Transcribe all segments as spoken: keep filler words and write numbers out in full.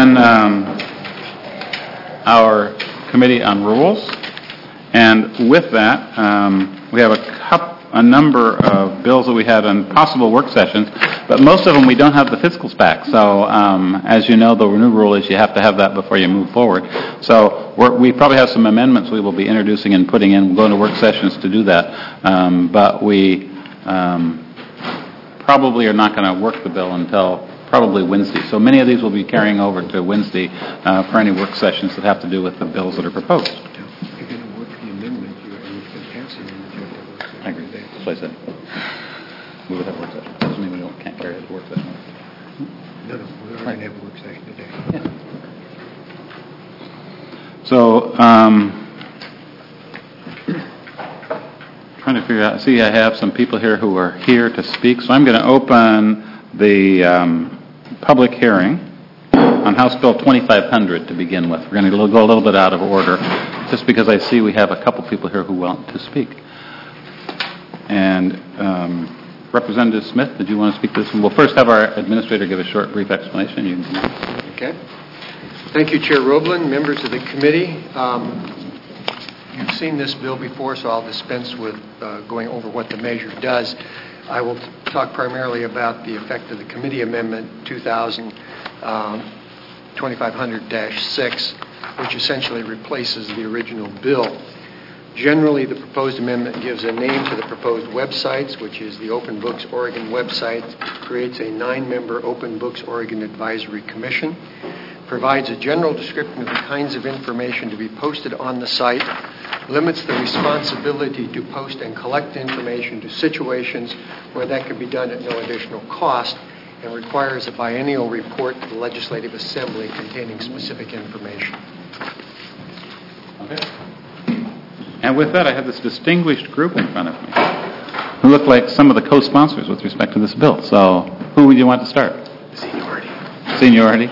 open um, our Committee on Rules, and with that, um, we have a, cup, a number of bills that we had on possible work sessions, but most of them we don't have the fiscals back. So, um, as you know, the new rule is you have to have that before you move forward. So, we're, we probably have some amendments we will be introducing and putting in. We'll go into work sessions to do that, um, but we um, probably are not going to work the bill until probably Wednesday. So many of these will be carrying over to Wednesday uh, for any work sessions that have to do with the bills that are proposed. You're going to work the amendment. You're going to pass it. I agree. That's what I said. We would have work session. Doesn't mean we don't, can't carry it to work session. No, no. We're going to have a work session today. Yeah. So, um, trying to figure out, see, I have some people here who are here to speak. So I'm going to open the um, public hearing on House Bill twenty-five hundred to begin with. We're going to go a little bit out of order, just because I see we have a couple people here who want to speak. And um, Representative Smith, did you want to speak to this one? We'll first have our administrator give a short, brief explanation. You can... Okay. Thank you, Chair Roblin, members of the committee. Um, you've seen this bill before, so I'll dispense with uh, going over what the measure does. I will talk primarily about the effect of the committee amendment two thousand, um, twenty-five hundred dash six, which essentially replaces the original bill. Generally, the proposed amendment gives a name to the proposed websites, which is the Open Books Oregon website, creates a nine-member Open Books Oregon Advisory Commission, provides a general description of the kinds of information to be posted on the site, limits the responsibility to post and collect information to situations where that could be done at no additional cost, and requires a biennial report to the Legislative Assembly containing specific information. Okay. And with that, I have this distinguished group in front of me who look like some of the co-sponsors with respect to this bill. So who would you want to start? Seniority. Seniority?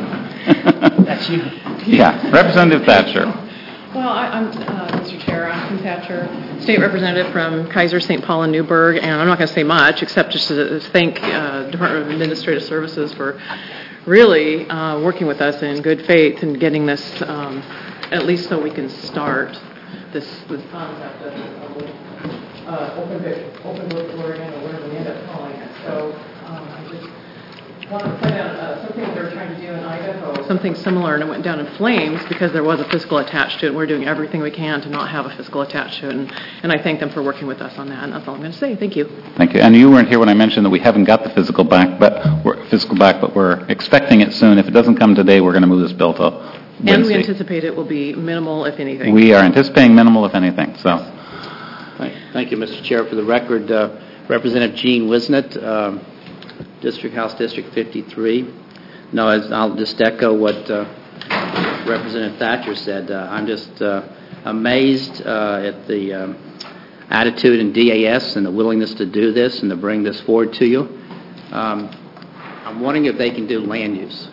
That's you. Yeah. Representative Thatcher. Well, I, I'm, uh, Mister Chair, I'm Kim Thatcher, State Representative from Kaiser, Saint Paul, and Newburgh, and I'm not going to say much except just to thank uh, Department of Administrative Services for really uh, working with us in good faith and getting this, um, at least so we can start this, this concept of uh, open book, open book Oregon, or whatever we end up calling it. So um, I just want to point out uh, something they were trying to do in Idaho, something similar, and it went down in flames because there was a fiscal attached to it. We're doing everything we can to not have a fiscal attached to it, and, and I thank them for working with us on that, and that's all I'm going to say. Thank you. Thank you. And you weren't here when I mentioned that we haven't got the physical back, but we're fiscal back, but we're expecting it soon. If it doesn't come today, we're going to move this bill to Wednesday. And we anticipate it will be minimal, if anything. We are anticipating minimal, if anything. So, thank you, Mister Chair. For the record, uh, Representative Gene Wisnett, uh, District House District fifty-three. No, as I'll just echo what uh, Representative Thatcher said. Uh, I'm just uh, amazed uh, at the um, attitude in D A S and the willingness to do this and to bring this forward to you. Um, I'm wondering if they can do land use.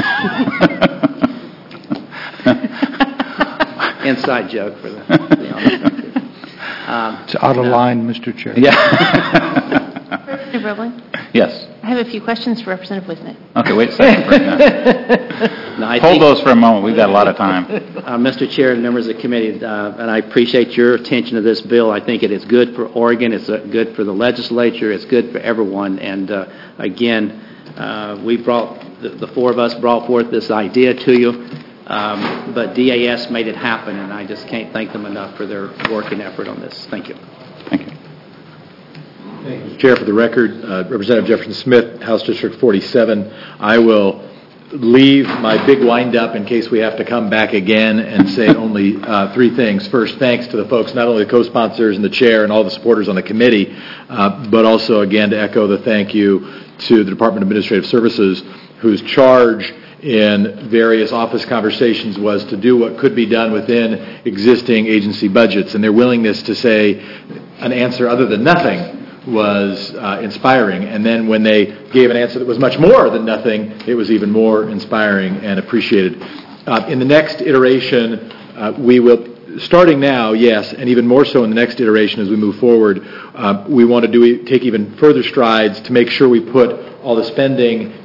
Inside joke for the, the audience. Um, It's out of no. line, Mister Chair. yeah. Representative Roblin? Yes. I have a few questions for Representative Wisnett. Okay, wait a second. For a no, I Hold think, those for a moment. We've got a lot of time. uh, Mister Chair and members of the committee, uh, and I appreciate your attention to this bill. I think it is good for Oregon. It's uh, good for the legislature. It's good for everyone. And uh, again, uh, we brought the, the four of us brought forth this idea to you. Um, but D A S made it happen, and I just can't thank them enough for their work and effort on this. Thank you. Thank you. Thank you, Mister Chair. For the record, uh, Representative Jefferson Smith, House District forty-seven. I will leave my big wind-up in case we have to come back again and say only uh, three things. First, thanks to the folks, not only the co-sponsors and the chair and all the supporters on the committee, uh, but also, again, to echo the thank you to the Department of Administrative Services, whose charge in various office conversations was to do what could be done within existing agency budgets, and their willingness to say an answer other than nothing was uh, inspiring. And then when they gave an answer that was much more than nothing, it was even more inspiring and appreciated. Uh, in the next iteration, uh, we will, starting now, yes, and even more so in the next iteration as we move forward, uh, we want to do take even further strides to make sure we put all the spending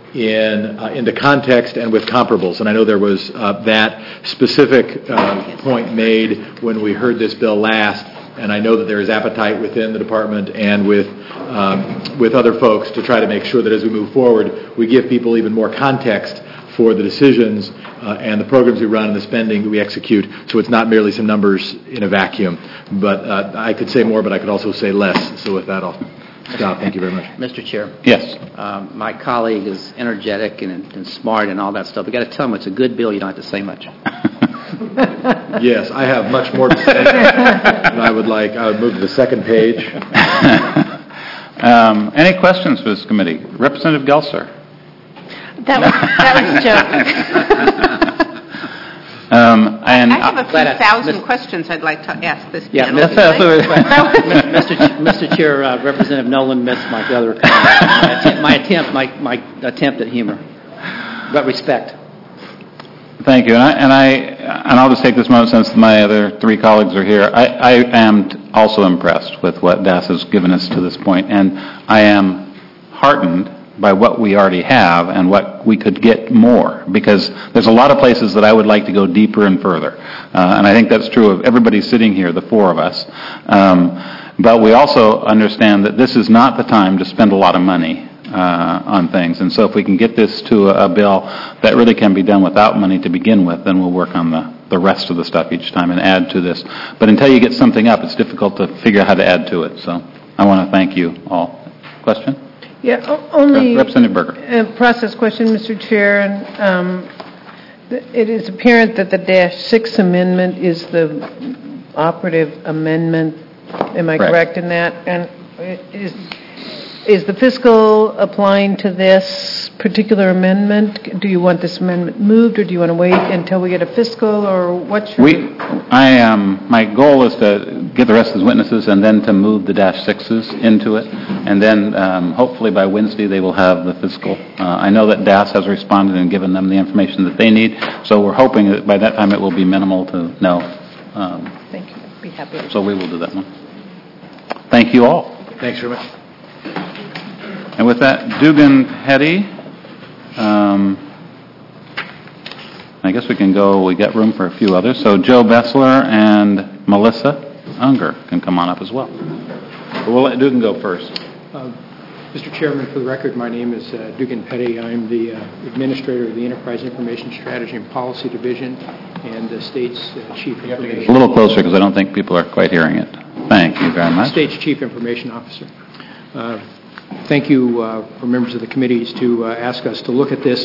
in uh, into context and with comparables. And I know there was uh, that specific uh, point made when we heard this bill last, and I know that there is appetite within the department and with um, with other folks to try to make sure that as we move forward, we give people even more context for the decisions uh, and the programs we run and the spending that we execute, so it's not merely some numbers in a vacuum. But uh, I could say more, but I could also say less. So with that, I'll stop. Thank you very much. Mister Chair. Yes. Um, my colleague is energetic and, and smart and all that stuff. We've got to tell him it's a good bill. You don't have to say much. Yes, I have much more to say than I would like. I would move to the second page. Um, Any questions for this committee? Representative Gelser. That was, that was a joke. Um, and I have a few Glad I- thousand Miss- questions I'd like to ask this Yeah, panel. Miss- tonight. Mister Ch- Mister Chair, uh, Representative Nolan missed my other comment. My attempt, my attempt, my, my attempt at humor, but respect. Thank you. And I, and I, and I'll just take this moment since my other three colleagues are here. I, I am t- also impressed with what D A S has given us to this point, and I am heartened by what we already have and what we could get more, because there's a lot of places that I would like to go deeper and further. Uh, and I think that's true of everybody sitting here, the four of us. Um, but we also understand that this is not the time to spend a lot of money uh, on things. And so if we can get this to a, a bill that really can be done without money to begin with, then we'll work on the, the rest of the stuff each time and add to this. But until you get something up, it's difficult to figure out how to add to it. So I want to thank you all. Question? Yeah, o- only Representative Berger. a process question, Mister Chair, and um, th- it is apparent that the dash six amendment is the operative amendment. Am I Correct. correct in that? And is is the fiscal applying to this particular amendment? Do you want this amendment moved, or do you want to wait until we get a fiscal, or what's your... We, I um, my goal is to get the rest of the witnesses and then to move the dash sixes into it, and then um, hopefully by Wednesday they will have the fiscal. Uh, I know that D A S has responded and given them the information that they need, so we're hoping that by that time it will be minimal to no. Um, Thank you. Be happy. so we will do that one. Thank you all. Thanks very much. And with that, Dugan Hetty, um, I guess we can go, we got room for a few others. So Joe Bessler and Melissa Unger can come on up as well. But we'll let Dugan go first. Uh, Mister Chairman, for the record, my name is uh, Dugan Petty. I'm the uh, Administrator of the Enterprise Information Strategy and Policy Division and the State's uh, Chief Information... A little closer because I don't think people are quite hearing it. Thank you very much. State's Chief Information Officer. Uh, Thank you uh, for members of the committees to uh, ask us to look at this.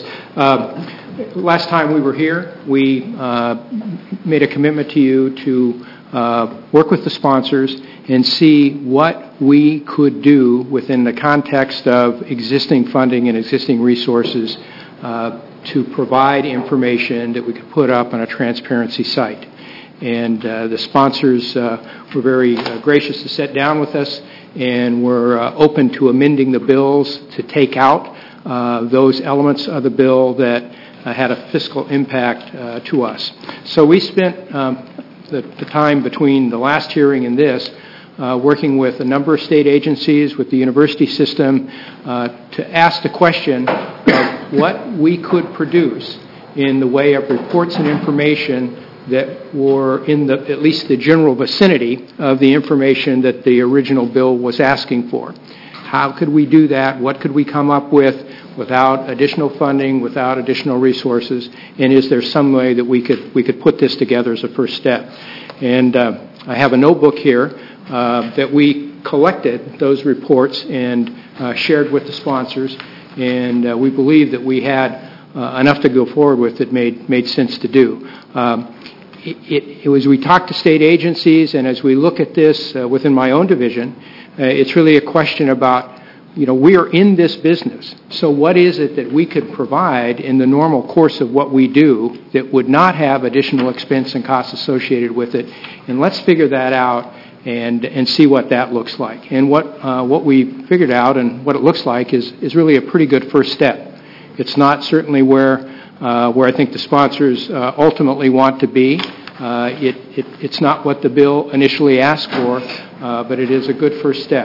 Uh, last time we were here, we uh, made a commitment to you to uh, work with the sponsors and see what we could do within the context of existing funding and existing resources uh, to provide information that we could put up on a transparency site. And uh, the sponsors uh, were very uh, gracious to sit down with us, and we're uh, open to amending the bills to take out uh, those elements of the bill that uh, had a fiscal impact uh, to us. So we spent um, the, the time between the last hearing and this uh, working with a number of state agencies, with the university system, uh, to ask the question of what we could produce in the way of reports and information that were in the, at least the general vicinity of the information that the original bill was asking for. How could we do that? What could we come up with without additional funding, without additional resources? And is there some way that we could we could put this together as a first step? And uh, I have a notebook here uh, that we collected those reports and uh, shared with the sponsors, and uh, we believe that we had uh, enough to go forward with that made made sense to do. Um, It, it, it was, we talked to state agencies, and as we look at this uh, within my own division, uh, it's really a question about, you know, we are in this business. So what is it that we could provide in the normal course of what we do that would not have additional expense and costs associated with it? And let's figure that out and and see what that looks like. And what uh, what we figured out and what it looks like is is really a pretty good first step. It's not certainly where Uh, where I think the sponsors uh, ultimately want to be. Uh, it, it, it's not what the bill initially asked for, uh, but it is a good first step.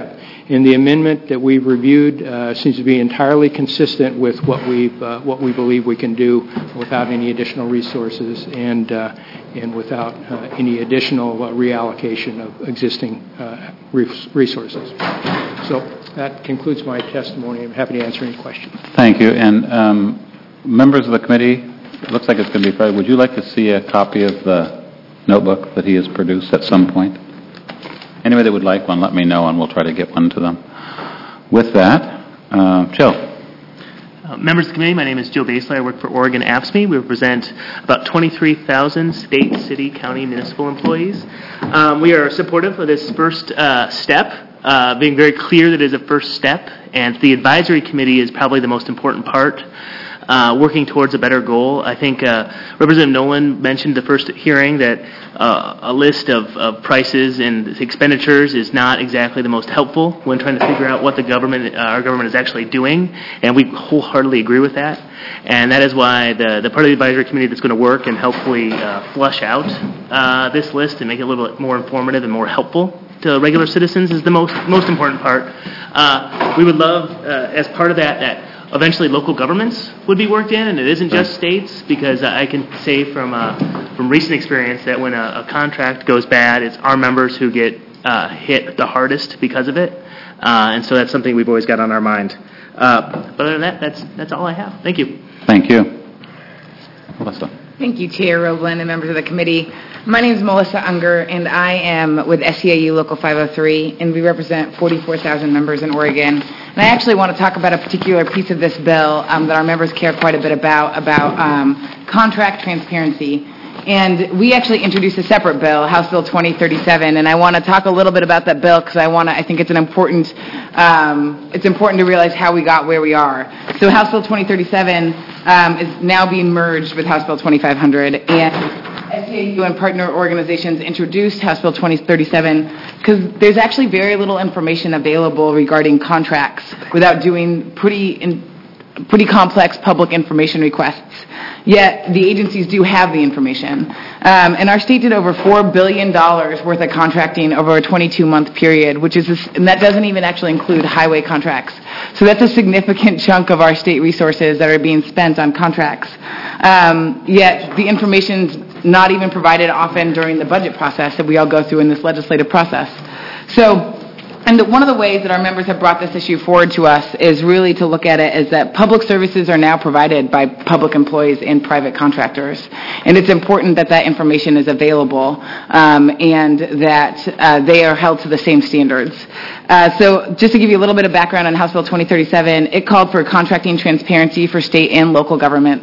And the amendment that we've reviewed uh, seems to be entirely consistent with what we've uh, what we believe we can do without any additional resources and uh, and without uh, any additional uh, reallocation of existing uh, resources. So that concludes my testimony. I'm happy to answer any questions. Thank you. And um, members of the committee, it looks like it's going to be Friday. Would you like to see a copy of the notebook that he has produced at some point? Anybody that would like one, let me know, and we'll try to get one to them. With that, uh, Jill. Uh, members of the committee, my name is Joe Baseley. I work for Oregon A F S C M E. We represent about twenty-three thousand state, city, county, municipal employees. Um, we are supportive of this first uh, step, uh, being very clear that it is a first step, and the advisory committee is probably the most important part. Uh, working towards a better goal. I think uh, Representative Nolan mentioned the first hearing that uh, a list of, of prices and expenditures is not exactly the most helpful when trying to figure out what the government, uh, our government is actually doing, and we wholeheartedly agree with that. And that is why the, the part of the advisory committee that's going to work and hopefully uh, flush out uh, this list and make it a little bit more informative and more helpful to regular citizens is the most most important part. Uh, we would love, uh, as part of that, that eventually local governments would be worked in, and it isn't just states, because I can say from uh, from recent experience that when a, a contract goes bad, it's our members who get uh, hit the hardest because of it, uh, and so that's something we've always got on our mind. Uh, but other than that, that's that's all I have. Thank you. Thank you. Melissa. Thank you, Chair Roblin and members of the committee. My name is Melissa Unger, and I am with S E A U Local five oh three, and we represent forty-four thousand members in Oregon. And I actually want to talk about a particular piece of this bill um, that our members care quite a bit about, about um, contract transparency. And we actually introduced a separate bill, House Bill twenty thirty-seven, and I want to talk a little bit about that bill because I want to. I think it's an important. Um, it's important to realize how we got where we are. So House Bill twenty thirty-seven um, is now being merged with House Bill twenty-five hundred, and S E A U and partner organizations introduced House Bill twenty thirty-seven because there's actually very little information available regarding contracts without doing pretty in, pretty complex public information requests. Yet the agencies do have the information. Um, and our state did over four billion dollars worth of contracting over a twenty-two month period, which is, a, and that doesn't even actually include highway contracts. So that's a significant chunk of our state resources that are being spent on contracts. Um, yet the information's not even provided often during the budget process that we all go through in this legislative process. So, and one of the ways that our members have brought this issue forward to us is really to look at it as that public services are now provided by public employees and private contractors. And it's important that that information is available um, and that uh, they are held to the same standards. Uh, so just to give you a little bit of background on House Bill twenty thirty-seven, it called for contracting transparency for state and local governments.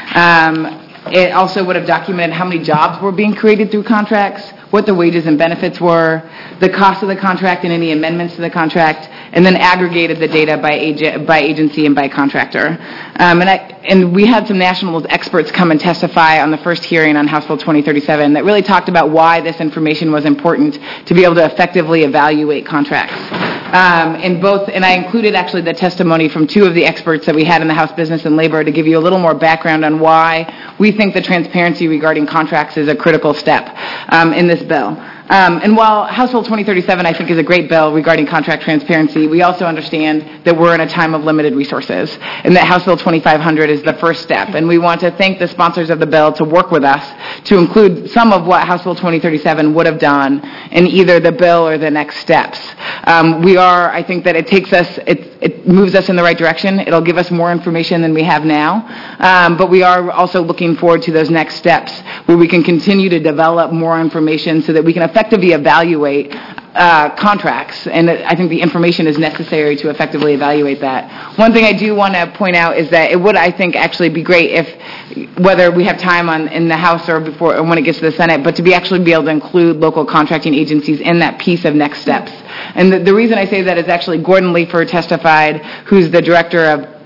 Um, It also would have documented how many jobs were being created through contracts, what the wages and benefits were, the cost of the contract and any amendments to the contract, and then aggregated the data by ag- by agency and by contractor. Um, and, I, and we had some national experts come and testify on the first hearing on House Bill twenty thirty-seven that really talked about why this information was important to be able to effectively evaluate contracts. Um, and both, and I included actually the testimony from two of the experts that we had in the House Business and Labor to give you a little more background on why we think the transparency regarding contracts is a critical step um, in this bill. Um, and while House Bill twenty thirty-seven, I think, is a great bill regarding contract transparency, we also understand that we're in a time of limited resources and that House Bill twenty-five hundred is the first step. And we want to thank the sponsors of the bill to work with us to include some of what House Bill twenty thirty-seven would have done in either the bill or the next steps. Um, we are, I think that it takes us, it, it moves us in the right direction. It'll give us more information than we have now. Um, but we are also looking forward to those next steps where we can continue to develop more information so that we can effectively evaluate uh, contracts. And I think the information is necessary to effectively evaluate that. One thing I do want to point out is that it would, I think, actually be great if, whether we have time on in the House or before or when it gets to the Senate, but to be actually be able to include local contracting agencies in that piece of next steps. And the, the reason I say that is actually Gordon Leifer testified, who's the director of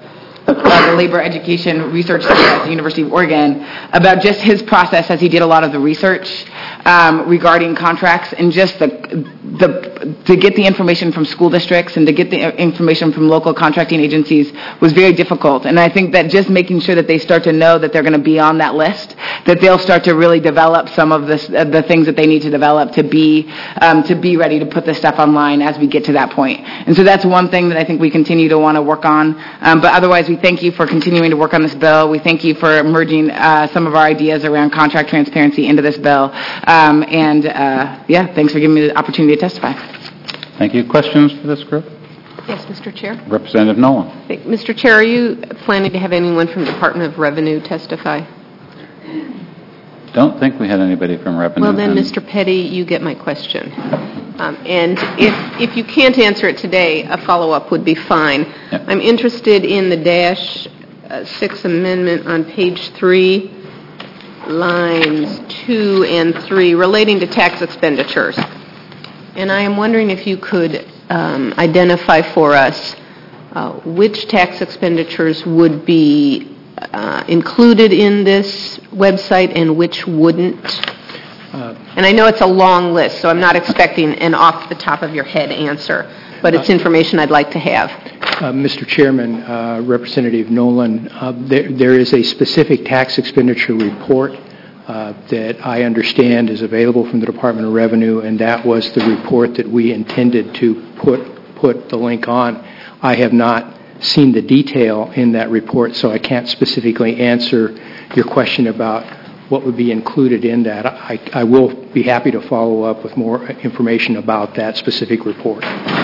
uh, the Labor Education Research Center at the University of Oregon, about just his process as he did a lot of the research um, regarding contracts, and just the, the to get the information from school districts and to get the information from local contracting agencies was very difficult. And I think that just making sure that they start to know that they're going to be on that list, that they'll start to really develop some of this, uh, the things that they need to develop to be um, to be ready to put this stuff online as we get to that point. And so that's one thing that I think we continue to want to work on. Um, but otherwise, we thank you for continuing to work on this bill. We thank you for merging uh, some of our ideas around contract transparency into this bill. Um, and uh, yeah, thanks for giving me the opportunity to testify. Thank you. Questions for this group? Yes, Mister Chair. Representative Nolan. Mister Chair, are you planning to have anyone from the Department of Revenue testify? Don't think we had anybody from Revenue. Well, then, and- Mister Petty, you get my question. Um, and if, if you can't answer it today, a follow-up would be fine. Yep. I'm interested in the dash uh, six amendment on page three, lines two and three, relating to tax expenditures. And I am wondering if you could um, identify for us uh, which tax expenditures would be uh, included in this website and which wouldn't. And I know it's a long list, so I'm not expecting an off-the-top-of-your-head answer, but it's information I'd like to have. Uh, Mister Chairman, uh, Representative Nolan, uh, there, there is a specific tax expenditure report uh, that I understand is available from the Department of Revenue, and that was the report that we intended to put, put the link on. I have not seen the detail in that report, so I can't specifically answer your question about what would be included in that. I, I will be happy to follow up with more information about that specific report.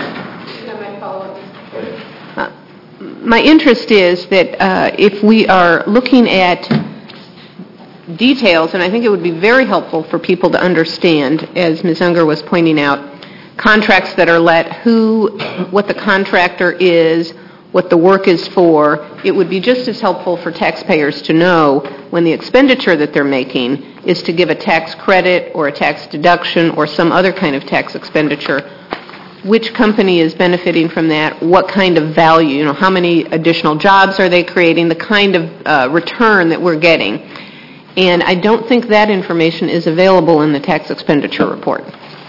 Uh, my interest is that uh, if we are looking at details, and I think it would be very helpful for people to understand, as Miz Unger was pointing out, contracts that are let, who, what the contractor is, what the work is for, it would be just as helpful for taxpayers to know when the expenditure that they're making is to give a tax credit or a tax deduction or some other kind of tax expenditure, which company is benefiting from that, what kind of value, you know, how many additional jobs are they creating, the kind of uh, return that we're getting. And I don't think that information is available in the tax expenditure report.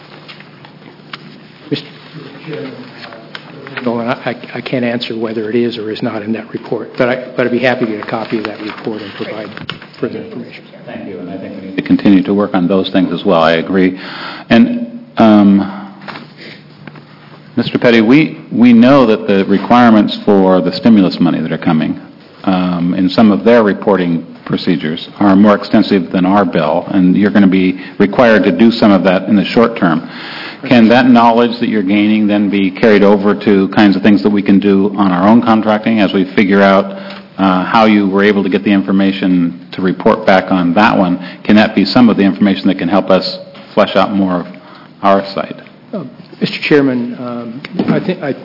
Mister Chairman, Nolan, I, I can't answer whether it is or is not in that report, but, I, but I'd be happy to get a copy of that report and provide further information. Thank you, and I think we need to continue to work on those things as well. I agree. And um, Mister Petty, we, we know that the requirements for the stimulus money that are coming um, in some of their reporting procedures are more extensive than our bill, and you're going to be required to do some of that in the short term. Can that knowledge that you're gaining then be carried over to kinds of things that we can do on our own contracting as we figure out uh, how you were able to get the information to report back on that one? Can that be some of the information that can help us flesh out more of our site? Uh, Mister Chairman, um, I think I,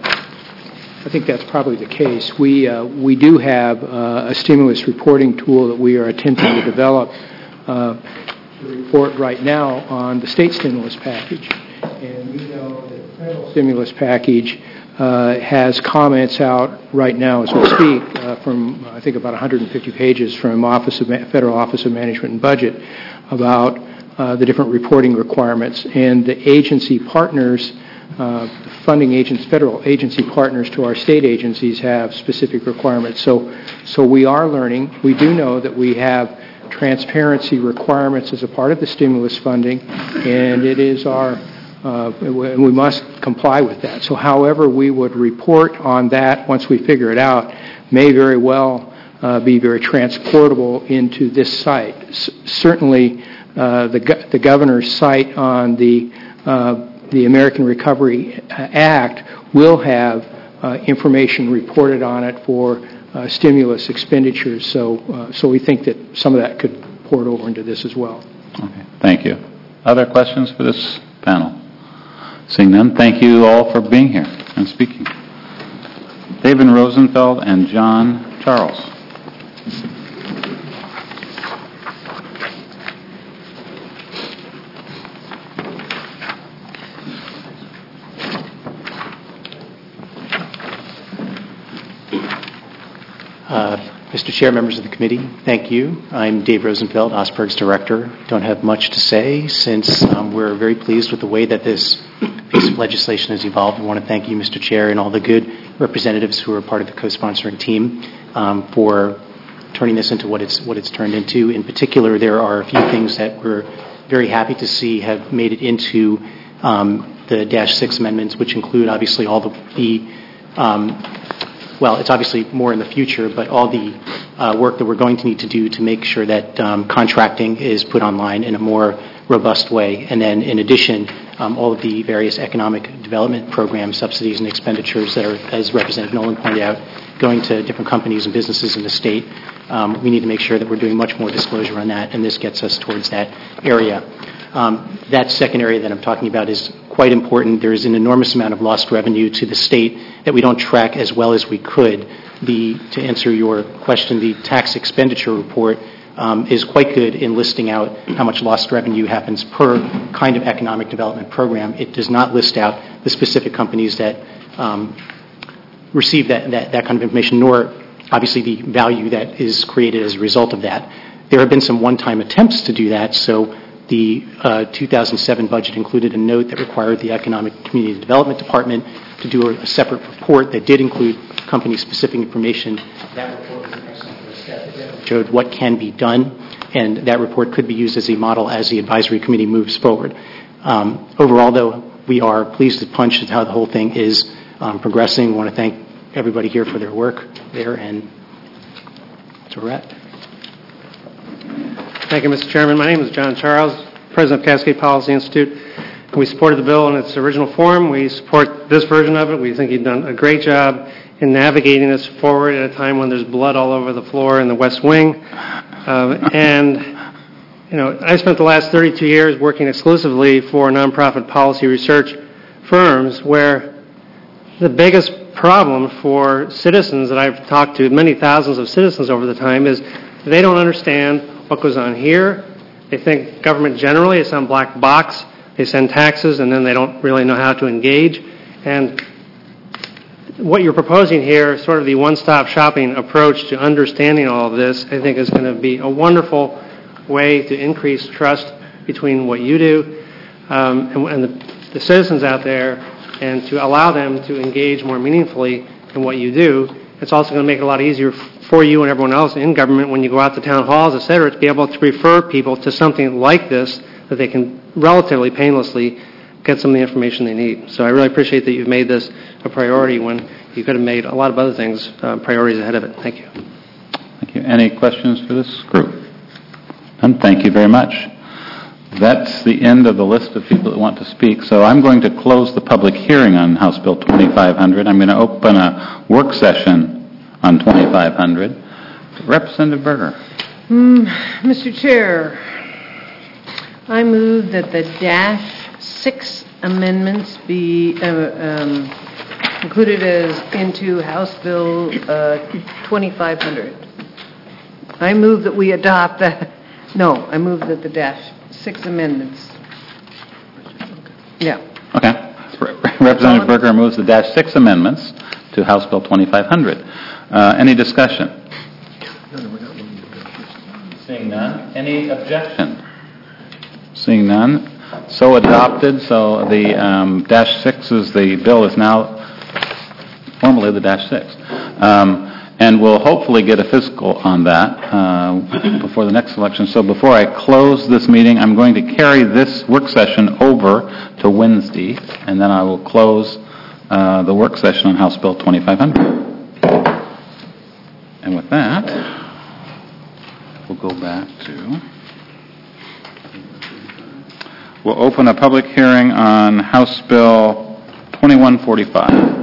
I think that's probably the case. We uh, we do have uh, a stimulus reporting tool that we are attempting to develop. Uh, the report right now on the state stimulus package. And we know that the federal stimulus package uh, has comments out right now as we speak uh, from, I think, about one hundred fifty pages from Office of Ma- Federal Office of Management and Budget about uh, the different reporting requirements. And the agency partners, uh, the funding agents, federal agency partners to our state agencies have specific requirements. So, so we are learning. We do know that we have transparency requirements as a part of the stimulus funding, and it is our Uh, and we must comply with that. So however we would report on that once we figure it out may very well uh, be very transportable into this site. S- certainly uh, the, go- the governor's site on the, uh, the American Recovery Act will have uh, information reported on it for uh, stimulus expenditures. So, uh, so we think that some of that could port over into this as well. Okay, thank you. Other questions for this panel? Seeing none, thank you all for being here and speaking. David Rosenfeld and John Charles. Uh, Mister Chair, members of the committee, thank you. I'm Dave Rosenfeld, OSPERG's director. Don't have much to say since um, we're very pleased with the way that this piece of legislation has evolved. I want to thank you, Mister Chair, and all the good representatives who are part of the co-sponsoring team um, for turning this into what it's what it's turned into. In particular, there are a few things that we're very happy to see have made it into um, the Dash six amendments, which include obviously all the, the um, well, it's obviously more in the future, but all the uh, work that we're going to need to do to make sure that um, contracting is put online in a more robust way. And then in addition, um, all of the various economic development programs, subsidies, and expenditures that are, as Representative Nolan pointed out, going to different companies and businesses in the state. Um, we need to make sure that we're doing much more disclosure on that, and this gets us towards that area. Um, that second area that I'm talking about is quite important. There is an enormous amount of lost revenue to the state that we don't track as well as we could. The, to answer your question, the tax expenditure report um, is quite good in listing out how much lost revenue happens per kind of economic development program. It does not list out the specific companies that um, receive that, that, that kind of information, nor obviously the value that is created as a result of that. There have been some one-time attempts to do that, so the uh, two thousand seven budget included a note that required the Economic Community Development Department to do a, a separate report that did include company-specific information. That report was an excellent first step. It showed what can be done, and that report could be used as a model as the advisory committee moves forward. Um, overall, though, we are pleased to punch at how the whole thing is um, progressing. We want to thank everybody here for their work there, and that's where we're at. Thank you, Mister Chairman. My name is John Charles, president of Cascade Policy Institute. We supported the bill in its original form. We support this version of it. We think you've done a great job in navigating this forward at a time when there's blood all over the floor in the West Wing. Uh, and, you know, I spent the last thirty-two years working exclusively for nonprofit policy research firms where the biggest problem for citizens that I've talked to, many thousands of citizens over the time, is they don't understand what goes on here. They think government generally is some black box. They send taxes and then they don't really know how to engage. And what you're proposing here, sort of the one-stop shopping approach to understanding all of this, I think is going to be a wonderful way to increase trust between what you do um, and, and the, the citizens out there, and to allow them to engage more meaningfully in what you do. It's also going to make it a lot easier for you and everyone else in government when you go out to town halls, et cetera, to be able to refer people to something like this that they can relatively painlessly get some of the information they need. So I really appreciate that you've made this a priority when you could have made a lot of other things uh, priorities ahead of it. Thank you. Thank you. Any questions for this group? None? Thank you very much. That's the end of the list of people that want to speak. So I'm going to close the public hearing on House Bill twenty-five hundred. I'm going to open a work session on twenty-five hundred. Representative Berger. Mm, Mister Chair, I move that the Dash six amendments be uh, um, included as into House Bill uh, twenty-five hundred. I move that we adopt the, no, I move that the Dash six amendments. Yeah. Okay. Representative Berger moves the Dash six amendments to House Bill twenty-five hundred. Uh, any discussion? Seeing none. Any objection? Seeing none. So adopted. So the um, Dash six is the bill is now formally the Dash six. Um, and we'll hopefully get a fiscal on that uh, before the next election. So before I close this meeting, I'm going to carry this work session over to Wednesday, and then I will close uh, the work session on House Bill twenty-five hundred. And with that, we'll go back to, we'll open a public hearing on House Bill twenty-one forty-five.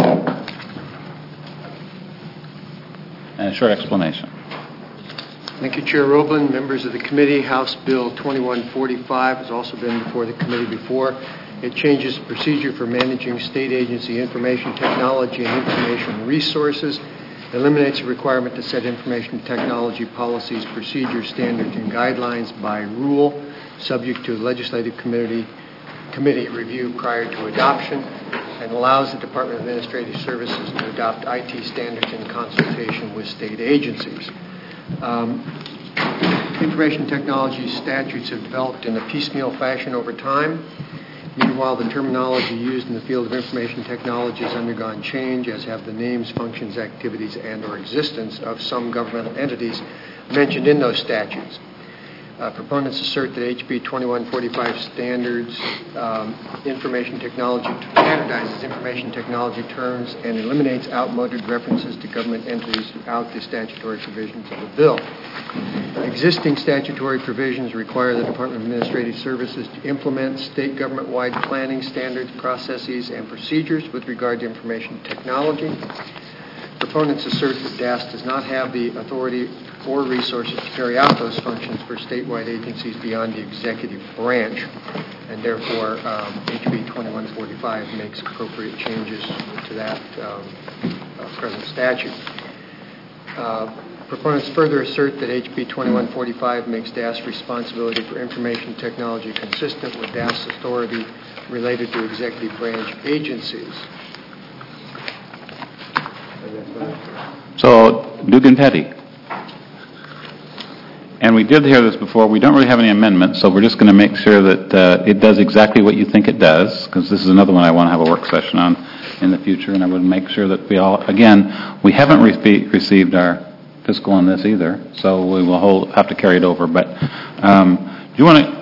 And a short explanation. Thank you, Chair Roblin, members of the committee. House Bill twenty-one forty-five has also been before the committee before. It changes the procedure for managing state agency information technology and information resources, eliminates the requirement to set information technology policies, procedures, standards, and guidelines by rule, subject to legislative committee committee review prior to adoption. and allows the Department of Administrative Services to adopt I T standards in consultation with state agencies. Um, information technology statutes have developed in a piecemeal fashion over time. Meanwhile, the terminology used in the field of information technology has undergone change, as have the names, functions, activities, and or existence of some governmental entities mentioned in those statutes. Uh, proponents assert that H B twenty-one forty-five standards um, information technology standardizes information technology terms and eliminates outmoded references to government entities throughout the statutory provisions of the bill. Existing statutory provisions require the Department of Administrative Services to implement state government-wide planning standards, processes, and procedures with regard to information technology. Proponents assert that D A S does not have the authority or resources to carry out those functions for statewide agencies beyond the executive branch, and therefore um, H B twenty-one forty-five makes appropriate changes to that um, uh, present statute. Uh, proponents further assert that H B twenty-one forty-five makes D A S responsibility for information technology consistent with D A S authority related to executive branch agencies. So, Dugan Petty. And we did hear this before. We don't really have any amendments, so we're just going to make sure that uh, it does exactly what you think it does, because this is another one I want to have a work session on in the future, and I would make sure that we all, again, we haven't re- received our fiscal on this either, so we will hold, have to carry it over. But um, do you want to...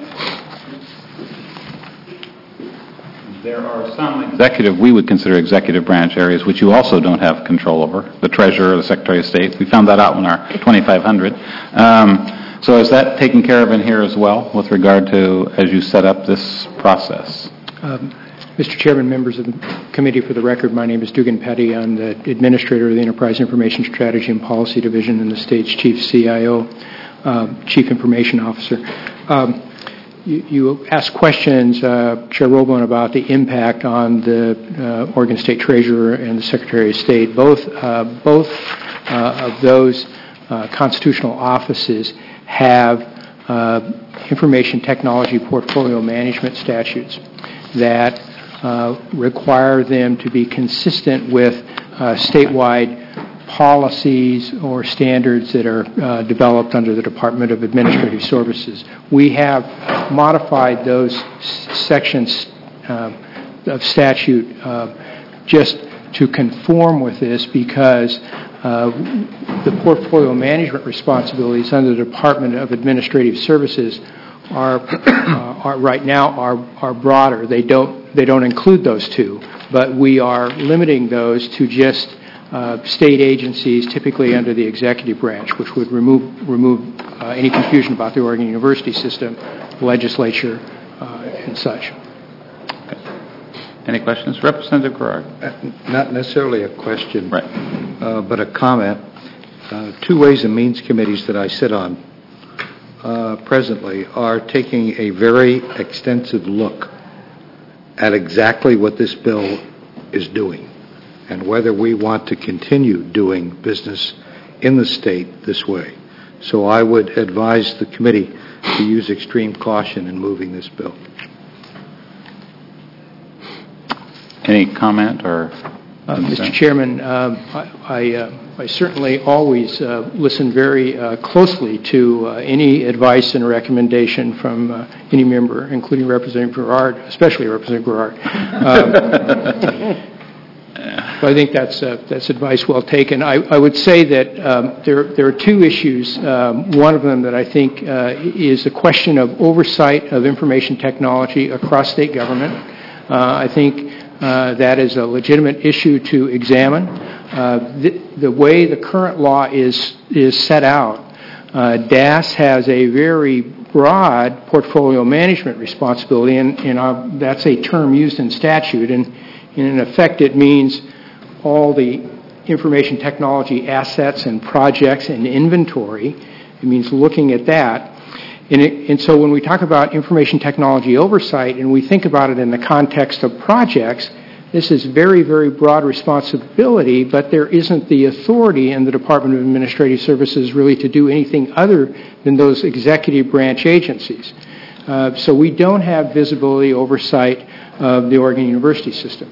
There are some executive, we would consider executive branch areas, which you also don't have control over, the treasurer, the secretary of state. We found that out in our twenty-five hundred. Um, so is that taken care of in here as well with regard to as you set up this process? Um, Mister Chairman, members of the committee, for the record, my name is Dugan Petty. I'm the administrator of the Enterprise Information Strategy and Policy Division and the state's chief C I O, uh, Chief Information Officer. Um, You, you asked questions, uh, Chair Roblin, about the impact on the uh, Oregon State Treasurer and the Secretary of State. Both, uh, both uh, of those uh, constitutional offices have uh, information technology portfolio management statutes that uh, require them to be consistent with uh, statewide policies or standards that are uh, developed under the Department of Administrative Services. We have modified those s- sections uh, of statute uh, just to conform with this because uh, the portfolio management responsibilities under the Department of Administrative Services are, uh, are right now are, are broader. They don't they don't include those two, but we are limiting those to just Uh, state agencies, typically under the executive branch, which would remove remove uh, any confusion about the Oregon University system, legislature, uh, and such. Okay. Any questions? Representative Garrard. Uh, not necessarily a question, right. uh, but a comment. Uh, two Ways and Means committees that I sit on uh, presently are taking a very extensive look at exactly what this bill is doing, and whether we want to continue doing business in the state this way. So I would advise the committee to use extreme caution in moving this bill. Any comment or? Uh, Mister Chairman, uh, I, I, uh, I certainly always uh, listen very uh, closely to uh, any advice and recommendation from uh, any member, including Representative Garrard, especially Representative Garrard. Um, So I think that's uh, that's advice well taken. I, I would say that um, there there are two issues. Um, one of them that I think uh, is a question of oversight of information technology across state government. Uh, I think uh, that is a legitimate issue to examine. Uh, the, the way the current law is is set out, uh, D A S has a very broad portfolio management responsibility, and, and uh, that's a term used in statute, and, and in effect it means all the information technology assets and projects and inventory. It means looking at that. And, it, and so when we talk about information technology oversight and we think about it in the context of projects, this is very, very broad responsibility, but there isn't the authority in the Department of Administrative Services really to do anything other than those executive branch agencies. Uh, so we don't have visibility oversight of the Oregon University system.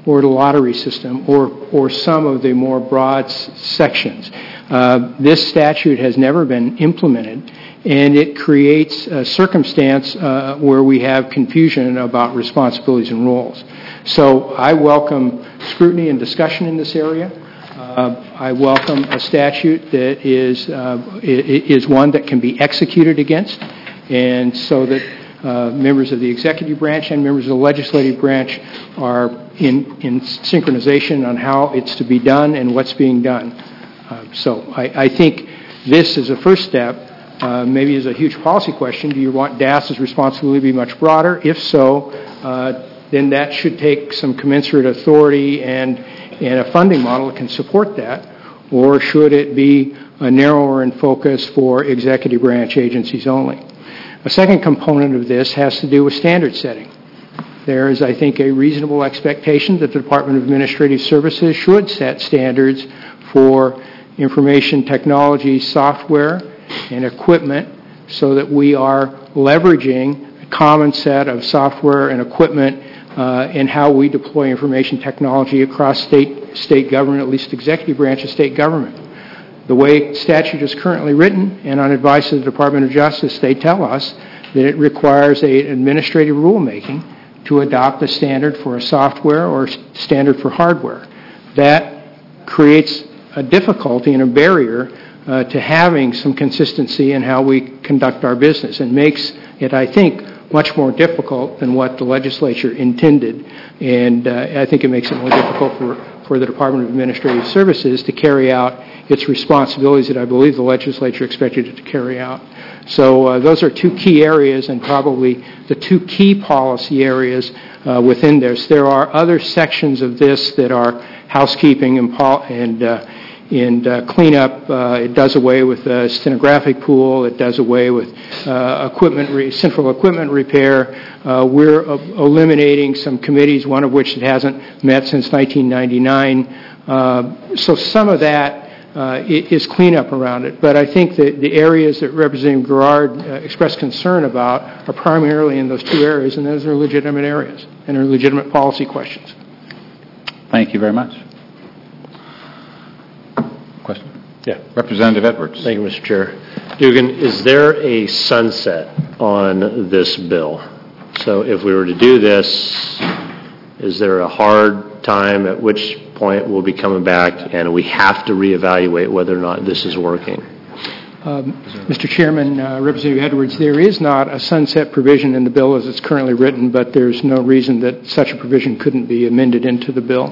or the lottery system, or, or some of the more broad s- sections. Uh, this statute has never been implemented, and it creates a circumstance uh, where we have confusion about responsibilities and roles. So I welcome scrutiny and discussion in this area. Uh, I welcome a statute that is uh, is one that can be executed against, and so that uh, members of the executive branch and members of the legislative branch are in, in synchronization on how it's to be done and what's being done. Uh, so I, I think this is a first step. Uh, maybe is a huge policy question. Do you want D A S's responsibility to be much broader? If so, uh, then that should take some commensurate authority and, and a funding model that can support that. Or should it be a narrower in focus for executive branch agencies only? A second component of this has to do with standard setting. There is, I think, a reasonable expectation that the Department of Administrative Services should set standards for information technology software and equipment so that we are leveraging a common set of software and equipment uh, in how we deploy information technology across state, state government, at least executive branch of state government. The way statute is currently written, and on advice of the Department of Justice, they tell us that it requires an administrative rulemaking to adopt a standard for a software or standard for hardware. That creates a difficulty and a barrier uh, to having some consistency in how we conduct our business, and makes it, I think, much more difficult than what the legislature intended. And uh, I think it makes it more difficult for, for the Department of Administrative Services to carry out its responsibilities that I believe the legislature expected it to carry out. So uh, those are two key areas, and probably the two key policy areas uh, within this. There are other sections of this that are housekeeping and, pol- and uh, And uh, cleanup. Uh, it does away with the stenographic pool. It does away with uh, equipment, re- central equipment repair. Uh, we're uh, eliminating some committees, one of which hasn't met since nineteen ninety-nine. Uh, so some of that uh, is cleanup around it. But I think that the areas that Representative Garrard uh, expressed concern about are primarily in those two areas, and those are legitimate areas and are legitimate policy questions. Thank you very much. Question? Yeah. Representative Edwards. Thank you, Mister Chair. Dugan, is there a sunset on this bill? So if we were to do this, is there a hard time at which point we'll be coming back and we have to reevaluate whether or not this is working? Um, Mister Chairman, uh, Representative Edwards, there is not a sunset provision in the bill as it's currently written, but there's no reason that such a provision couldn't be amended into the bill.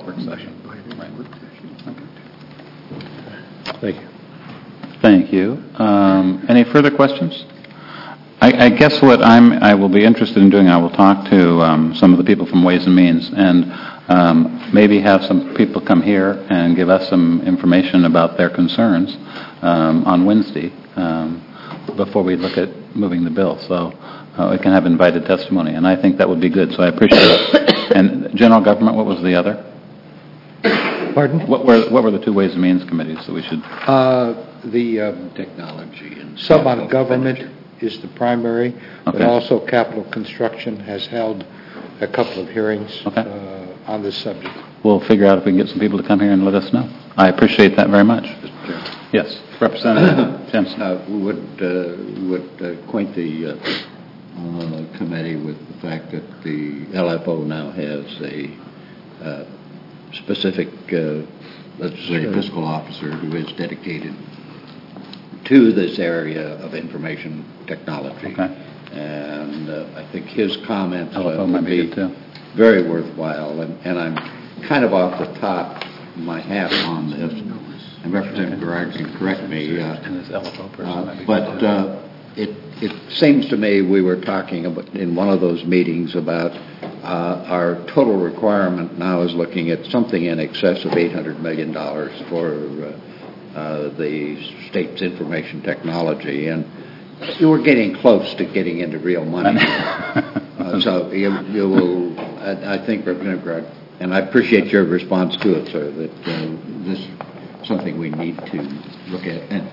Thank you. Thank you. Um, any further questions? I, I guess what I'm, I will be interested in doing, I will talk to um, some of the people from Ways and Means, and um, maybe have some people come here and give us some information about their concerns um, on Wednesday um, before we look at moving the bill. So uh, we can have invited testimony, and I think that would be good. So I appreciate it. And general government, what was the other? Pardon? What were what were the two Ways and Means committees that we should? Uh, the um, Technology and sub on government is the primary, but Okay. also capital construction has held a couple of hearings Okay. uh, on this subject. We'll figure out if we can get some people to come here and let us know. I appreciate that very much. Yes, Representative Jensen. Uh, we would, uh, would uh, acquaint the uh, uh, committee with the fact that the L F O now has a uh, specific, uh, let's say, fiscal officer who is dedicated to this area of information technology. Okay. And uh, I think his comments L F O uh, might would be be good, too. very worthwhile. And, and I'm kind of off the top of my hat on this. And Representative Garrard can correct me. Uh, And this L F O person uh, might be but good. uh, it, it seems to me we were talking about in one of those meetings about uh, our total requirement now is looking at something in excess of eight hundred million dollars for uh, uh, the state's information technology, and you were getting close to getting into real money. uh, so you, you will, I, I think, Representative Garrard, and I appreciate your response to it, sir, that uh, this is something we need to look at. And,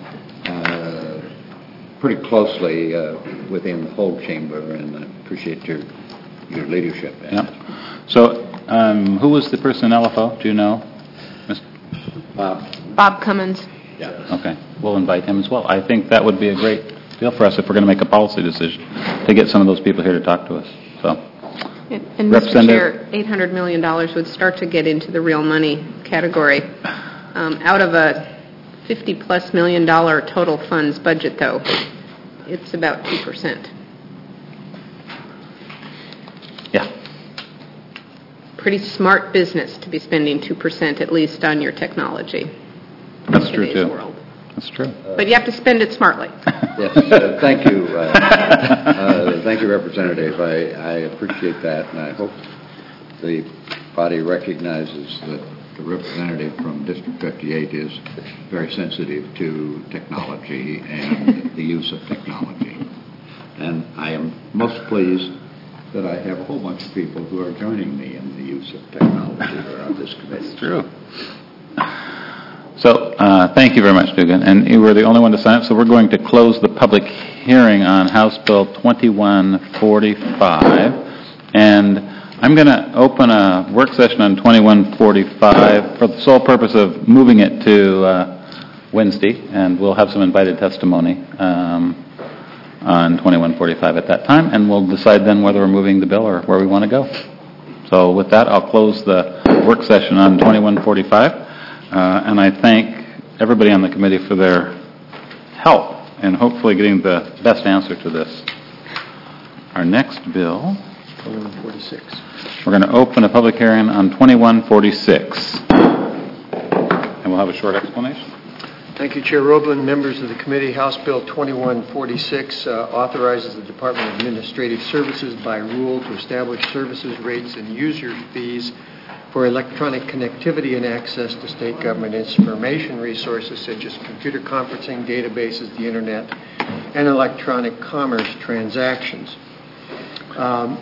uh, pretty closely uh, within the whole chamber, and I appreciate your your leadership. Yep. So, um, who was the person in L F O? Do you know? Mister Bob. Bob Cummins. Yeah. Okay, we'll invite him as well. I think that would be a great deal for us if we're going to make a policy decision to get some of those people here to talk to us. So, And, and Mister Chair, eight hundred million dollars would start to get into the real money category. Um, out of a fifty-plus million dollar total funds budget, though, it's about two percent. Yeah. Pretty smart business to be spending two percent at least on your technology. That's in true, today's too. world. That's true. But you have to spend it smartly. Yes, uh, thank you. Uh, uh, thank you, Representative. I, I appreciate that, and I hope the body recognizes that the representative from District fifty-eight is very sensitive to technology and the use of technology. And I am most pleased that I have a whole bunch of people who are joining me in the use of technology around this committee. It's true. So, uh, thank you very much, Dugan. And you were the only one to sign up, so we're going to close the public hearing on House Bill twenty-one forty-five. And I'm going to open a work session on twenty-one forty-five for the sole purpose of moving it to uh, Wednesday, and we'll have some invited testimony um, on twenty-one forty-five at that time, and we'll decide then whether we're moving the bill or where we want to go. So with that, I'll close the work session on twenty-one forty-five. Uh, and I thank everybody on the committee for their help in hopefully getting the best answer to this. Our next bill, twenty-one forty-six. We're going to open a public hearing on twenty-one forty-six. And we'll have a short explanation. Thank you, Chair Roblin, members of the committee. House Bill twenty-one forty-six uh, authorizes the Department of Administrative Services by rule to establish services rates and user fees for electronic connectivity and access to state government information resources such as computer conferencing, databases, the internet, and electronic commerce transactions. Um,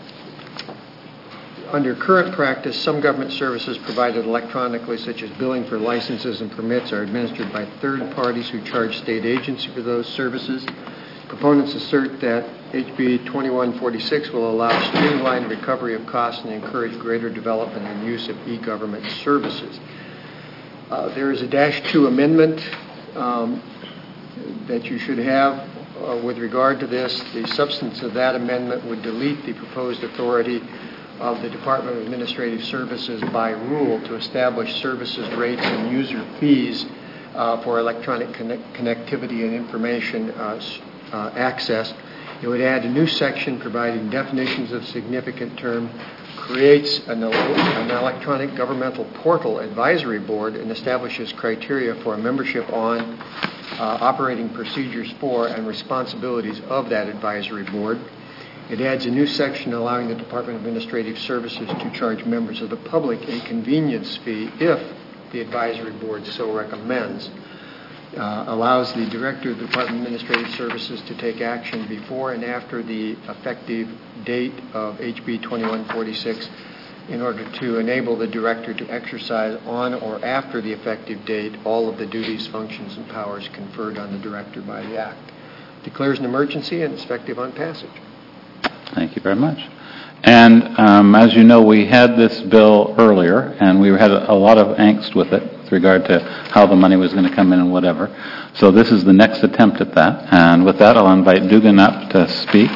under current practice, some government services provided electronically, such as billing for licenses and permits, are administered by third parties who charge state agency for those services. Proponents assert that H B twenty-one forty-six will allow streamlined recovery of costs and encourage greater development and use of e-government services. Uh, there is a dash two amendment um, that you should have uh, with regard to this. The substance of that amendment would delete the proposed authority of the Department of Administrative Services by rule to establish services rates and user fees uh, for electronic connect- connectivity and information uh, uh, access. It would add a new section providing definitions of significant term, creates an, an electronic governmental portal advisory board, and establishes criteria for membership on, uh, operating procedures for, and responsibilities of that advisory board. It adds a new section allowing the Department of Administrative Services to charge members of the public a convenience fee if the advisory board so recommends. Uh, allows the Director of the Department of Administrative Services to take action before and after the effective date of H B twenty-one forty-six in order to enable the Director to exercise on or after the effective date all of the duties, functions, and powers conferred on the Director by the Act. Declares an emergency and is effective on passage. Thank you very much. And um, as you know, we had this bill earlier, and we had a, a lot of angst with it with regard to how the money was going to come in and whatever. So this is the next attempt at that. And with that, I'll invite Dugan up to speak.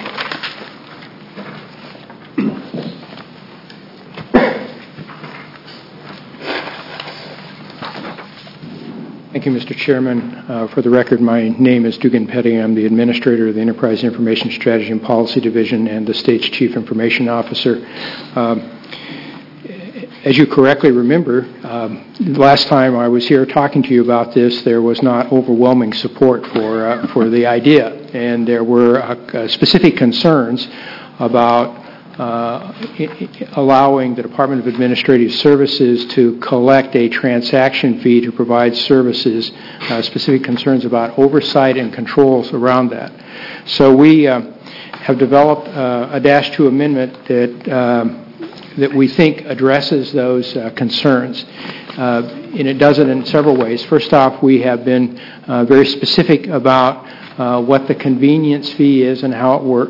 Thank you, Mister Chairman. Uh, for the record, my name is Dugan Petty. I'm the Administrator of the Enterprise Information Strategy and Policy Division and the state's Chief Information Officer. Um, as you correctly remember, um, the last time I was here talking to you about this, there was not overwhelming support for, uh, for the idea, and there were uh, uh, specific concerns about Uh, allowing the Department of Administrative Services to collect a transaction fee to provide services, uh, specific concerns about oversight and controls around that. So we uh, have developed uh, a dash two amendment that, um, that we think addresses those uh, concerns. Uh, and it does it in several ways. First off, we have been uh, very specific about uh, what the convenience fee is and how it works.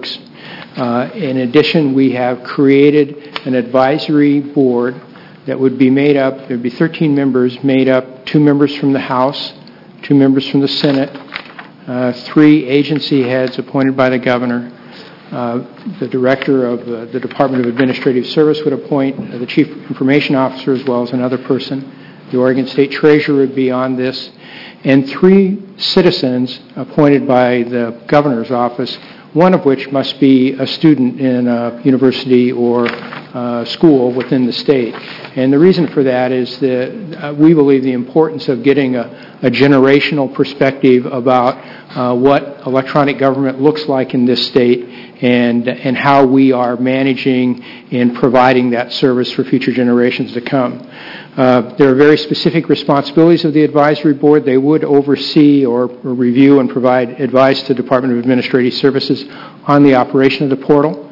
Uh, in addition, we have created an advisory board that would be made up, there would be thirteen members, made up two members from the House, two members from the Senate, uh, three agency heads appointed by the governor. Uh, the director of uh, the Department of Administrative Service would appoint uh, the chief information officer as well as another person. The Oregon State Treasurer would be on this. And three citizens appointed by the governor's office, one of which must be a student in a university or uh, school within the state. And the reason for that is that uh, we believe the importance of getting a, a generational perspective about uh, what electronic government looks like in this state and, and how we are managing and providing that service for future generations to come. Uh, there are very specific responsibilities of the advisory board. They would oversee or, or review and provide advice to the Department of Administrative Services on the operation of the portal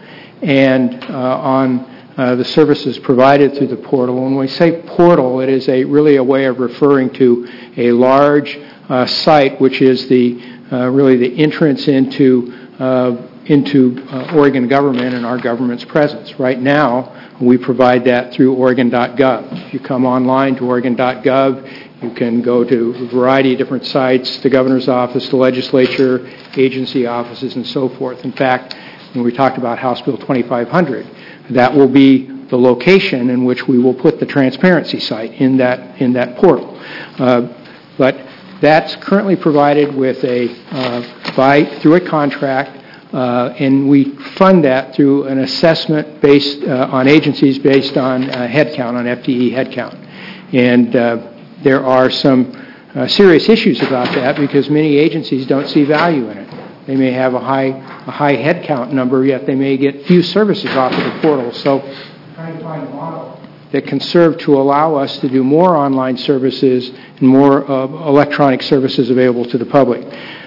and uh, on uh, the services provided through the portal. When we say portal, it is a really a way of referring to a large uh, site, which is the uh, really the entrance into uh, into uh, Oregon government and our government's presence. Right now, we provide that through Oregon dot gov. If you come online to Oregon dot gov, you can go to a variety of different sites, the governor's office, the legislature, agency offices, and so forth. In fact, when we talked about House Bill twenty-five hundred, that will be the location in which we will put the transparency site in that in that portal. Uh, but that's currently provided with a uh, by through a contract. Uh, and we fund that through an assessment based uh, on agencies based on uh, headcount, on F T E headcount. And uh, there are some uh, serious issues about that because many agencies don't see value in it. They may have a high a high headcount number, yet they may get few services off of the portal. So trying to find a model that can serve to allow us to do more online services and more uh, electronic services available to the public.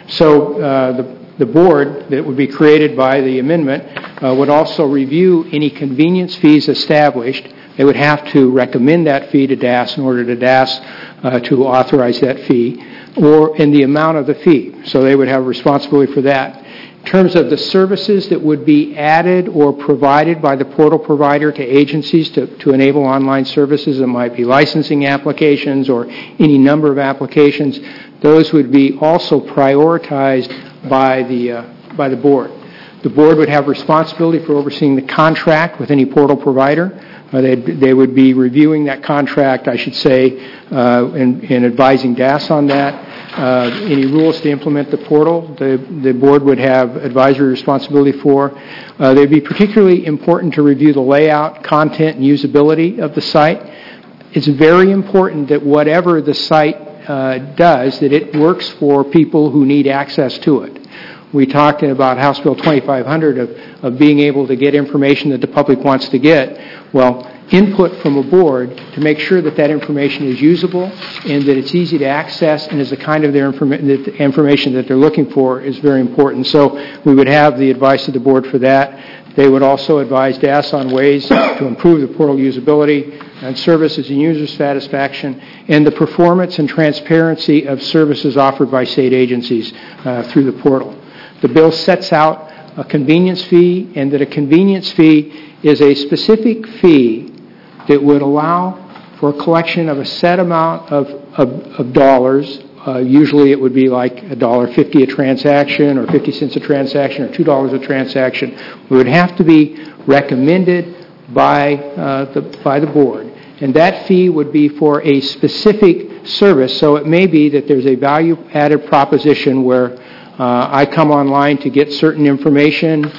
So uh, the The board that would be created by the amendment uh, would also review any convenience fees established. They would have to recommend that fee to D A S in order to D A S uh, to authorize that fee, or in the amount of the fee. So they would have responsibility for that. In terms of the services that would be added or provided by the portal provider to agencies to, to enable online services, it might be licensing applications or any number of applications, those would be also prioritized by the uh, by the board. The board would have responsibility for overseeing the contract with any portal provider. Uh, they they would be reviewing that contract, I should say, uh, and, and advising D A S on that. Uh, any rules to implement the portal, the the board would have advisory responsibility for. Uh, they'd be particularly important to review the layout, content, and usability of the site. It's very important that whatever the site Uh, does, that it works for people who need access to it. We talked about House Bill twenty-five hundred of, of being able to get information that the public wants to get. Well, input from a board to make sure that that information is usable and that it's easy to access and is the kind of their informa- that the information that they're looking for is very important. So we would have the advice of the board for that. They would also advise D A S on ways to improve the portal usability and services and user satisfaction and the performance and transparency of services offered by state agencies uh, through the portal. The bill sets out a convenience fee, and that a convenience fee is a specific fee that would allow for a collection of a set amount of, of, of dollars. Uh, usually it would be like one dollar fifty a transaction or fifty cents a transaction or two dollars a transaction. It would have to be recommended by, uh, the, by the board. And that fee would be for a specific service. So it may be that there's a value-added proposition where uh, I come online to get certain information uh,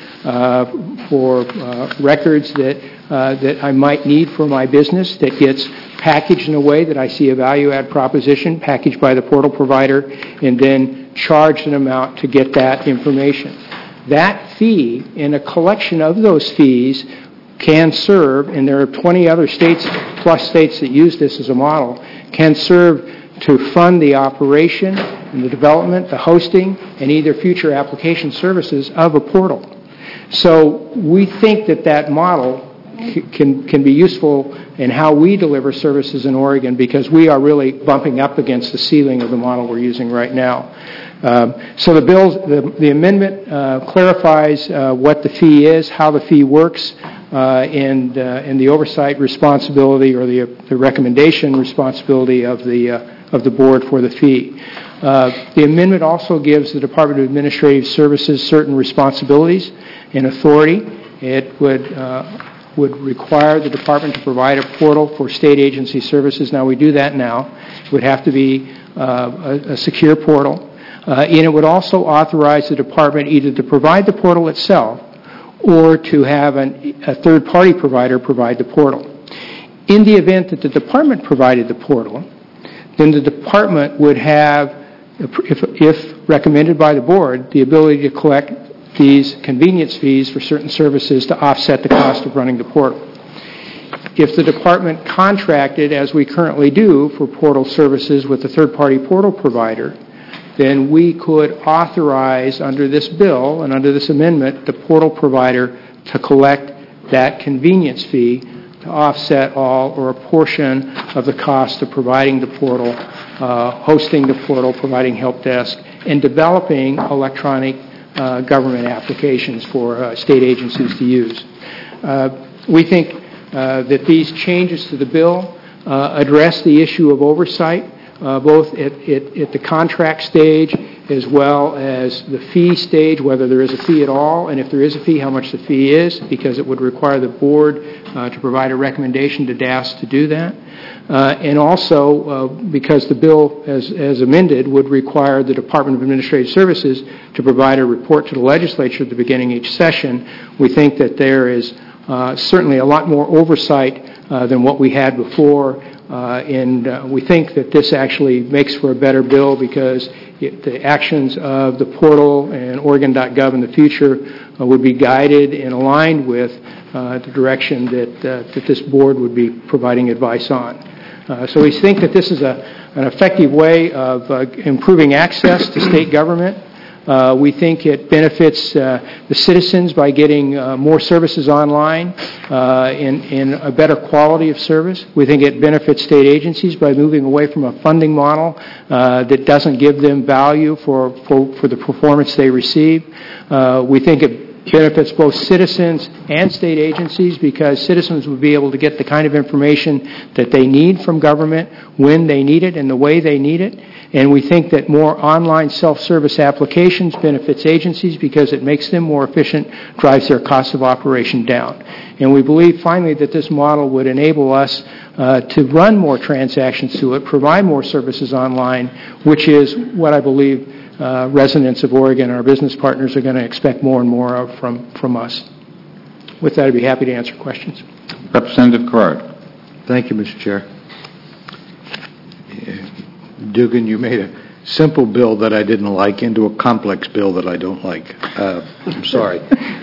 for uh, records that, uh, that I might need for my business that gets packaged in a way that I see a value-add proposition, packaged by the portal provider, and then charged an amount to get that information. That fee and a collection of those fees can serve, and there are twenty other states, plus states that use this as a model, can serve to fund the operation and the development, the hosting, and either future application services of a portal. So we think that that model can, can be useful in how we deliver services in Oregon because we are really bumping up against the ceiling of the model we're using right now. Um, So the bill, the the amendment uh, clarifies uh, what the fee is, how the fee works, uh, and uh, and the oversight responsibility or the the recommendation responsibility of the uh, of the board for the fee. Uh, The amendment also gives the Department of Administrative Services certain responsibilities and authority. It would uh, would require the department to provide a portal for state agency services. Now, we do that now. It would have to be uh, a, a secure portal. Uh, and it would also authorize the department either to provide the portal itself or to have an, a third-party provider provide the portal. In the event that the department provided the portal, then the department would have, if, if recommended by the board, the ability to collect fees, convenience fees for certain services to offset the cost of running the portal. If the department contracted, as we currently do, for portal services with a third-party portal provider, then we could authorize under this bill and under this amendment the portal provider to collect that convenience fee to offset all or a portion of the cost of providing the portal, uh, hosting the portal, providing help desk, and developing electronic uh, government applications for uh, state agencies to use. Uh, we think uh, that these changes to the bill uh, address the issue of oversight, Uh, both at, at, at the contract stage as well as the fee stage, whether there is a fee at all, and if there is a fee, how much the fee is, because it would require the board uh, to provide a recommendation to D A S to do that. Uh, and also, uh, because the bill, as, as amended, would require the Department of Administrative Services to provide a report to the legislature at the beginning of each session, we think that there is uh, certainly a lot more oversight uh, than what we had before. Uh, and uh, we think that this actually makes for a better bill because it, the actions of the portal and Oregon dot gov in the future uh, would be guided and aligned with uh, the direction that, uh, that this board would be providing advice on. Uh, so we think that this is a, an effective way of uh, improving access to state government. Uh, we think it benefits uh, the citizens by getting uh, more services online uh, and, and a better quality of service. We think it benefits state agencies by moving away from a funding model uh, that doesn't give them value for, for, for the performance they receive. Uh, we think it benefits both citizens and state agencies because citizens will be able to get the kind of information that they need from government when they need it and the way they need it. And we think that more online self-service applications benefits agencies because it makes them more efficient, drives their cost of operation down. And we believe, finally, that this model would enable us uh, to run more transactions through it, provide more services online, which is what I believe uh, residents of Oregon, our business partners, are going to expect more and more of from, from us. With that, I'd be happy to answer questions. Representative Carrard. Thank you, Mister Chair. Dugan, you made a simple bill that I didn't like into a complex bill that I don't like. Uh, I'm sorry.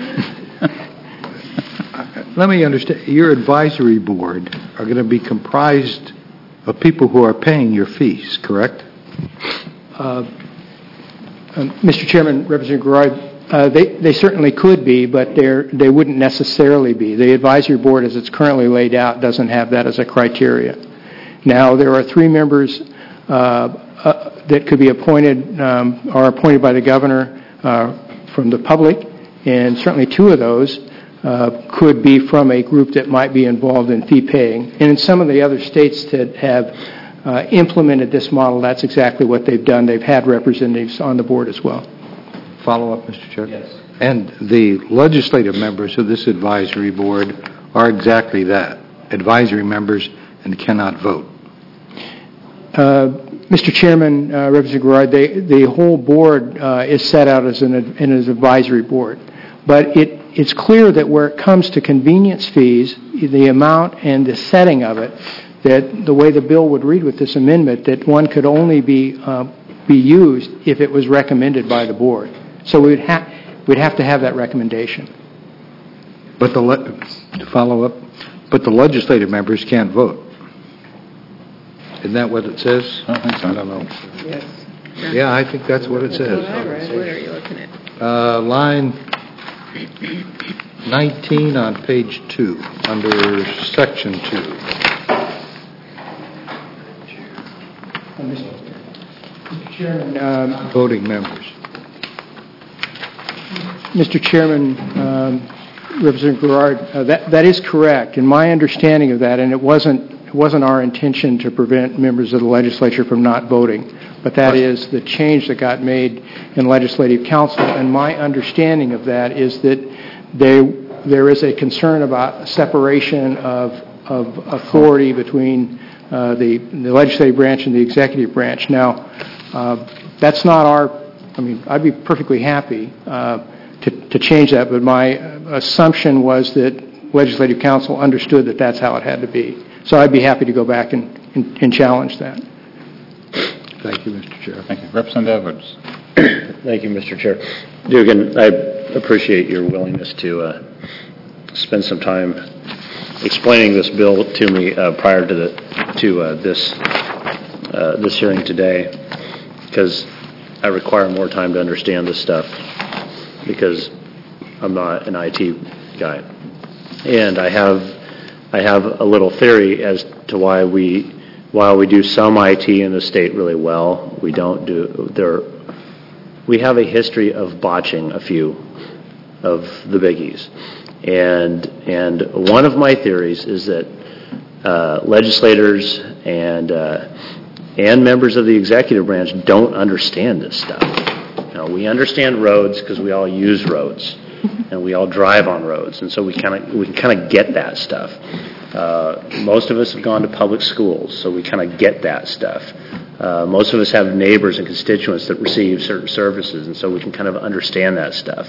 Let me understand. Your advisory board are going to be comprised of people who are paying your fees, correct? Uh, uh, Mister Chairman, Representative Garrard, uh, they, they certainly could be, but they're, they wouldn't necessarily be. The advisory board, as it's currently laid out, doesn't have that as a criteria. Now, there are three members Uh, uh, that could be appointed, um, are appointed by the governor uh, from the public, and certainly two of those uh, could be from a group that might be involved in fee paying. And in some of the other states that have uh, implemented this model, that's exactly what they've done. They've had representatives on the board as well. Follow up, Mister Chair? Yes. And the legislative members of this advisory board are exactly that, advisory members and cannot vote. Uh, Mister Chairman, uh, Representative Garrard, they, the whole board uh, is set out as an, as an advisory board. But it, it's clear that where it comes to convenience fees, the amount and the setting of it, that the way the bill would read with this amendment, that one could only be, uh, be used if it was recommended by the board. So we'd, ha- we'd have to have that recommendation. But the le- to follow up, but the legislative members can't vote. Isn't that what it says? I don't think so. I don't know. Yes. Yeah, I think that's what it says. What are you looking at? Uh, line nineteen on page two, under section two. Mister Chairman, um, voting members. Mister Chairman, um, Representative Gerard, uh, that, that is correct. In my understanding of that, and it wasn't, it wasn't our intention to prevent members of the legislature from not voting, but that is the change that got made in Legislative Council. And my understanding of that is that they, there is a concern about separation of, of authority between uh, the, the legislative branch and the executive branch. Now, uh, that's not our, I mean, I'd be perfectly happy uh, to, to change that, but my assumption was that Legislative Council understood that that's how it had to be. So I'd be happy to go back and, and, and challenge that. Thank you, Mister Chair. Thank you. Representative Edwards. Thank you, Mister Chair. Dugan, I appreciate your willingness to uh, spend some time explaining this bill to me uh, prior to the to uh, this uh, this hearing today, because I require more time to understand this stuff, because I'm not an I T guy, and I have I have a little theory as to why we while we do some I T in the state really well, we don't do there. We have a history of botching a few of the biggies, and and one of my theories is that uh, legislators and uh, and members of the executive branch don't understand this stuff. You know, we understand roads because we all use roads, and we all drive on roads, and so we kind of we can kind of get that stuff. Uh, most of us have gone to public schools, so we kind of get that stuff. Uh, most of us have neighbors and constituents that receive certain services, and so we can kind of understand that stuff.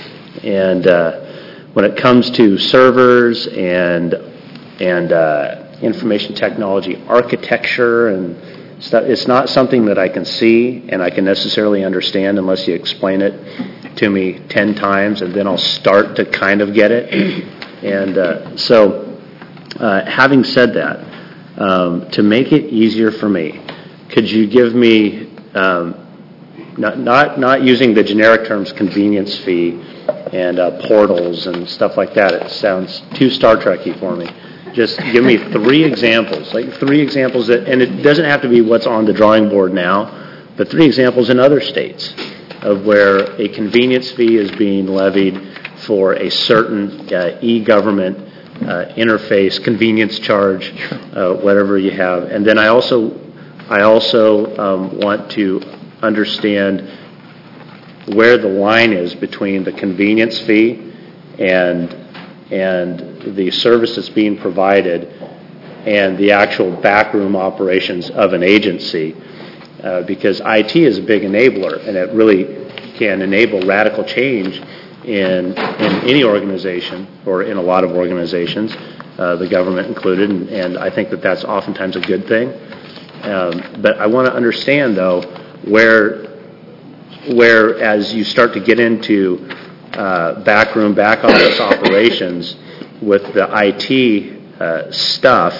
And uh, when it comes to servers and and uh, information technology architecture and stuff, it's not something that I can see and I can necessarily understand unless you explain it to me ten times, and then I'll start to kind of get it. And uh, so, uh, having said that, um, to make it easier for me, could you give me, um, not, not not using the generic terms convenience fee and uh, portals and stuff like that, it sounds too Star Trek-y for me. Just give me three examples, like three examples, that, and it doesn't have to be what's on the drawing board now, but three examples in other states of where a convenience fee is being levied for a certain uh, e-government uh, interface, convenience charge, uh, whatever you have. And then I also I also um, want to understand where the line is between the convenience fee and and the service that's being provided and the actual backroom operations of an agency, uh, because I T is a big enabler, and it really can enable radical change in in any organization or in a lot of organizations, uh, the government included, and, and I think that that's oftentimes a good thing. Um, but I want to understand, though, where, where as you start to get into uh, backroom, back office operations with the I T uh, stuff,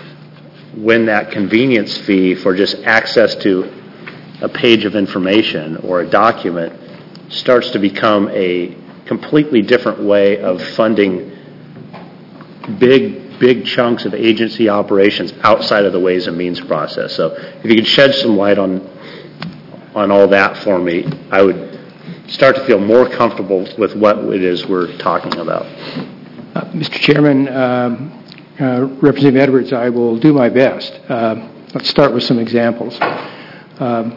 when that convenience fee for just access to a page of information or a document starts to become a completely different way of funding big big chunks of agency operations outside of the Ways and Means process. So if you could shed some light on on all that for me, I would start to feel more comfortable with what it is we're talking about. Uh, Mister Chairman, um, uh, Representative Edwards, I will do my best. Uh, let's start with some examples. Um,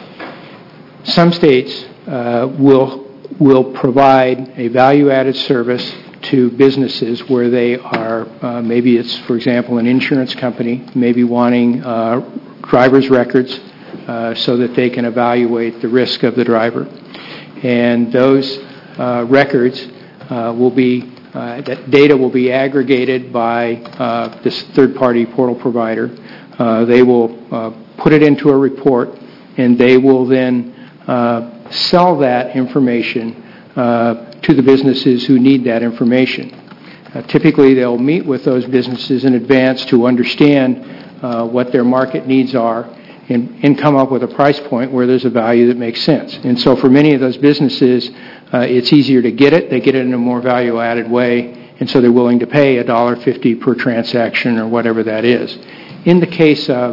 some states uh, will will provide a value-added service to businesses where they are, uh, maybe it's, for example, an insurance company, maybe wanting uh, driver's records uh, so that they can evaluate the risk of the driver. And those uh, records uh, will be, uh, that data will be aggregated by uh, this third-party portal provider. Uh, they will uh, put it into a report, and they will then uh, sell that information uh, to the businesses who need that information. Uh, typically, they'll meet with those businesses in advance to understand uh, what their market needs are and, and come up with a price point where there's a value that makes sense. And so for many of those businesses, uh, it's easier to get it. They get it in a more value-added way, and so they're willing to pay one dollar fifty per transaction or whatever that is. In the case of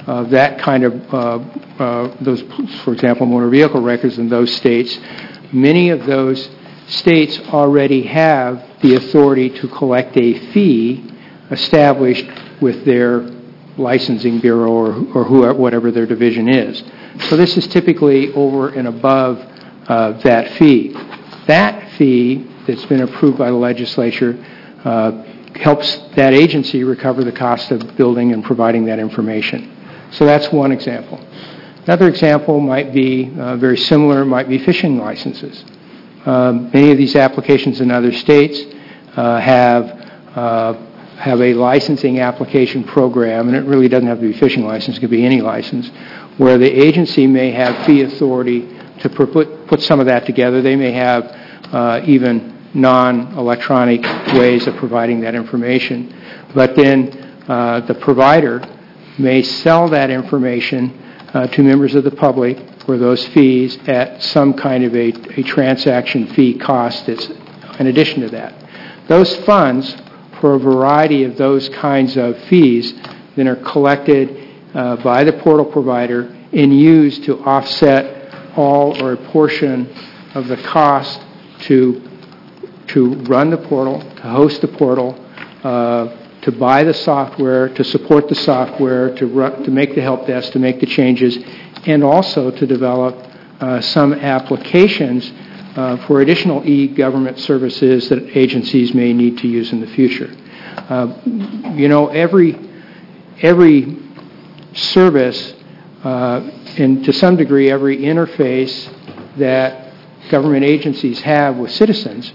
of that kind of, uh, uh, those, for example, motor vehicle records in those states, many of those states already have the authority to collect a fee established with their licensing bureau or, or whoever, whatever their division is. So this is typically over and above uh, that fee. That fee that's been approved by the legislature uh, helps that agency recover the cost of building and providing that information. So that's one example. Another example might be uh, very similar, might be fishing licenses. Um, many of these applications in other states uh, have uh, have a licensing application program, and it really doesn't have to be fishing license, it could be any license, where the agency may have fee authority to put, put some of that together. They may have uh, even non-electronic ways of providing that information. But then uh, the provider may sell that information uh, to members of the public for those fees at some kind of a, a transaction fee cost that's in addition to that. Those funds for a variety of those kinds of fees then are collected uh, by the portal provider and used to offset all or a portion of the cost to to run the portal, to host the portal, uh, to buy the software, to support the software, to run, to make the help desk, to make the changes, and also to develop uh, some applications uh, for additional e-government services that agencies may need to use in the future. Uh, you know, every every service, uh, and to some degree every interface that government agencies have with citizens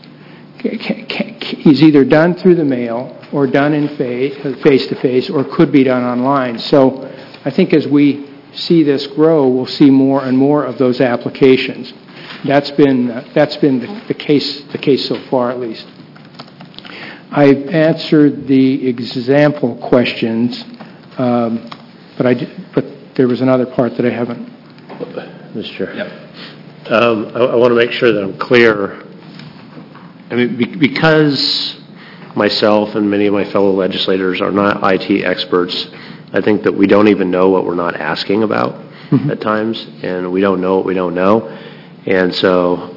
is either done through the mail or done in face-to-face or could be done online. So I think as we see this grow, we'll see more and more of those applications. That's been uh, that's been the, the case the case so far, at least. I've answered the example questions, um, but I did, but there was another part that I haven't. Mister Chair. Yep. Um, I, I want to make sure that I'm clear. I mean, be, because myself and many of my fellow legislators are not I T experts, I think that we don't even know what we're not asking about mm-hmm. at times, and we don't know what we don't know. And so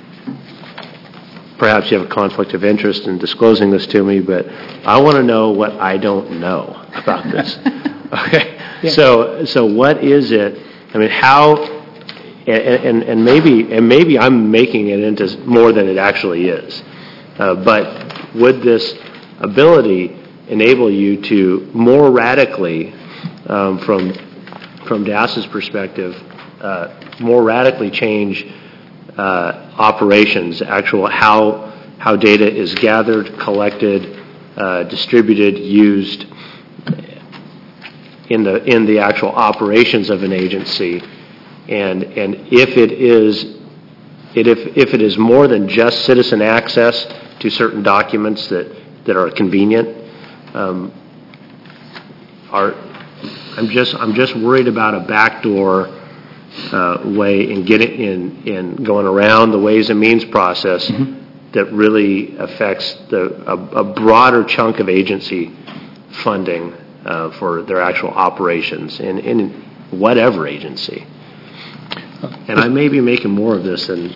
perhaps you have a conflict of interest in disclosing this to me, but I want to know what I don't know about this. Okay? Yeah. So so what is it? I mean, how... And, and, and maybe and maybe I'm making it into more than it actually is. Uh, but would this ability enable you to more radically, um, from from DAS's perspective, uh, more radically change uh, operations, actual how how data is gathered, collected, uh, distributed, used in the in the actual operations of an agency? And and if it is, it, if if it is more than just citizen access to certain documents that, that are convenient, um, are I'm just I'm just worried about a backdoor uh, way in getting in in going around the Ways and Means process mm-hmm. that really affects the a, a broader chunk of agency funding uh, for their actual operations in in whatever agency. And I may be making more of this than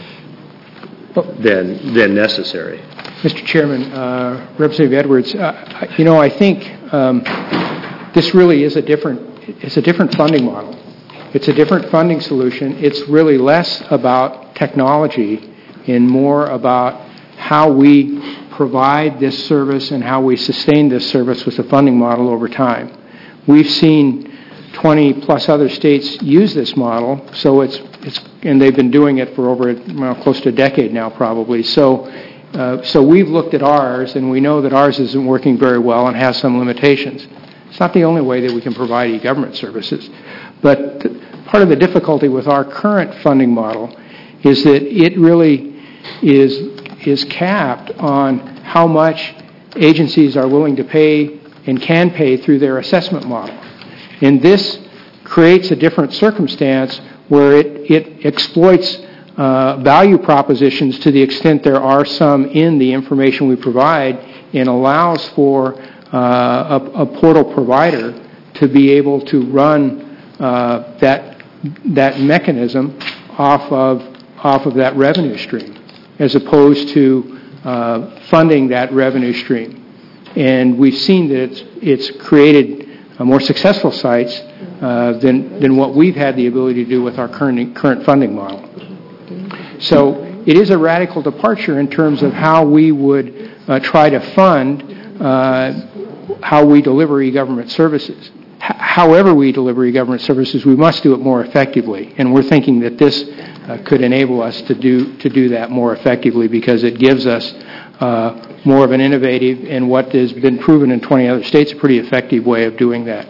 than, than necessary. Mister Chairman, uh, Representative Edwards, uh, you know, I think um, this really is a different, it's a different funding model. It's a different funding solution. It's really less about technology and more about how we provide this service and how we sustain this service with the funding model over time. We've seen twenty plus other states use this model, so it's it's and they've been doing it for over well, close to a decade now, probably. So, uh, so we've looked at ours, and we know that ours isn't working very well and has some limitations. It's not the only way that we can provide e-government services, but th- part of the difficulty with our current funding model is that it really is is capped on how much agencies are willing to pay and can pay through their assessment model. And this creates a different circumstance where it, it exploits uh, value propositions to the extent there are some in the information we provide and allows for uh, a, a portal provider to be able to run uh, that that mechanism off of off of that revenue stream, as opposed to uh, funding that revenue stream. And we've seen that it's, it's created uh, more successful sites uh, than than what we've had the ability to do with our current current funding model. So it is a radical departure in terms of how we would uh, try to fund uh, how we deliver e-government services. H- however we deliver e-government services, we must do it more effectively. And we're thinking that this uh, could enable us to do to do that more effectively, because it gives us uh, more of an innovative and what has been proven in twenty other states, a pretty effective way of doing that.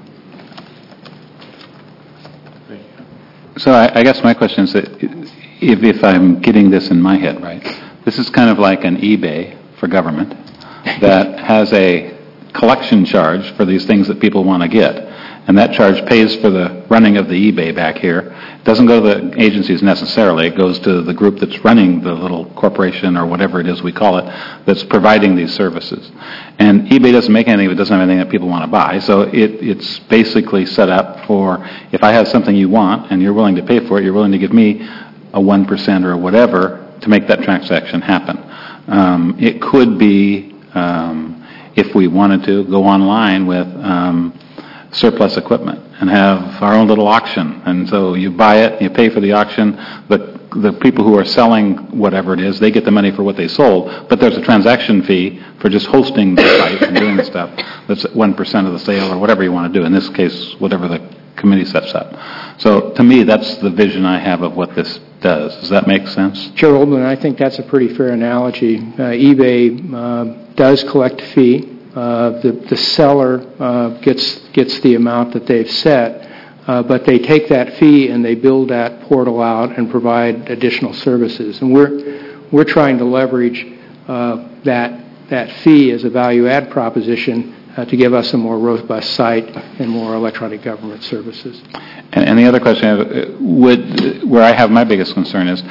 So I, I guess my question is that if, if I'm getting this in my head right, this is kind of like an eBay for government that has a collection charge for these things that people want to get. And that charge pays for the running of the eBay back here. It doesn't go to the agencies necessarily. It goes to the group that's running the little corporation or whatever it is we call it that's providing these services. And eBay doesn't make anything if it doesn't have anything that people want to buy. So it, it's basically set up for, if I have something you want and you're willing to pay for it, you're willing to give me a one percent or whatever to make that transaction happen. Um, it could be, um, if we wanted to, go online with um, surplus equipment and have our own little auction. And so you buy it, you pay for the auction, the the people who are selling whatever it is, they get the money for what they sold, but there's a transaction fee for just hosting the site and doing the stuff. That's one percent of the sale or whatever you want to do. In this case, whatever the committee sets up. So to me, that's the vision I have of what this does. Does that make sense? Chair Oldman, I think that's a pretty fair analogy. Uh, eBay uh, does collect a fee. Uh, the, the seller uh, gets gets the amount that they've set, uh, but they take that fee and they build that portal out and provide additional services. And we're we're trying to leverage uh, that that fee as a value add proposition uh, to give us a more robust site and more electronic government services. And, and the other question I have, would, where I have my biggest concern is,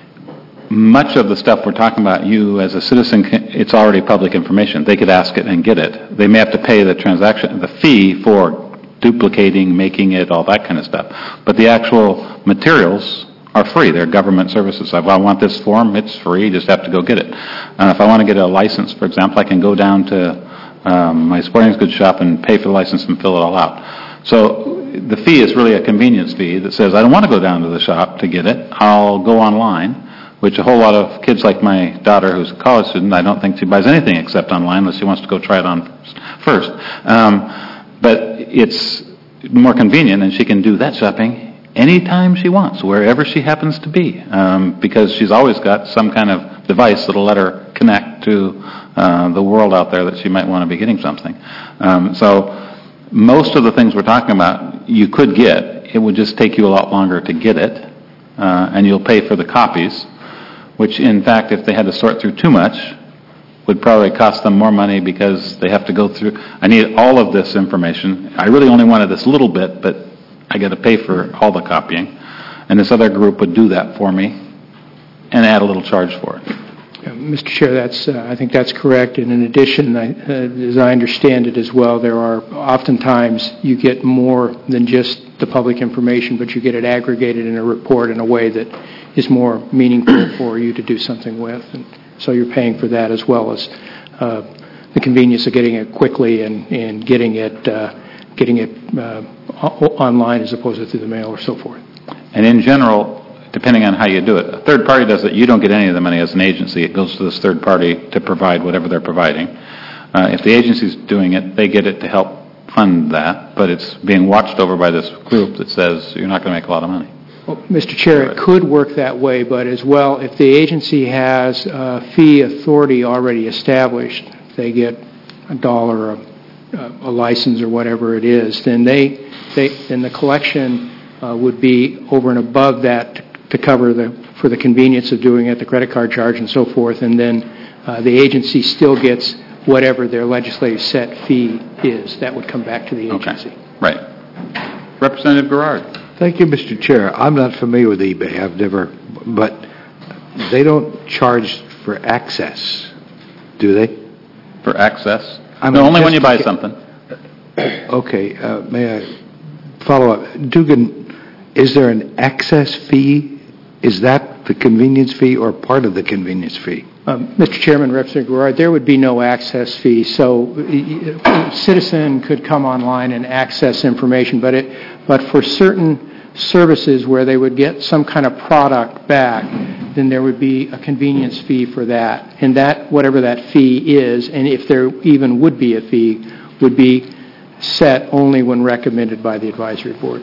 much of the stuff we're talking about, you as a citizen, it's already public information. They could ask it and get it. They may have to pay the transaction, the fee for duplicating, making it, all that kind of stuff. But the actual materials are free. They're government services. If I want this form, it's free. You just have to go get it. Uh, if I want to get a license, for example, I can go down to um, my sporting goods shop and pay for the license and fill it all out. So the fee is really a convenience fee that says, I don't want to go down to the shop to get it. I'll go online, which a whole lot of kids like my daughter, who's a college student, I don't think she buys anything except online unless she wants to go try it on first. Um, but it's more convenient, and she can do that shopping anytime she wants, wherever she happens to be, um, because she's always got some kind of device that'll let her connect to uh, the world out there that she might want to be getting something. Um, so most of the things we're talking about, you could get. It would just take you a lot longer to get it, uh, and you'll pay for the copies, which in fact, if they had to sort through too much, would probably cost them more money because they have to go through, I need all of this information. I really only wanted this little bit, but I got to pay for all the copying. And this other group would do that for me and add a little charge for it. Uh, Mister Chair, that's, uh, I think that's correct. And in addition, I, uh, as I understand it as well, there are oftentimes you get more than just the public information, but you get it aggregated in a report in a way that is more meaningful for you to do something with. And so you're paying for that, as well as uh, the convenience of getting it quickly and, and getting it uh, getting it uh, o- online as opposed to through the mail or so forth. And in general, depending on how you do it, a third party does it. You don't get any of the money as an agency. It goes to this third party to provide whatever they're providing. Uh, if the agency's doing it, they get it to help fund that, but it's being watched over by this group that says you're not going to make a lot of money. Well, Mister Chair, it could work that way, but as well, if the agency has uh, fee authority already established, they get a dollar a, a license or whatever it is, then they, they then the collection uh, would be over and above that to, to cover the for the convenience of doing it, the credit card charge and so forth, and then uh, the agency still gets whatever their legislative set fee is. That would come back to the agency. Okay. Right. Representative Garrard. Thank you, Mister Chair. I'm not familiar with eBay. I've never, but they don't charge for access, do they? For access? I mean, no, only when you buy to, something. Okay, uh, may I follow up? Dugan, is there an access fee? Is that the convenience fee or part of the convenience fee? Um, Mister Chairman, Representative Guerrero, there would be no access fee, so a citizen could come online and access information, but it, but for certain services where they would get some kind of product back, then there would be a convenience fee for that, and that, whatever that fee is, and if there even would be a fee, would be set only when recommended by the advisory board.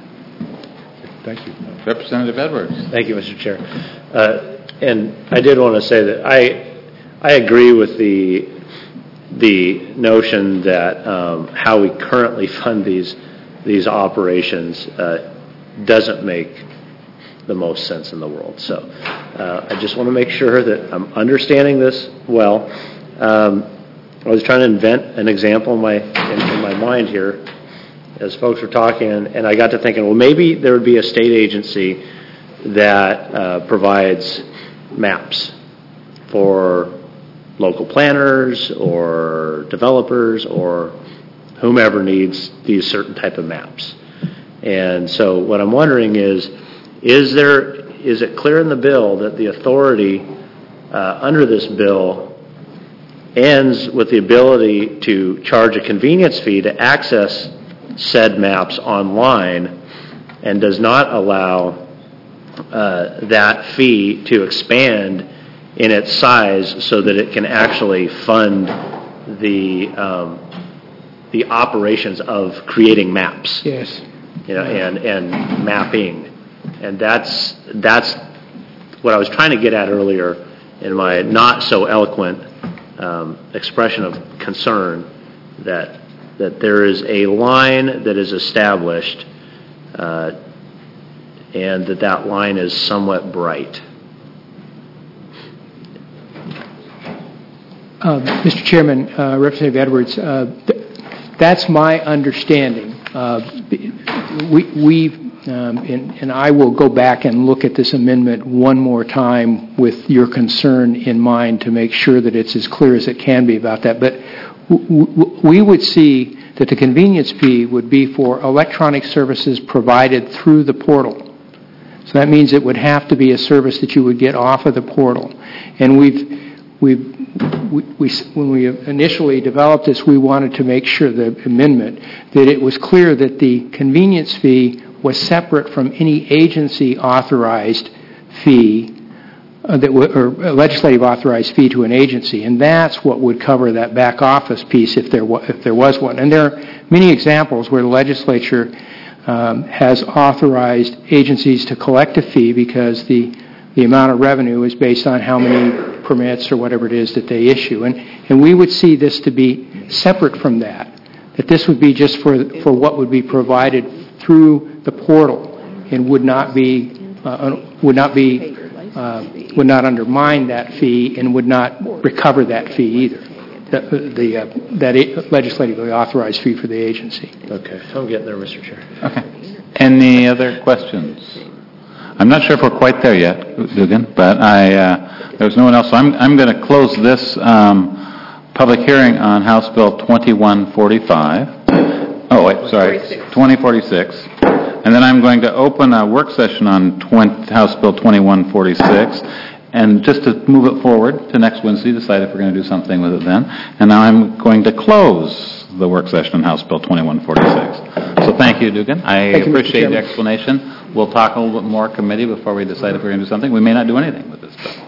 Thank you. Representative Edwards. Thank you, Mister Chair. Uh, and I did want to say that I I agree with the the notion that um, how we currently fund these these operations uh, doesn't make the most sense in the world. So uh, I just want to make sure that I'm understanding this well. Um, I was trying to invent an example in my in, in my mind here as folks were talking, and, and I got to thinking, well, maybe there would be a state agency that uh, provides maps for local planners or developers or whomever needs these certain type of maps. And so what I'm wondering is, is there, is it clear in the bill that the authority uh, under this bill ends with the ability to charge a convenience fee to access said maps online and does not allow uh, that fee to expand in its size so that it can actually fund the um, the operations of creating maps? Yes. You know, and, and mapping. And that's that's what I was trying to get at earlier in my not so eloquent um, expression of concern that that there is a line that is established uh, and that that line is somewhat bright. Uh, Mister Chairman, uh, Representative Edwards, uh, th- that's my understanding. Uh, we, we um, and, and I will go back and look at this amendment one more time with your concern in mind to make sure that it's as clear as it can be about that. But w- w- we would see that the convenience fee would be for electronic services provided through the portal. So that means it would have to be a service that you would get off of the portal. And we've, we've We, we, when we initially developed this, we wanted to make sure, the amendment, that it was clear that the convenience fee was separate from any agency authorized fee, uh, that w- or legislative authorized fee to an agency, and that's what would cover that back office piece if there, wa- if there was one. And there are many examples where the legislature um, has authorized agencies to collect a fee because the the amount of revenue is based on how many permits or whatever it is that they issue. And and we would see this to be separate from that, that this would be just for for what would be provided through the portal and would not be, uh, would not be, uh, would not undermine that fee and would not recover that fee either, the, the uh, that legislatively authorized fee for the agency. Okay, I'm getting there, Mister Chair. Okay. Any other questions? I'm not sure if we're quite there yet, Dugan, but I, uh, there's no one else. So I'm, I'm going to close this um, public hearing on House Bill twenty-one forty-five. Oh, wait, sorry, twenty forty-six. And then I'm going to open a work session on twenty, House Bill twenty-one forty-six. And just to move it forward to next Wednesday, decide if we're going to do something with it then. And now I'm going to close the work session on House Bill twenty-one forty-six. So thank you, Dugan. I Thank you, Mister appreciate the Chairman. explanation. We'll talk a little bit more committee before we decide if we're going to do something. We may not do anything with this bill.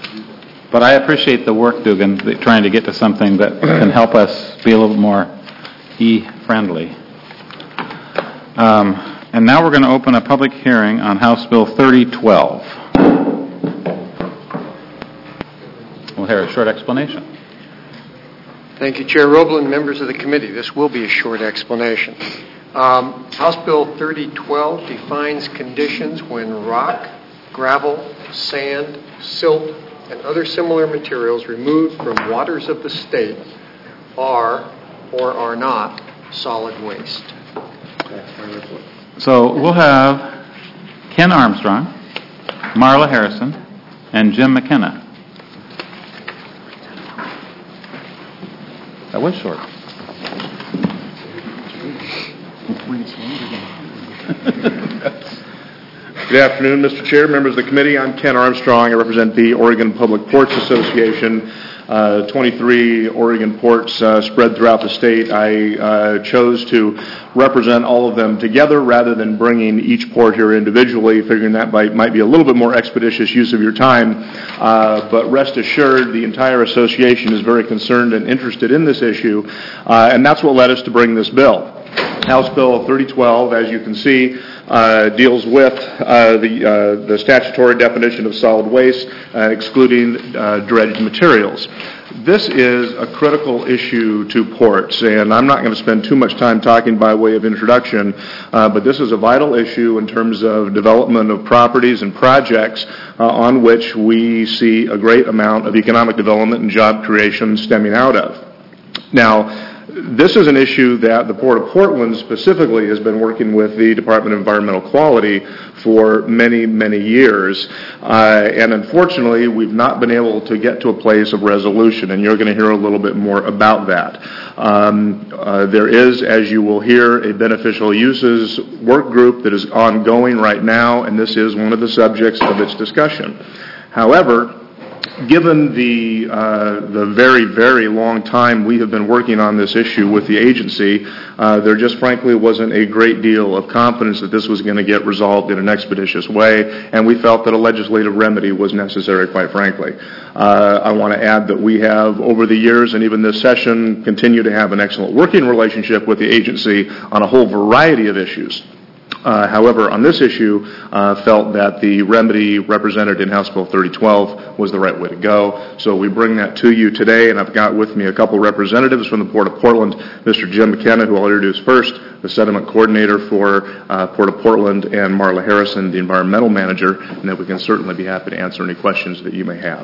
But I appreciate the work, Dugan, that- trying to get to something that can help us be a little bit more E-friendly. Um, and now we're going to open a public hearing on House Bill thirty twelve. We'll hear a short explanation. Thank you, Chair Roblin, members of the committee. This will be a short explanation. Um, House Bill thirty twelve defines conditions when rock, gravel, sand, silt, and other similar materials removed from waters of the state are or are not solid waste. So we'll have Ken Armstrong, Marla Harrison, and Jim McKenna. That was short. Good afternoon, Mister Chair, members of the committee. I'm Ken Armstrong. I represent the Oregon Public Ports Association. Uh, twenty-three Oregon ports uh, spread throughout the state. I uh, chose to represent all of them together rather than bringing each port here individually, figuring that might, might be a little bit more expeditious use of your time. Uh, but rest assured, the entire association is very concerned and interested in this issue, uh, and that's what led us to bring this bill. House Bill thirty twelve, as you can see, uh, deals with uh, the, uh, the statutory definition of solid waste, uh, excluding uh, dredged materials. This is a critical issue to ports, and I'm not going to spend too much time talking by way of introduction, uh, but this is a vital issue in terms of development of properties and projects uh, on which we see a great amount of economic development and job creation stemming out of. Now, this is an issue that the Port of Portland specifically has been working with the Department of Environmental Quality for many, many years. Uh, and unfortunately, we've not been able to get to a place of resolution, and you're going to hear a little bit more about that. Um, uh, there is, as you will hear, a beneficial uses work group that is ongoing right now, and this is one of the subjects of its discussion. However, given the uh, the very, very long time we have been working on this issue with the agency, uh, there just frankly wasn't a great deal of confidence that this was going to get resolved in an expeditious way, and we felt that a legislative remedy was necessary, quite frankly. Uh, I want to add that we have, over the years and even this session, continue to have an excellent working relationship with the agency on a whole variety of issues. Uh, however, on this issue, uh, felt that the remedy represented in House Bill thirty twelve was the right way to go. So we bring that to you today, and I've got with me a couple representatives from the Port of Portland, Mister Jim McKenna, who I'll introduce first, the Sediment Coordinator for uh, Port of Portland, and Marla Harrison, the Environmental Manager, and that we can certainly be happy to answer any questions that you may have.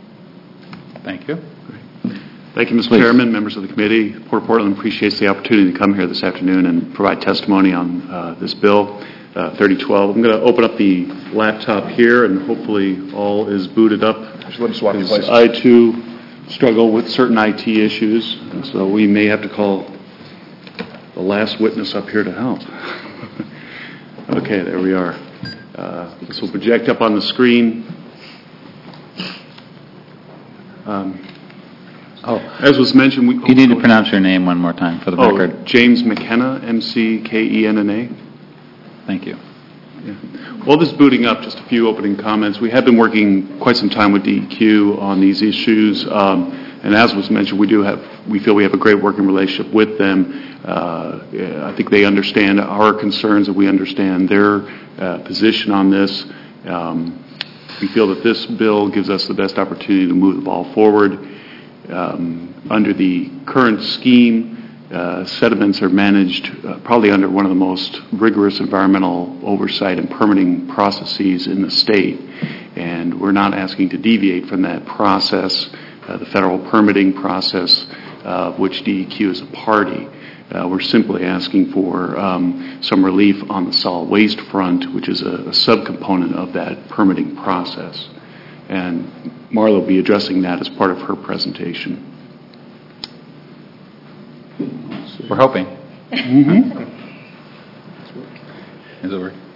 Thank you. Thank you, Mister Please. Chairman, members of the committee. Port of Portland appreciates the opportunity to come here this afternoon and provide testimony on uh, this bill, uh, thirty twelve. I'm going to open up the laptop here, and hopefully all is booted up. Just let us swap your places. I, too, struggle with certain I T issues, and so we may have to call the last witness up here to help. Okay, there we are. Uh, this will project up on the screen. Um, Oh, As was mentioned, we... you need to pronounce your name one more time for the Oh, record. James McKenna, M C K E N N A. Thank you. Yeah. While this is booting up, just a few opening comments. We have been working quite some time with D E Q on these issues, um, and as was mentioned, we do have, we feel we have a great working relationship with them. Uh, I think they understand our concerns, and we understand their uh, position on this. Um, we feel that this bill gives us the best opportunity to move the ball forward. Um, under the current scheme, uh, sediments are managed uh, probably under one of the most rigorous environmental oversight and permitting processes in the state, and we're not asking to deviate from that process, uh, the federal permitting process, uh, of which D E Q is a party. Uh, we're simply asking for um, some relief on the solid waste front, which is a, a subcomponent of that permitting process. And Marla will be addressing that as part of her presentation. We're hoping. Mm-hmm. Is it working?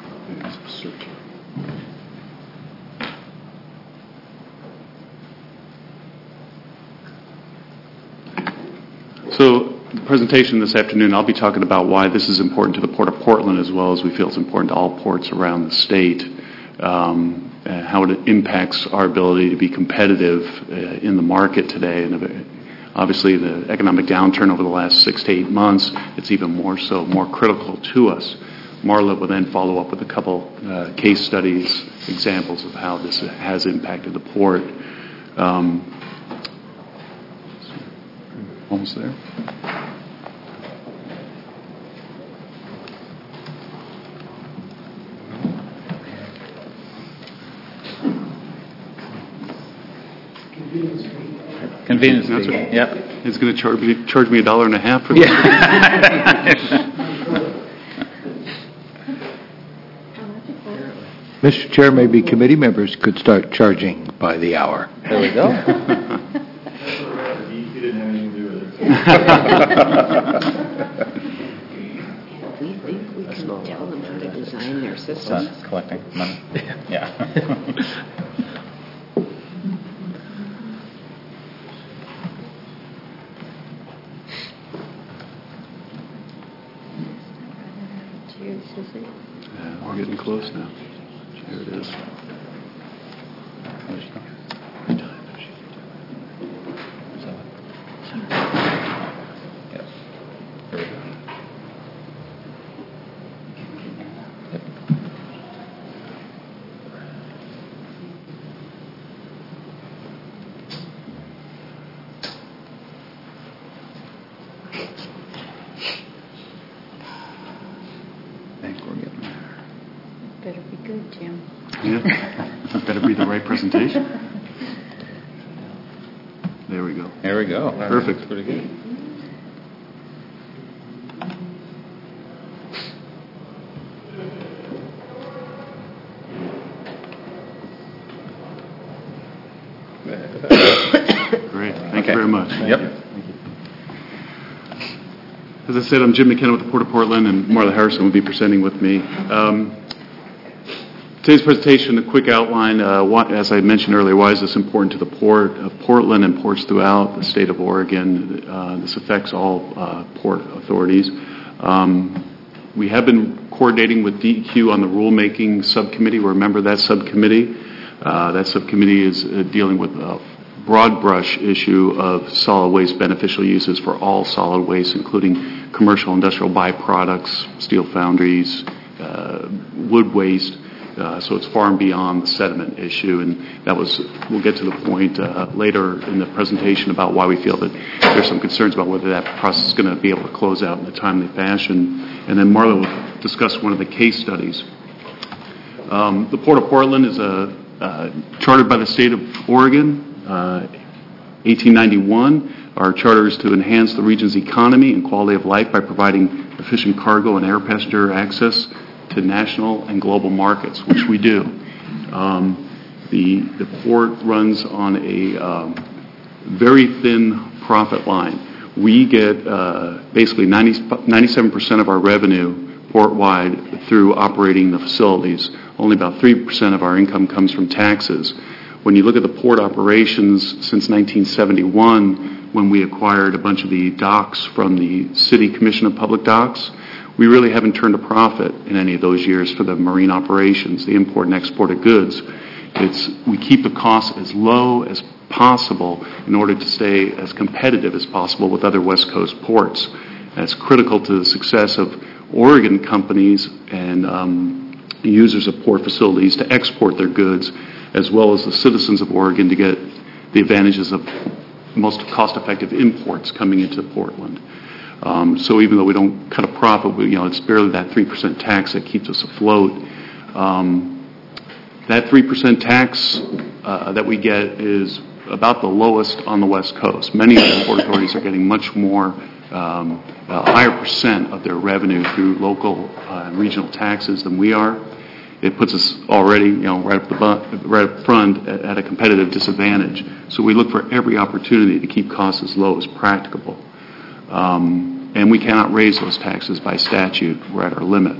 So, the presentation this afternoon, I'll be talking about why this is important to the Port of Portland, as well as we feel it's important to all ports around the state. Um, Uh, how it impacts our ability to be competitive uh, in the market today. And uh, obviously the economic downturn over the last six to eight months, it's even more so, more critical to us. Marla will then follow up with a couple uh, case studies, examples of how this has impacted the port. Um, almost there. Convenience That's fee. right. Yep. It's going to charge me charge me a dollar and a half for this. Yeah. Mister Chair, maybe committee members could start charging by the hour. There we go. He didn't have anything to do with it. Tell them how to design their It's systems. not collecting money. Yeah. Yeah, we're getting close now. There it is. Better be good, Jim. Yeah. Better be the right presentation. There we go. There we go. Perfect. Pretty good. Great. Thank you very much. Yep. As I said, I'm Jim McKenna with the Port of Portland, and Marla Harrison will be presenting with me. Um, today's presentation, a quick outline. Uh, why, as I mentioned earlier, why is this important to the Port of Portland and ports throughout the state of Oregon? Uh, this affects all uh, port authorities. Um, we have been coordinating with D E Q on the rulemaking subcommittee. We're a member of that subcommittee. Uh, that subcommittee is uh, dealing with a broad brush issue of solid waste beneficial uses for all solid waste, including commercial industrial byproducts, steel foundries, uh, wood waste. Uh, so it's far and beyond the sediment issue, and that was, we'll get to the point uh, later in the presentation about why we feel that there's some concerns about whether that process is going to be able to close out in a timely fashion. And then Marla will discuss one of the case studies. Um, the Port of Portland is a, uh, chartered by the state of Oregon, uh, eighteen ninety-one. Our charter is to enhance the region's economy and quality of life by providing efficient cargo and air passenger access to national and global markets, which we do. Um, the, the port runs on a um, very thin profit line. We get uh, basically ninety, ninety-seven percent of our revenue port-wide through operating the facilities. Only about three percent of our income comes from taxes. When you look at the port operations since nineteen seventy-one, when we acquired a bunch of the docks from the City Commission of Public Docks, we really haven't turned a profit in any of those years for the marine operations, the import and export of goods. It's, we keep the costs as low as possible in order to stay as competitive as possible with other West Coast ports. And it's critical to the success of Oregon companies and um, users of port facilities to export their goods, as well as the citizens of Oregon to get the advantages of most cost-effective imports coming into Portland. Um, so even though we don't cut a profit, we, you know, it's barely that three percent tax that keeps us afloat. Um, that three percent tax uh, that we get is about the lowest on the West Coast. Many of the port authorities are getting much more, um, a higher percent of their revenue through local uh, and regional taxes than we are. It puts us already, you know, right up the bu- right up front at, at a competitive disadvantage. So we look for every opportunity to keep costs as low as practicable. Um, and we cannot raise those taxes by statute. We're at our limit.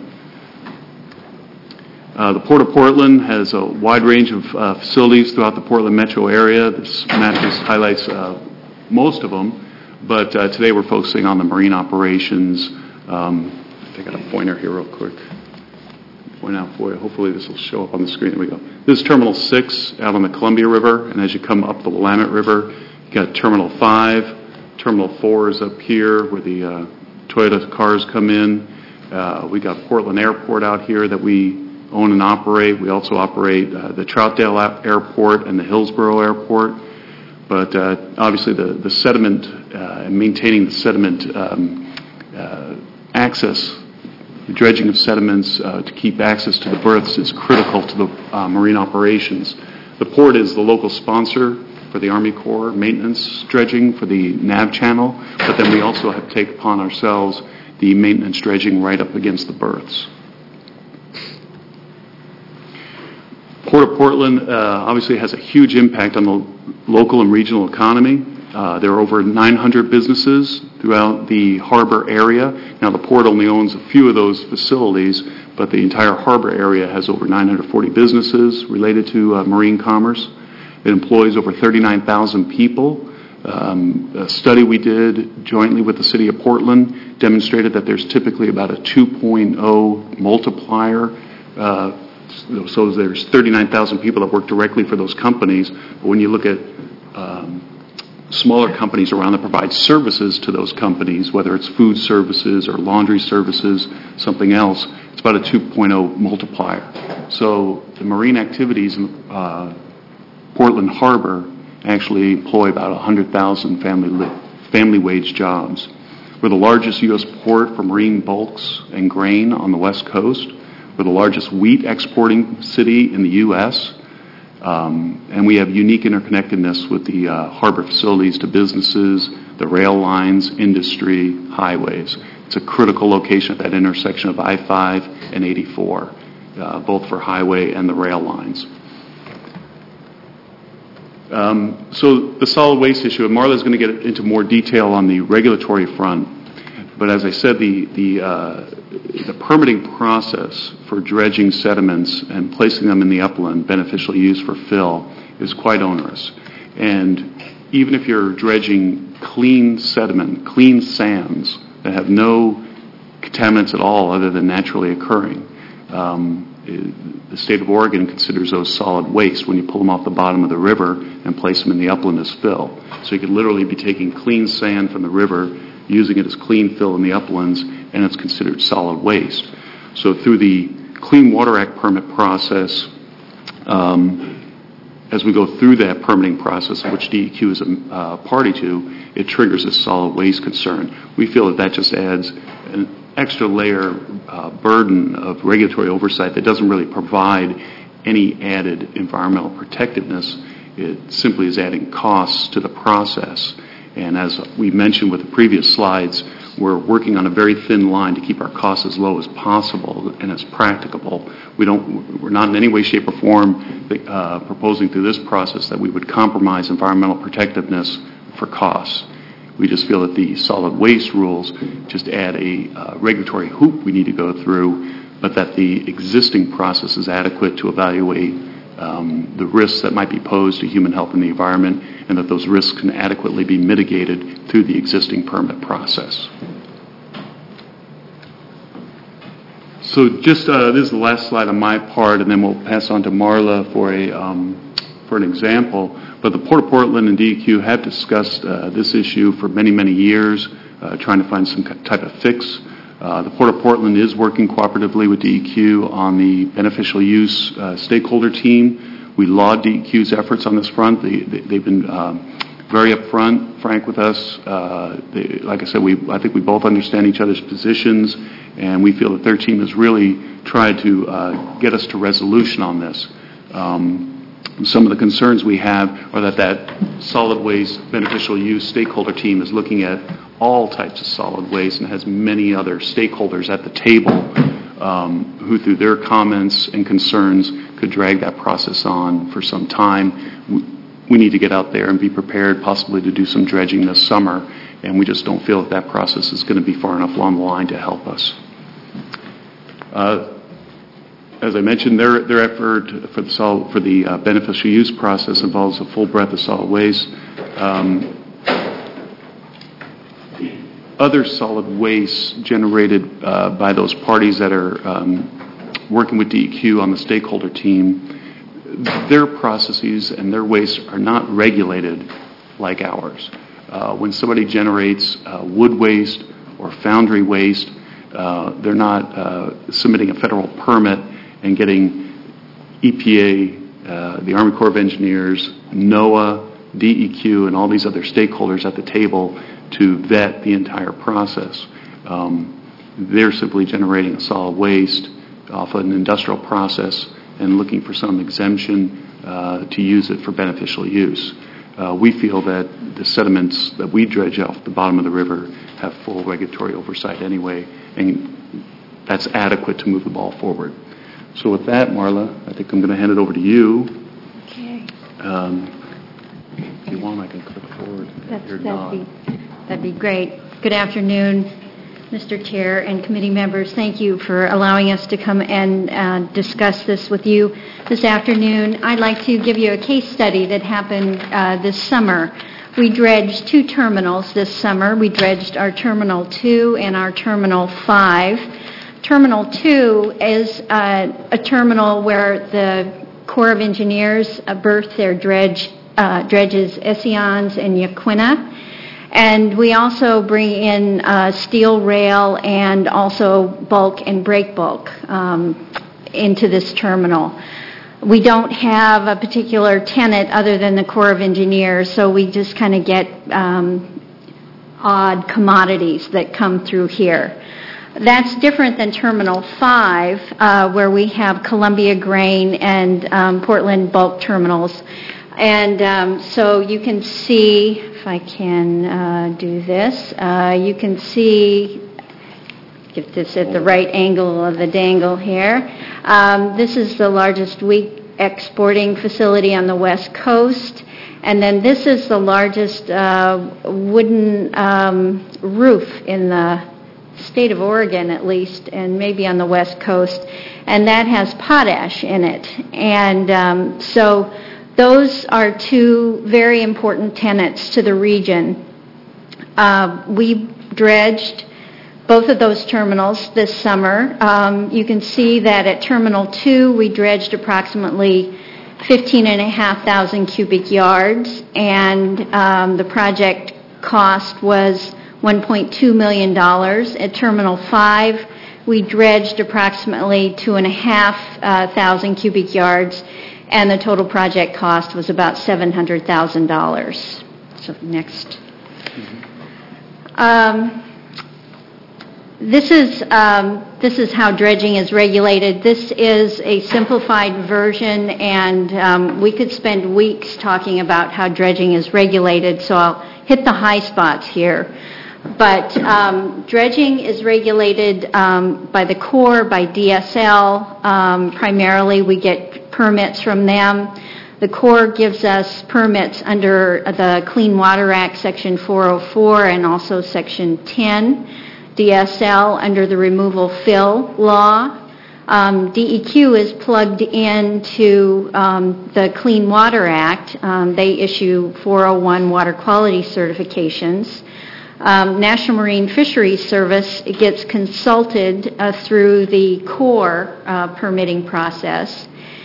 Uh, the Port of Portland has a wide range of uh, facilities throughout the Portland metro area. This map just highlights uh, most of them, but uh, today we're focusing on the marine operations. Um, I got a pointer here real quick. Point out for you. Hopefully this will show up on the screen. There we go. This is Terminal six out on the Columbia River, and as you come up the Willamette River, you got Terminal five. Terminal four is up here where the uh, Toyota cars come in. Uh, we got Portland Airport out here that we own and operate. We also operate uh, the Troutdale Airport and the Hillsborough Airport. But uh, obviously the, the sediment uh, and maintaining the sediment um, uh, access, the dredging of sediments uh, to keep access to the berths is critical to the uh, marine operations. The port is the local sponsor for the Army Corps maintenance dredging for the nav channel, but then we also have to take upon ourselves the maintenance dredging right up against the berths. Port of Portland uh, obviously has a huge impact on the local and regional economy. Uh, There are over nine hundred businesses throughout the harbor area. Now, the port only owns a few of those facilities, but the entire harbor area has over nine hundred forty businesses related to uh, marine commerce. It employs over thirty-nine thousand people. Um, a study we did jointly with the City of Portland demonstrated that there's typically about a two point oh multiplier. Uh, so there's thirty-nine thousand people that work directly for those companies. But when you look at um, smaller companies around that provide services to those companies, whether it's food services or laundry services, something else, it's about a two point oh multiplier. So the marine activities in uh, Portland Harbor actually employ about one hundred thousand family li- family wage jobs. We're the largest U S port for marine bulks and grain on the West Coast. We're the largest wheat exporting city in the U S, um, and we have unique interconnectedness with the uh, harbor facilities to businesses, the rail lines, industry, highways. It's a critical location at that intersection of I five and eighty-four, uh, both for highway and the rail lines. Um, so the solid waste issue, and Marla's going to get into more detail on the regulatory front, but as I said, the, the, uh, the permitting process for dredging sediments and placing them in the upland beneficial use for fill is quite onerous. And even if you're dredging clean sediment, clean sands that have no contaminants at all other than naturally occurring, um, the state of Oregon considers those solid waste when you pull them off the bottom of the river and place them in the upland as fill. So you could literally be taking clean sand from the river, using it as clean fill in the uplands, and it's considered solid waste. So through the Clean Water Act permit process, um, as we go through that permitting process, which D E Q is a uh, party to, it triggers a solid waste concern. We feel that that just adds an extra layer uh, burden of regulatory oversight that doesn't really provide any added environmental protectiveness. It simply is adding costs to the process. And as we mentioned with the previous slides, we're working on a very thin line to keep our costs as low as possible and as practicable. We don't, we're not in any way, shape, or form uh, proposing through this process that we would compromise environmental protectiveness for costs. We just feel that the solid waste rules just add a uh, regulatory hoop we need to go through, but that the existing process is adequate to evaluate um, the risks that might be posed to human health and the environment, and that those risks can adequately be mitigated through the existing permit process. So just, uh, this is the last slide on my part, and then we'll pass on to Marla for a um, for an example. But the Port of Portland and D E Q have discussed uh, this issue for many, many years, uh, trying to find some type of fix. Uh, the Port of Portland is working cooperatively with D E Q on the beneficial use uh, stakeholder team. We laud D E Q's efforts on this front. They, they, they've been um, very upfront, frank with us. Uh, they, like I said, we I think we both understand each other's positions, and we feel that their team has really tried to uh, get us to resolution on this. Um, Some of the concerns we have are that that solid waste beneficial use stakeholder team is looking at all types of solid waste and has many other stakeholders at the table um, who, through their comments and concerns, could drag that process on for some time. We need to get out there and be prepared possibly to do some dredging this summer, and we just don't feel that that process is going to be far enough along the line to help us. Uh, As I mentioned, their their effort for the solid, for the uh, beneficial use process involves a full breadth of solid waste. Um, other solid waste generated uh, by those parties that are um, working with D E Q on the stakeholder team, their processes and their waste are not regulated like ours. Uh, when somebody generates uh, wood waste or foundry waste, uh, they're not uh, submitting a federal permit and getting E P A, uh, the Army Corps of Engineers, NOAA, D E Q, and all these other stakeholders at the table to vet the entire process. Um, they're simply generating a solid waste off an industrial process and looking for some exemption uh, to use it for beneficial use. Uh, we feel that the sediments that we dredge off the bottom of the river have full regulatory oversight anyway, and that's adequate to move the ball forward. So with that, Marla, I think I'm going to hand it over to you. Okay. Um, If you want, I can click forward. That's- You're That'd not. be, that'd be great. Good afternoon, Mister Chair and committee members. Thank you for allowing us to come and uh, discuss this with you this afternoon. I'd like to give you a case study that happened uh, this summer. We dredged two terminals this summer. We dredged our Terminal two and our Terminal five. Terminal two is uh, a terminal where the Corps of Engineers uh, berth their dredge, uh, dredges Esseons and Yaquina. And we also bring in uh, steel rail and also bulk and break bulk um, into this terminal. We don't have a particular tenant other than the Corps of Engineers, so we just kind of get um, odd commodities that come through here. That's different than Terminal five, uh, where we have Columbia Grain and um, Portland Bulk Terminals. And um, so you can see, if I can uh, do this, uh, you can see, get this at the right angle of the dangle here. Um, this is the largest wheat exporting facility on the West Coast. And then this is the largest uh, wooden um, roof in the state of Oregon, at least, and maybe on the West Coast. And that has potash in it. And um, so those are two very important tenants to the region. Uh, we dredged both of those terminals this summer. Um, you can see that at Terminal two, we dredged approximately fifteen and a half thousand cubic yards, and um, the project cost was one point two million dollars. At Terminal five, we dredged approximately two and a half uh, thousand cubic yards, and the total project cost was about seven hundred thousand dollars. So next. Um, this is um, this is how dredging is regulated. This is a simplified version, and um, we could spend weeks talking about how dredging is regulated. So I'll hit the high spots here. But um, dredging is regulated um, by the Corps, by D S L. Um, primarily, we get permits from them. The Corps gives us permits under the Clean Water Act, Section four oh four, and also Section ten. D S L under the removal fill law. Um, D E Q is plugged into um, the Clean Water Act. Um, they issue four oh one water quality certifications. Um, National Marine Fisheries Service gets consulted uh, through the Corps uh, permitting process.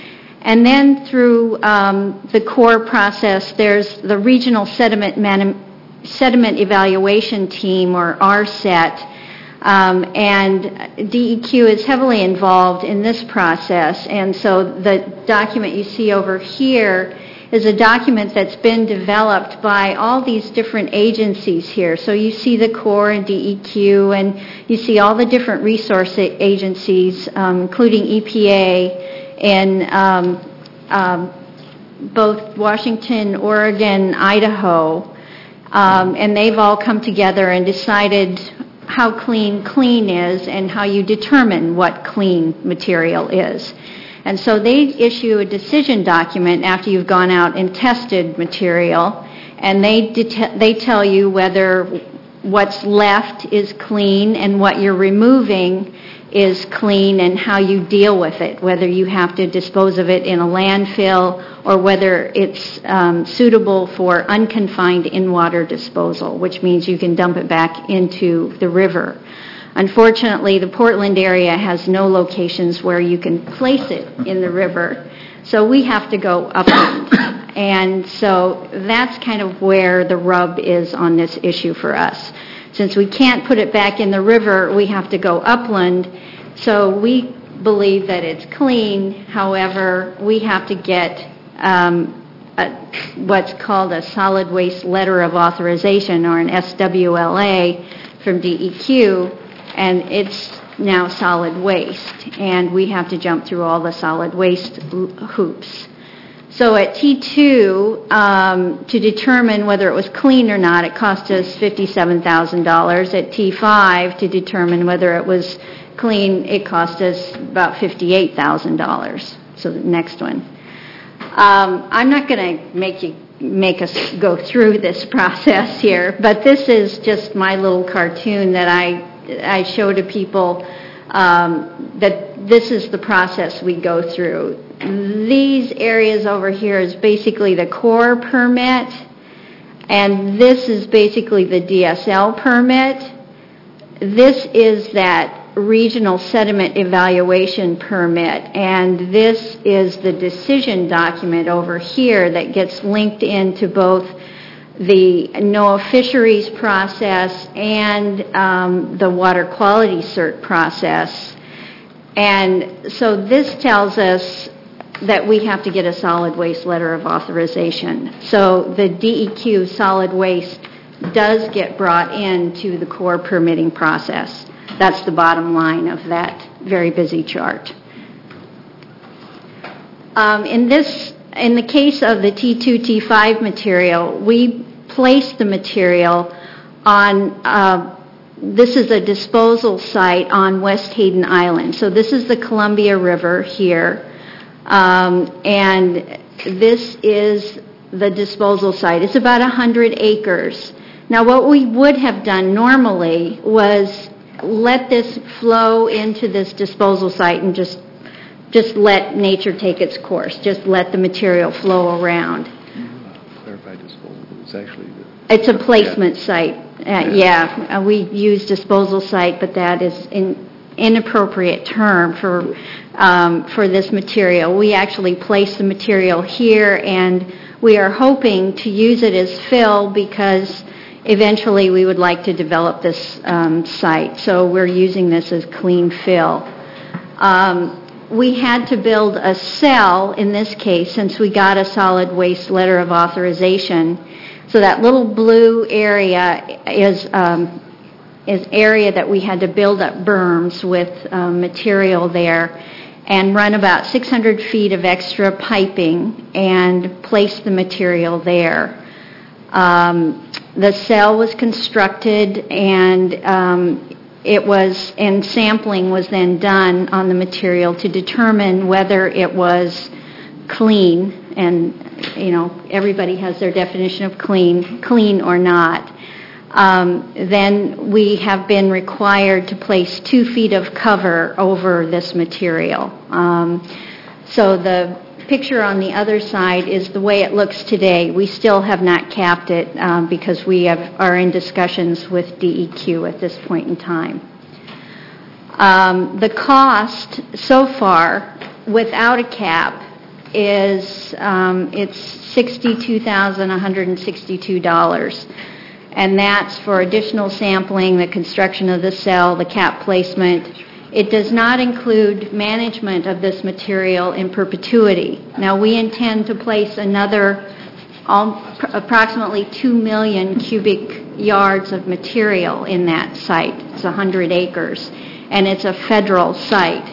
And then through um, the Corps process, there's the Regional Sediment, Man- Sediment Evaluation Team, or R S E T, um, and D E Q is heavily involved in this process. And so the document you see over here is a document that's been developed by all these different agencies here. So you see the Corps and D E Q, and you see all the different resource agencies, um, including E P A, and um, um, both Washington, Oregon, Idaho, um, and they've all come together and decided how clean clean is and how you determine what clean material is. And so they issue a decision document after you've gone out and tested material, and they det- they tell you whether what's left is clean and what you're removing is clean and how you deal with it, whether you have to dispose of it in a landfill or whether it's um, suitable for unconfined in-water disposal, which means you can dump it back into the river. Unfortunately, the Portland area has no locations where you can place it in the river, so we have to go upland. And so that's kind of where the rub is on this issue for us. Since we can't put it back in the river, we have to go upland. So we believe that it's clean. However, we have to get um, a, what's called a solid waste letter of authorization, or an S W L A, from D E Q, and it's now solid waste. And we have to jump through all the solid waste hoops. So at T two, um, to determine whether it was clean or not, it cost us fifty-seven thousand dollars. At T five, to determine whether it was clean, it cost us about fifty-eight thousand dollars. So the next one. Um, I'm not going to make you make us go through this process here. But this is just my little cartoon that I I show to people, um, that this is the process we go through. These areas over here is basically the core permit, and this is basically the D S L permit. This is that regional sediment evaluation permit, and this is the decision document over here that gets linked into both the NOAA fisheries process and um, the water quality cert process. And so this tells us that we have to get a solid waste letter of authorization. So the D E Q solid waste does get brought into the core permitting process. That's the bottom line of that very busy chart. Um, in this, in the case of the T two, T five material, we placed the material on, uh, this is a disposal site on West Hayden Island. So this is the Columbia River here, um, and this is the disposal site. It's about one hundred acres. Now, what we would have done normally was let this flow into this disposal site and just just let nature take its course. Just let the material flow around. Clarify disposal. It's actually the... It's a placement yeah. site. Uh, yeah, uh, we use disposal site, but that is an inappropriate term for um, for this material. We actually place the material here, and we are hoping to use it as fill because eventually we would like to develop this um, site, so we're using this as clean fill. Um, we had to build a cell in this case since we got a solid waste letter of authorization. So that little blue area is um, is area that we had to build up berms with um, material there and run about six hundred feet of extra piping and place the material there. Um, The cell was constructed, and um, it was, and sampling was then done on the material to determine whether it was clean, and you know everybody has their definition of clean, clean or not. Um, then we have been required to place two feet of cover over this material. Um, so the picture on the other side is the way it looks today. We still have not capped it um, because we have, are in discussions with D E Q at this point in time. Um, the cost so far without a cap is um, it's sixty-two thousand one hundred sixty-two dollars, and that's for additional sampling, the construction of the cell, the cap placement. It does not include management of this material in perpetuity. Now, we intend to place another um, approximately two million cubic yards of material in that site. It's one hundred acres, and it's a federal site.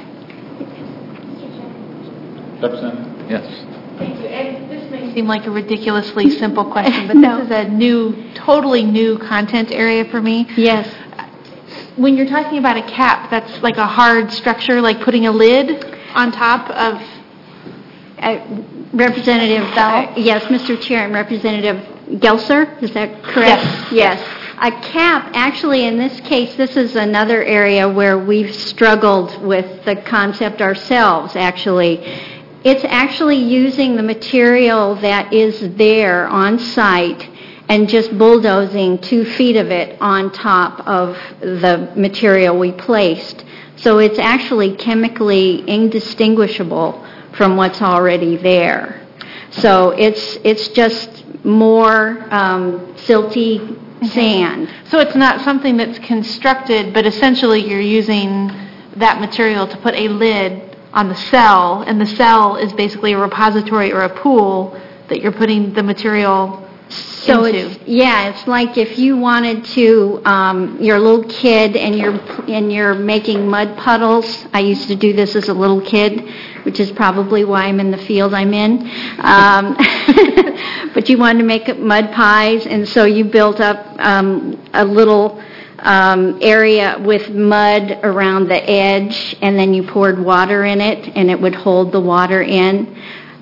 Representative? Yes. Thank you. And this may seem like a ridiculously simple question, but No. this is a new, totally new content area for me. Yes. When you're talking about a cap, that's like a hard structure, like putting a lid on top of... Uh, Representative, uh, yes, Mister Chair, and Representative Gelser, is that correct? Yes. Yes. A cap, actually, in this case, this is another area where we've struggled with the concept ourselves, actually. It's actually using the material that is there on site and just bulldozing two feet of it on top of the material we placed. So it's actually chemically indistinguishable from what's already there. So it's it's just more um, silty sand. So it's not something that's constructed, but essentially you're using that material to put a lid on the cell, and the cell is basically a repository or a pool that you're putting the material So into. it's, yeah, it's like if you wanted to, um, you're a little kid and you're and you're making mud puddles. I used to do this as a little kid, which is probably why I'm in the field I'm in. Um, but you wanted to make mud pies, and so you built up um, a little um, area with mud around the edge, and then you poured water in it, and it would hold the water in.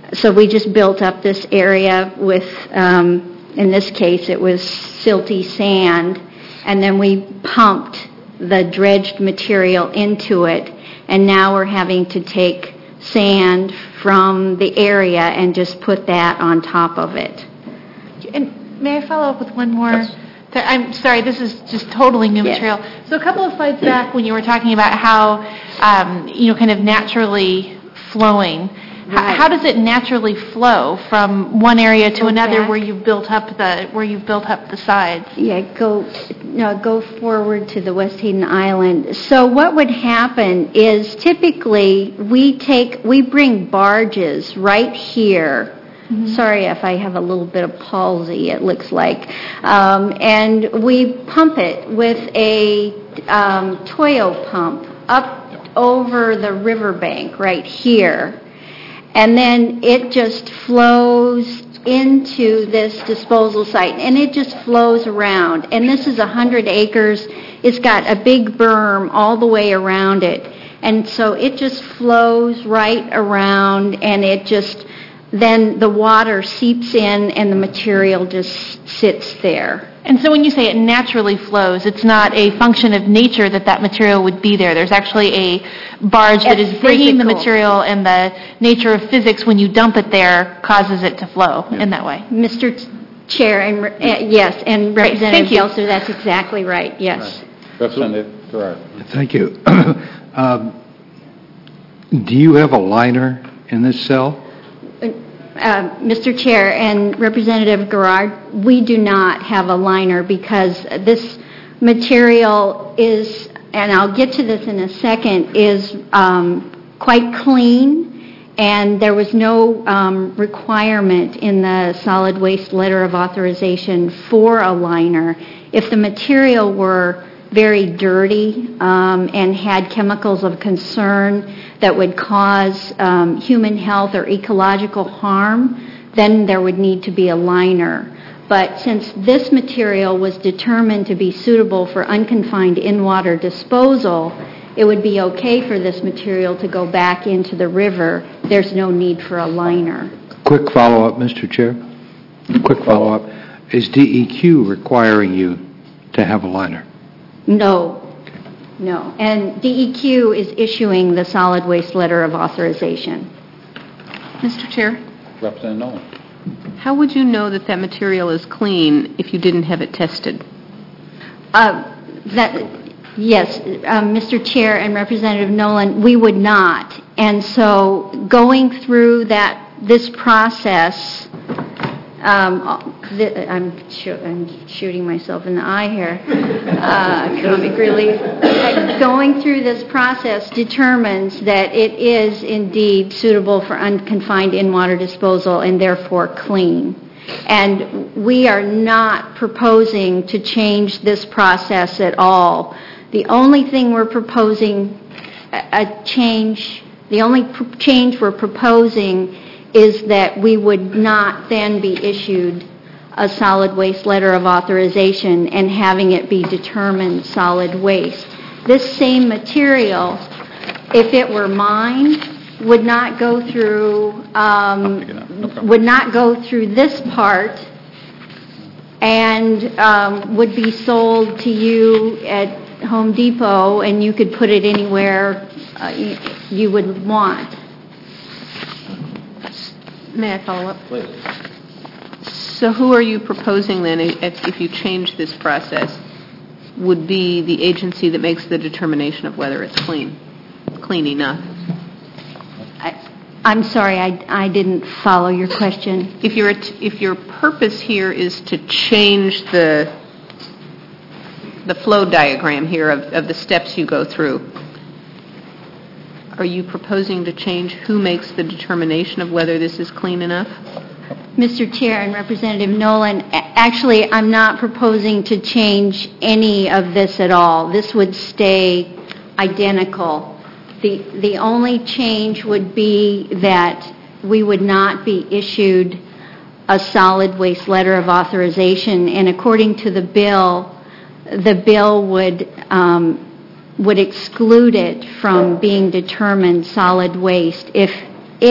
So we just built up this area with, um, in this case, it was silty sand, and then we pumped the dredged material into it, and now we're having to take sand from the area and just put that on top of it. And may I follow up with one more? Th- I'm sorry, this is just totally new Yes. material. So a couple of slides back when you were talking about how, um, you know, kind of naturally flowing, Right. H- how does it naturally flow from one area to Go another back. where you've built up the where you've built up the sides? Yeah, go, no, go forward to the West Hayden Island. So what would happen is typically we take, we bring barges right here. Sorry if I have a little bit of palsy, it looks like. Um, and we pump it with a um, Toyo pump up over the riverbank right here. And then it just flows into this disposal site, and it just flows around. And this is one hundred acres. It's got a big berm all the way around it. And so it just flows right around, and it just, then the water seeps in, and the material just sits there. And so when you say it naturally flows, it's not a function of nature that that material would be there. There's actually a barge that It's is bringing the physical. material, and the nature of physics, when you dump it there, causes it to flow in that way. Mister T- Chair, and uh, yes, and Great, Representative thank you. Gelser, that's exactly right, yes. Representative Gerard. Thank you. Um, Do you have a liner in this cell? Uh, Mister Chair and Representative Gerard, we do not have a liner because this material is, and I'll get to this in a second, is um, quite clean, and there was no um, requirement in the solid waste letter of authorization for a liner. If the material were very dirty um, and had chemicals of concern that would cause um, human health or ecological harm, then there would need to be a liner. But since this material was determined to be suitable for unconfined in-water disposal, it would be okay for this material to go back into the river. There's no need for a liner. Quick follow-up, Mister Chair. Quick follow-up. Is D E Q requiring you to have a liner? No. No. And D E Q is issuing the solid waste letter of authorization. Mister Chair, Representative Nolan. how would you know that that material is clean if you didn't have it tested? Uh, that, yes, um, Mister Chair and Representative Nolan, we would not. And so going through that, this process, um, the, I'm, sh- I'm shooting myself in the eye here, uh, comic relief. Uh, going through this process determines that it is indeed suitable for unconfined in-water disposal and therefore clean. And we are not proposing to change this process at all. The only thing we're proposing, a, a change, the only pr- change we're proposing is that we would not then be issued a solid waste letter of authorization and having it be determined solid waste. This same material, if it were mined, would not go through, um, would not go through this part and um, would be sold to you at Home Depot, and you could put it anywhere uh, you, you would want. May I follow up? Please. So who are you proposing then, if, if you change this process, would be the agency that makes the determination of whether it's clean, clean enough? I, I'm sorry, I, I didn't follow your question. If your if your purpose here is to change the the flow diagram here of, of the steps you go through, are you proposing to change who makes the determination of whether this is clean enough? Mister Chair and Representative Nolan, a- actually, I'm not proposing to change any of this at all. This would stay identical. The, the only change would be that we would not be issued a solid waste letter of authorization, and according to the bill, the bill would, um, would exclude it from being determined solid waste if, if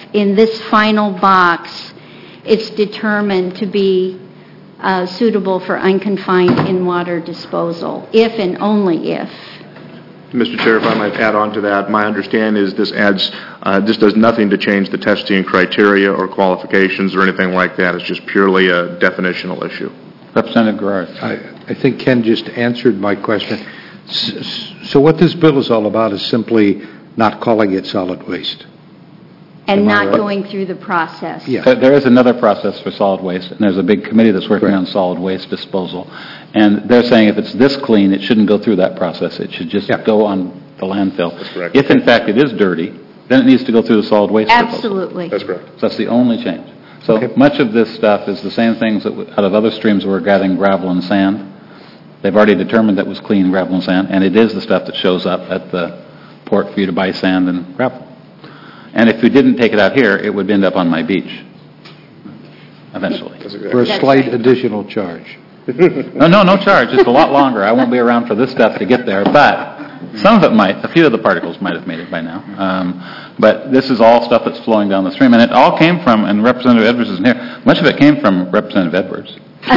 in this final box it's determined to be uh, suitable for unconfined in-water disposal, if and only if. Mister Chair, if I might add on to that, my understanding is this adds, uh, this does nothing to change the testing criteria or qualifications or anything like that. It's just purely a definitional issue. Representative Garrard. I, I think Ken just answered my question. S- So what this bill is all about is simply not calling it solid waste. And Am I not right? going through the process. There- There is another process for solid waste, and there's a big committee that's working on solid waste disposal. And they're saying if it's this clean, it shouldn't go through that process. It should just go on the landfill. That's correct. If in fact it is dirty, then it needs to go through the solid waste disposal. Absolutely. That's correct. So that's the only change. So much of this stuff is the same things that w- out of other streams we're gathering gravel and sand. They've already determined that was clean gravel and sand, and it is the stuff that shows up at the port for you to buy sand and gravel. And if we didn't take it out here, it would end up on my beach, eventually. For a slight additional charge. No, no, no charge, just a lot longer. I won't be around for this stuff to get there, but some of it might, a few of the particles might have made it by now. Um, but this is all stuff that's flowing down the stream, and it all came from, and Representative Edwards isn't here, much of it came from Representative Edwards.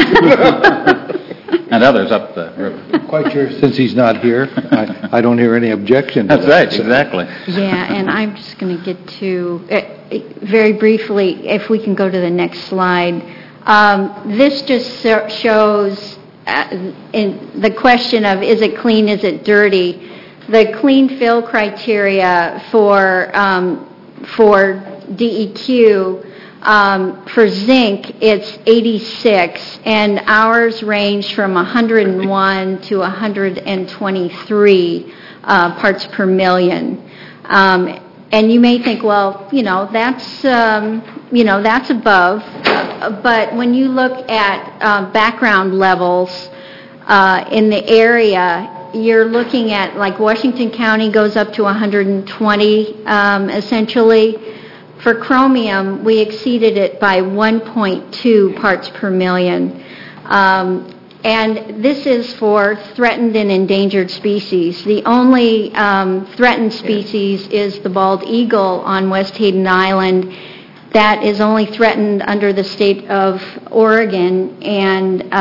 And others up the river. Quite sure, since he's not here, I, I don't hear any objection to That's that. right, exactly. Yeah, and I'm just going to get to, uh, very briefly, if we can go to the next slide. Um, this just so- shows uh, in the question of is it clean, is it dirty? The clean fill criteria for um, for D E Q, um, for zinc, it's eighty-six, and ours range from one hundred one to one hundred twenty-three uh, parts per million. Um, and you may think, well, you know, that's um, you know that's above, uh, but when you look at uh, background levels uh, in the area, you're looking at, like, Washington County goes up to one hundred twenty, um, essentially. For chromium, we exceeded it by one point two parts per million. Um, and this is for threatened and endangered species. The only um, threatened species is the bald eagle on West Hayden Island. That is only threatened under the state of Oregon, and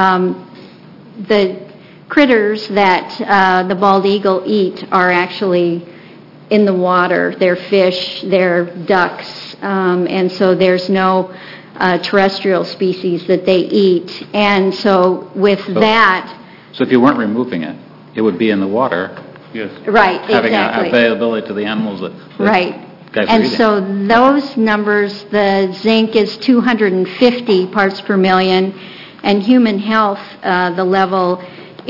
um, the critters that uh, the bald eagle eat are actually in the water. They're fish, they're ducks, um, and so there's no uh, terrestrial species that they eat. And so with So- that, So if you weren't removing it, it would be in the water. Yes. right, Having a- exactly. availability to the animals that that Right. guys are And eating. so those numbers, the zinc is two hundred fifty parts per million, and human health, uh, the level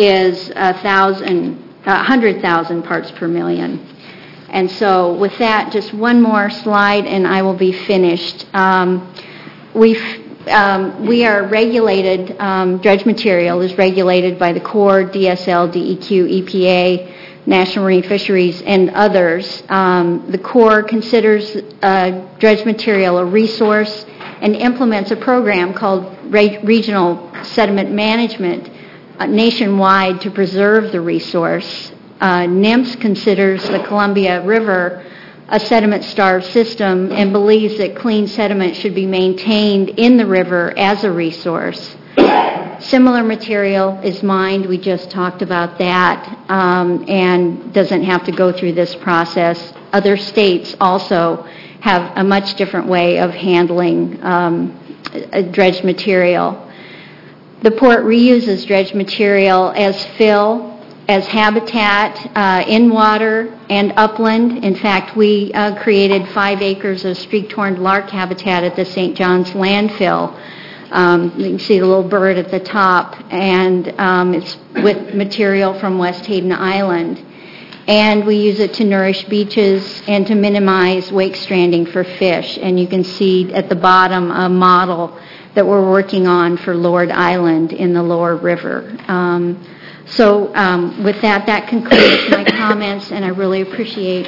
is one thousand, uh, one hundred thousand parts per million. And so with that, just one more slide and I will be finished. Um, we've, um, we are regulated, um, dredge material is regulated by the Corps, D S L, D E Q, E P A, National Marine Fisheries, and others. Um, the Corps considers uh, dredge material a resource and implements a program called Re- Regional Sediment Management uh, nationwide to preserve the resource. Uh, NIMS considers the Columbia River a sediment-starved system and believes that clean sediment should be maintained in the river as a resource. Similar material is mined, we just talked about that, um, and doesn't have to go through this process. Other states also have a much different way of handling um, a dredged material. The port reuses dredged material as fill, as habitat uh, in water and upland. In fact, we uh, created five acres of streak-horned lark habitat at the Saint John's landfill. Um, you can see the little bird at the top, and um, it's with material from West Hayden Island. And we use it to nourish beaches and to minimize wake stranding for fish. And you can see at the bottom a model that we're working on for Lord Island in the lower river. Um, so um, with that, that concludes my comments, and I really appreciate,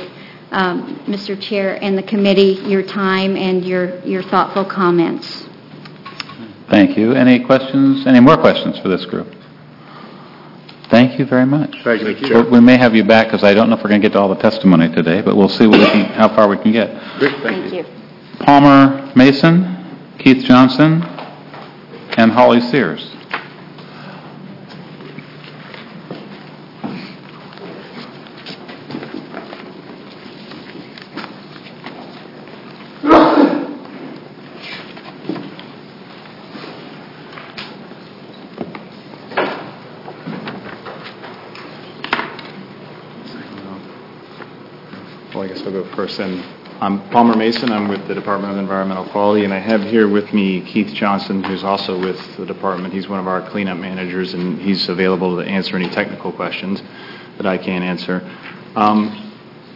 um, Mister Chair and the committee, your time and your, your thoughtful comments. Thank you. Any questions, any more questions for this group? Thank you very much. Thank you, Mister Chair. We may have you back, because I don't know if we're going to get to all the testimony today, but we'll see what we can, how far we can get. Thank you. Palmer Mason, Keith Johnson, and Holly Sears. Well, I guess I'll go first. And I'm Palmer Mason. I'm with the Department of Environmental Quality, and I have here with me Keith Johnson, who's also with the department. He's one of our cleanup managers, and he's available to answer any technical questions that I can't answer. Um,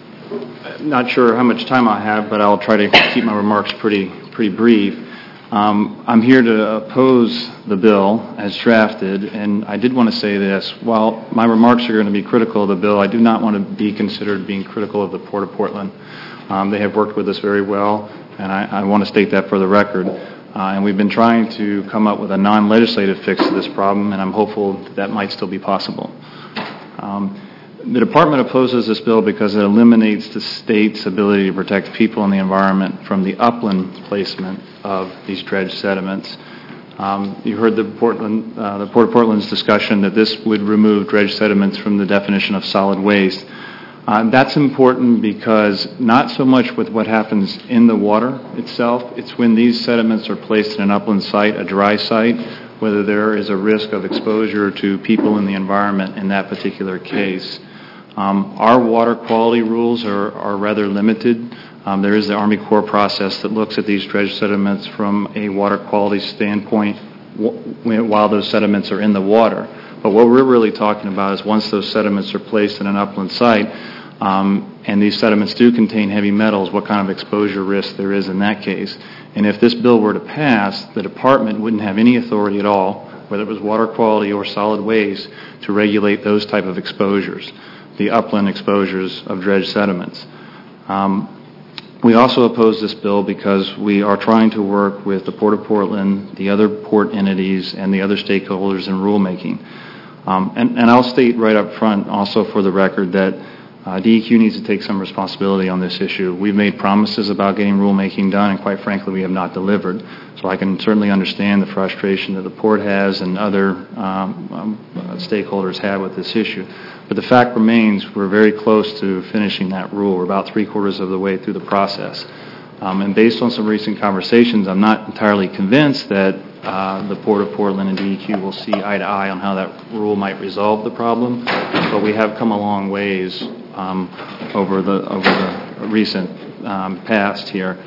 not sure how much time I have, but I'll try to keep my remarks pretty pretty brief. Um, I'm here to oppose the bill as drafted, and I did want to say this. While my remarks are going to be critical of the bill, I do not want to be considered being critical of the Port of Portland. Um, they have worked with us very well, and I, I want to state that for the record. Uh, and we've been trying to come up with a non-legislative fix to this problem, and I'm hopeful that, that might still be possible. Um, The department opposes this bill because it eliminates the state's ability to protect people and the environment from the upland placement of these dredged sediments. Um, you heard the Portland, uh, the Port of Portland's discussion that this would remove dredged sediments from the definition of solid waste. Uh, that's important because not so much with what happens in the water itself, it's when these sediments are placed in an upland site, a dry site, whether there is a risk of exposure to people in the environment in that particular case. Um, our water quality rules are, are rather limited. Um, there is the Army Corps process that looks at these dredged sediments from a water quality standpoint w- while those sediments are in the water. But what we're really talking about is once those sediments are placed in an upland site, um, and these sediments do contain heavy metals, what kind of exposure risk there is in that case. And if this bill were to pass, the department wouldn't have any authority at all, whether it was water quality or solid waste, to regulate those type of exposures, the upland exposures of dredged sediments. Um, we also oppose this bill because we are trying to work with the Port of Portland, the other port entities, and the other stakeholders in rulemaking. Um, and, and I'll state right up front also for the record that uh, D E Q needs to take some responsibility on this issue. We've made promises about getting rulemaking done, and quite frankly, we have not delivered. So I can certainly understand the frustration that the port has and other um, um, stakeholders have with this issue. But the fact remains we're very close to finishing that rule. We're about three quarters of the way through the process. Um, and based on some recent conversations, I'm not entirely convinced that uh, the Port of Portland and D E Q will see eye to eye on how that rule might resolve the problem. But we have come a long ways um, over the over the recent um, past here.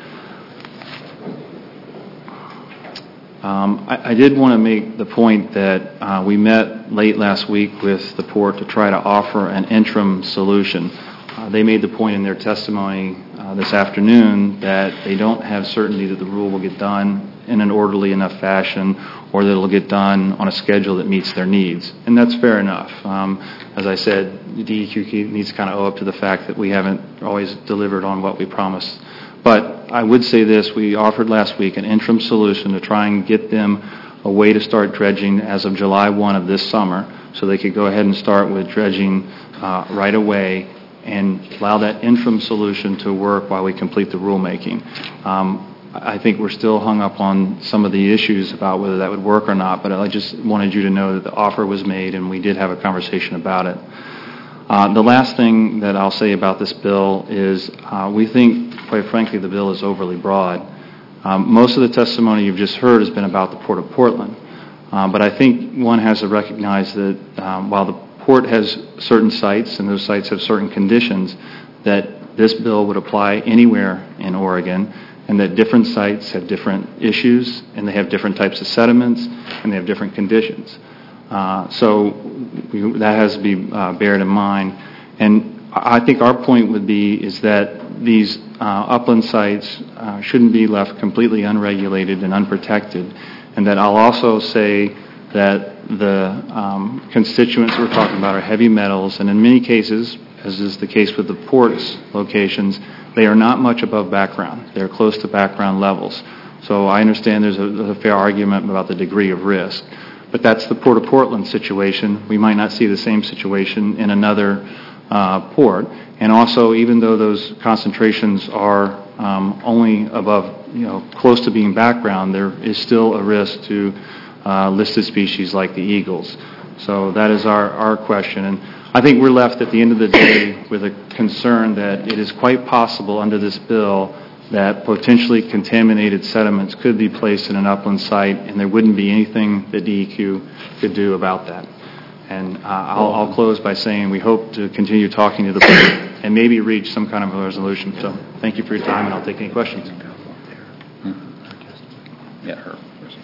Um, I, I did want to make the point that uh, we met late last week with the port to try to offer an interim solution. Uh, they made the point in their testimony uh, this afternoon that they don't have certainty that the rule will get done in an orderly enough fashion or that it will get done on a schedule that meets their needs. And that's fair enough. Um, as I said, the D E Q needs to kind of owe up to the fact that we haven't always delivered on what we promised. But I would say this, we offered last week an interim solution to try and get them a way to start dredging as of July first of this summer so they could go ahead and start with dredging uh, right away and allow that interim solution to work while we complete the rulemaking. Um, I think we're still hung up on some of the issues about whether that would work or not, but I just wanted you to know that the offer was made and we did have a conversation about it. Uh, the last thing that I'll say about this bill is uh, we think, quite frankly, the bill is overly broad. Um, most of the testimony you've just heard has been about the Port of Portland. Uh, but I think one has to recognize that um, while the port has certain sites and those sites have certain conditions, that this bill would apply anywhere in Oregon and that different sites have different issues and they have different types of sediments and they have different conditions. Uh, so we, that has to be uh, bared in mind. And I think our point would be is that these uh, upland sites uh, shouldn't be left completely unregulated and unprotected. And that I'll also say that the um, constituents we're talking about are heavy metals, and in many cases, as is the case with the port's locations, they are not much above background. They're close to background levels. So I understand there's a, a fair argument about the degree of risk. But that's the Port of Portland situation. We might not see the same situation in another uh, port. And also, even though those concentrations are um, only above you know, close to being background, there is still a risk to uh, listed species like the eagles. So that is our, our question. And I think we're left at the end of the day with a concern that it is quite possible under this bill that potentially contaminated sediments could be placed in an upland site, and there wouldn't be anything that D E Q could do about that. And uh, I'll, I'll close by saying we hope to continue talking to the board and maybe reach some kind of a resolution. So thank you for your time, and I'll take any questions. Yeah, her.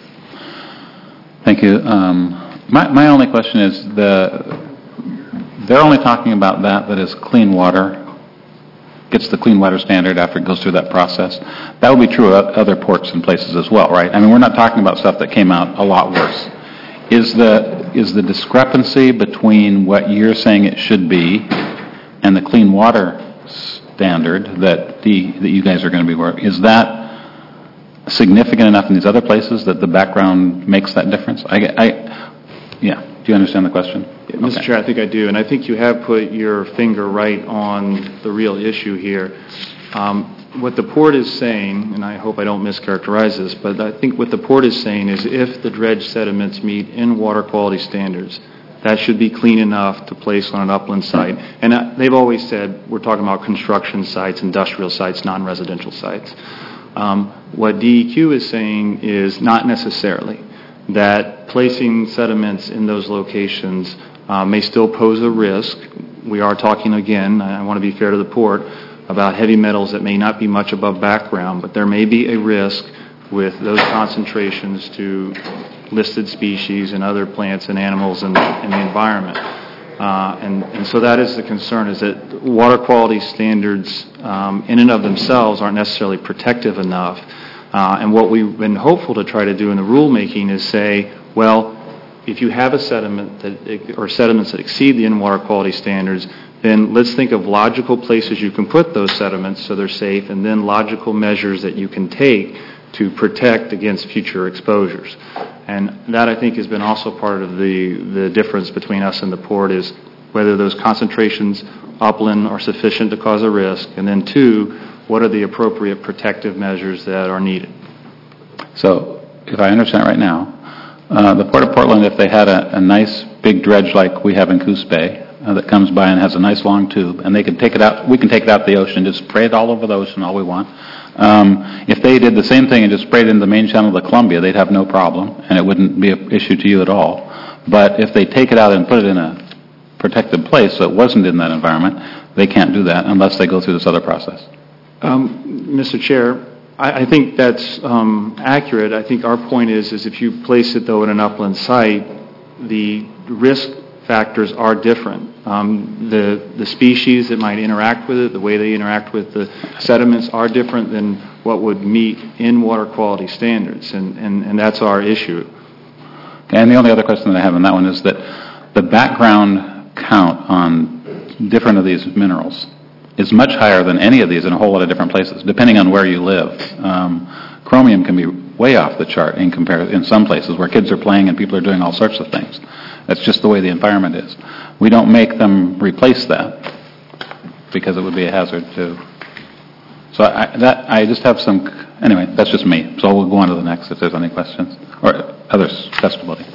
Thank you. Um, my, my only question is the they're only talking about that that is clean water, gets the clean water standard after it goes through that process. That would be true of other ports and places as well, right? I mean, we're not talking about stuff that came out a lot worse. Is the is the discrepancy between what you're saying it should be and the clean water standard that the that you guys are going to be working, is that significant enough in these other places that the background makes that difference? I, I yeah. Do you understand the question? Yeah, Mister Okay. Chair, I think I do, and I think you have put your finger right on the real issue here. Um, what the port is saying, and I hope I don't mischaracterize this, but I think what the port is saying is if the dredge sediments meet in water quality standards, that should be clean enough to place on an upland site. And uh, they've always said we're talking about construction sites, industrial sites, non-residential sites. Um, what D E Q is saying is not necessarily. That placing sediments in those locations uh, may still pose a risk. We are talking, again, I want to be fair to the port, about heavy metals that may not be much above background, but there may be a risk with those concentrations to listed species and other plants and animals in, in the environment. Uh, and, and so that is the concern, is that water quality standards um, in and of themselves aren't necessarily protective enough. Uh, and what we've been hopeful to try to do in the rulemaking is say, well, if you have a sediment that, or sediments that exceed the in-water quality standards, then let's think of logical places you can put those sediments so they're safe, and then logical measures that you can take to protect against future exposures. And that, I think, has been also part of the, the difference between us and the port, is whether those concentrations upland are sufficient to cause a risk, and then two, what are the appropriate protective measures that are needed? So, if I understand right now, uh, the Port of Portland, if they had a, a nice big dredge like we have in Coos Bay uh, that comes by and has a nice long tube, and they could take it out, we can take it out the ocean, just spray it all over the ocean, all we want. Um, if they did the same thing and just sprayed it in the main channel of the Columbia, they'd have no problem, and it wouldn't be an issue to you at all. But if they take it out and put it in a protected place so it wasn't in that environment, they can't do that unless they go through this other process. Um, Mister Chair, I, I think that's um, accurate. I think our point is, is if you place it, though, in an upland site, the risk factors are different. Um, the, the species that might interact with it, the way they interact with the sediments are different than what would meet in water quality standards, and, and, and that's our issue. Okay, and the only other question that I have on that one is that the background count on different of these minerals is much higher than any of these in a whole lot of different places, depending on where you live. Um, chromium can be way off the chart in compar- in some places where kids are playing and people are doing all sorts of things. That's just the way the environment is. We don't make them replace that because it would be a hazard to. So I, that I just have some. Anyway, that's just me. So we'll go on to the next if there's any questions or others testimony.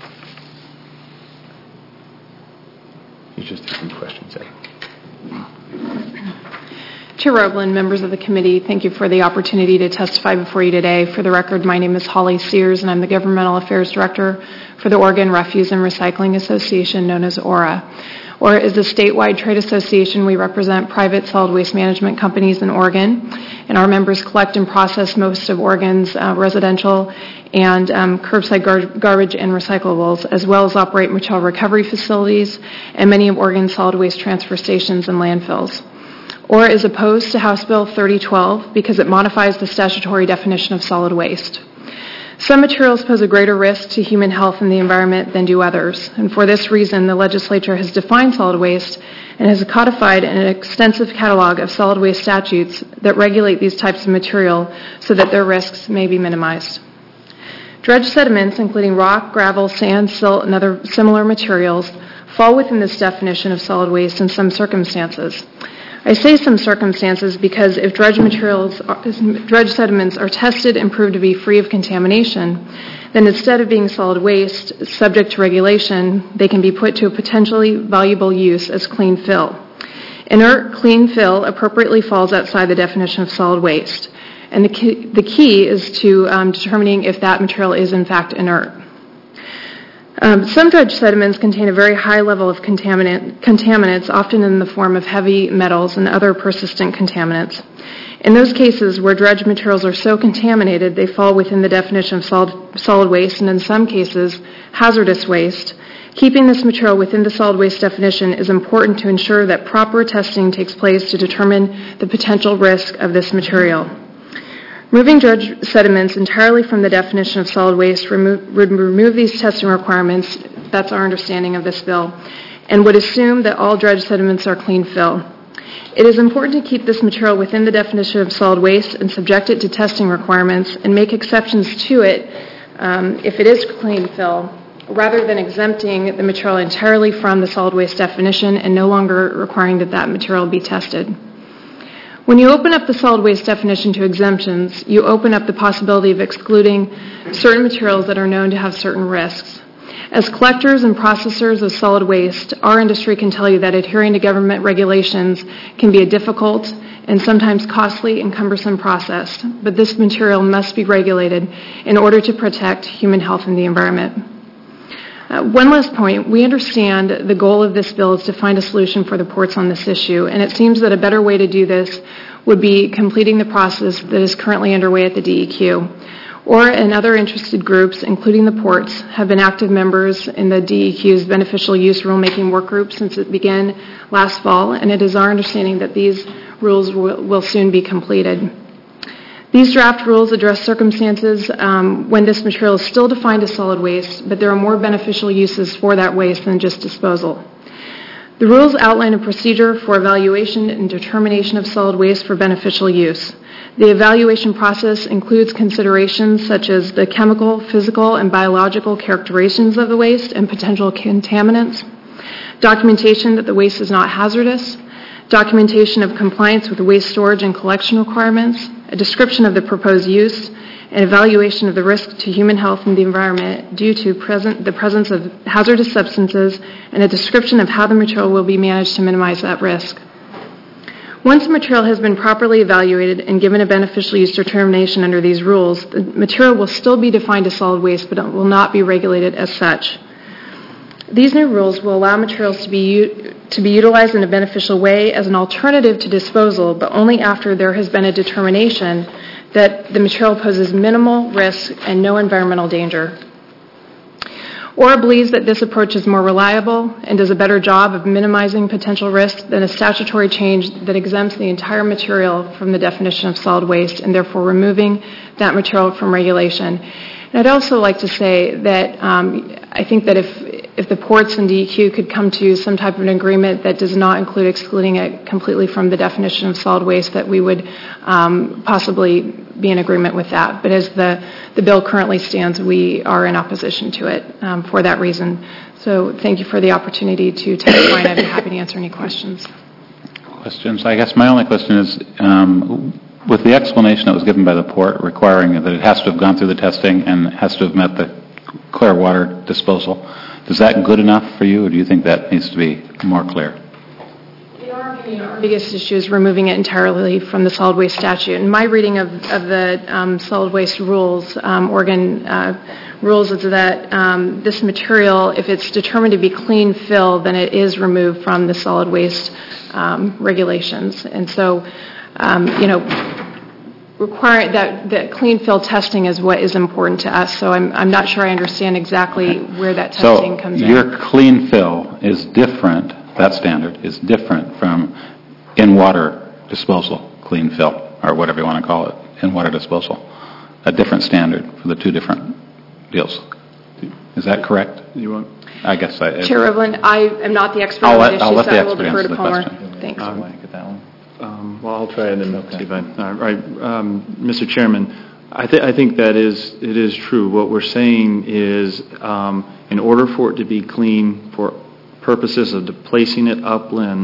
You just have some questions, eh? Chair Roeblen, members of the committee, thank you for the opportunity to testify before you today. For the record, my name is Holly Sears, and I'm the Governmental Affairs Director for the Oregon Refuse and Recycling Association, known as O R A. O R A is a statewide trade association. We represent private solid waste management companies in Oregon, and our members collect and process most of Oregon's uh, residential and um, curbside gar- garbage and recyclables, as well as operate material recovery facilities and many of Oregon's solid waste transfer stations and landfills. O R A is opposed to House Bill thirty twelve because it modifies the statutory definition of solid waste. Some materials pose a greater risk to human health and the environment than do others, and for this reason, the legislature has defined solid waste and has codified an extensive catalog of solid waste statutes that regulate these types of material so that their risks may be minimized. Dredge sediments, including rock, gravel, sand, silt, and other similar materials, fall within this definition of solid waste in some circumstances. I say some circumstances because if dredge materials, dredge sediments are tested and proved to be free of contamination, then instead of being solid waste subject to regulation, they can be put to a potentially valuable use as clean fill. Inert clean fill appropriately falls outside the definition of solid waste, and the key, the key is to um, determining if that material is in fact inert. Um, some dredge sediments contain a very high level of contaminant, contaminants, often in the form of heavy metals and other persistent contaminants. In those cases where dredge materials are so contaminated, they fall within the definition of solid, solid waste, and in some cases, hazardous waste. Keeping this material within the solid waste definition is important to ensure that proper testing takes place to determine the potential risk of this material. Removing dredge sediments entirely from the definition of solid waste remo- would remove these testing requirements, that's our understanding of this bill, and would assume that all dredge sediments are clean fill. It is important to keep this material within the definition of solid waste and subject it to testing requirements and make exceptions to it um, if it is clean fill, rather than exempting the material entirely from the solid waste definition and no longer requiring that that material be tested. When you open up the solid waste definition to exemptions, you open up the possibility of excluding certain materials that are known to have certain risks. As collectors and processors of solid waste, our industry can tell you that adhering to government regulations can be a difficult and sometimes costly and cumbersome process, but this material must be regulated in order to protect human health and the environment. Uh, one last point, we understand the goal of this bill is to find a solution for the ports on this issue, and it seems that a better way to do this would be completing the process that is currently underway at the D E Q. Or and other interested groups, including the ports, have been active members in the D E Q's beneficial use rulemaking work group since it began last fall, and it is our understanding that these rules will, will soon be completed. These draft rules address circumstances um, when this material is still defined as solid waste, but there are more beneficial uses for that waste than just disposal. The rules outline a procedure for evaluation and determination of solid waste for beneficial use. The evaluation process includes considerations such as the chemical, physical, and biological characterizations of the waste and potential contaminants, documentation that the waste is not hazardous, documentation of compliance with waste storage and collection requirements, a description of the proposed use, and evaluation of the risk to human health and the environment due to present, the presence of hazardous substances, and a description of how the material will be managed to minimize that risk. Once the material has been properly evaluated and given a beneficial use determination under these rules, the material will still be defined as solid waste, but it will not be regulated as such. These new rules will allow materials to be to be utilized in a beneficial way as an alternative to disposal, but only after there has been a determination that the material poses minimal risk and no environmental danger. O R A believes that this approach is more reliable and does a better job of minimizing potential risk than a statutory change that exempts the entire material from the definition of solid waste and therefore removing that material from regulation. And I'd also like to say that um, I think that if if the ports and D E Q could come to some type of an agreement that does not include excluding it completely from the definition of solid waste, that we would um, possibly be in agreement with that. But as the, the bill currently stands, we are in opposition to it um, for that reason. So thank you for the opportunity to testify, and I'd be happy to answer any questions. Questions? I guess my only question is, um, with the explanation that was given by the port requiring that it has to have gone through the testing and has to have met the clear water disposal, is that good enough for you, or do you think that needs to be more clear? In our opinion, our biggest issue is removing it entirely from the solid waste statute. In my reading of, of the um, solid waste rules, um, Oregon uh, rules, is that um, this material, if it's determined to be clean fill, then it is removed from the solid waste um, regulations. And so, um, you know, require that, that clean fill testing is what is important to us. So I'm, I'm not sure I understand exactly where that testing so comes in. So your clean fill is different, that standard is different from in-water disposal clean fill, or whatever you want to call it, in-water disposal. A different standard for the two different deals. Is that correct? You want? I guess I... Chair Rivlin, I am not the expert I'll on let, the issue, I'll let so the I will expert defer answer to the Palmer. question. Thanks. Um, get that one. Um, well, I'll try it and okay. see if I. All right, um, Mister Chairman, I, th- I think that is it is true. What we're saying is, um, in order for it to be clean for purposes of placing it upland,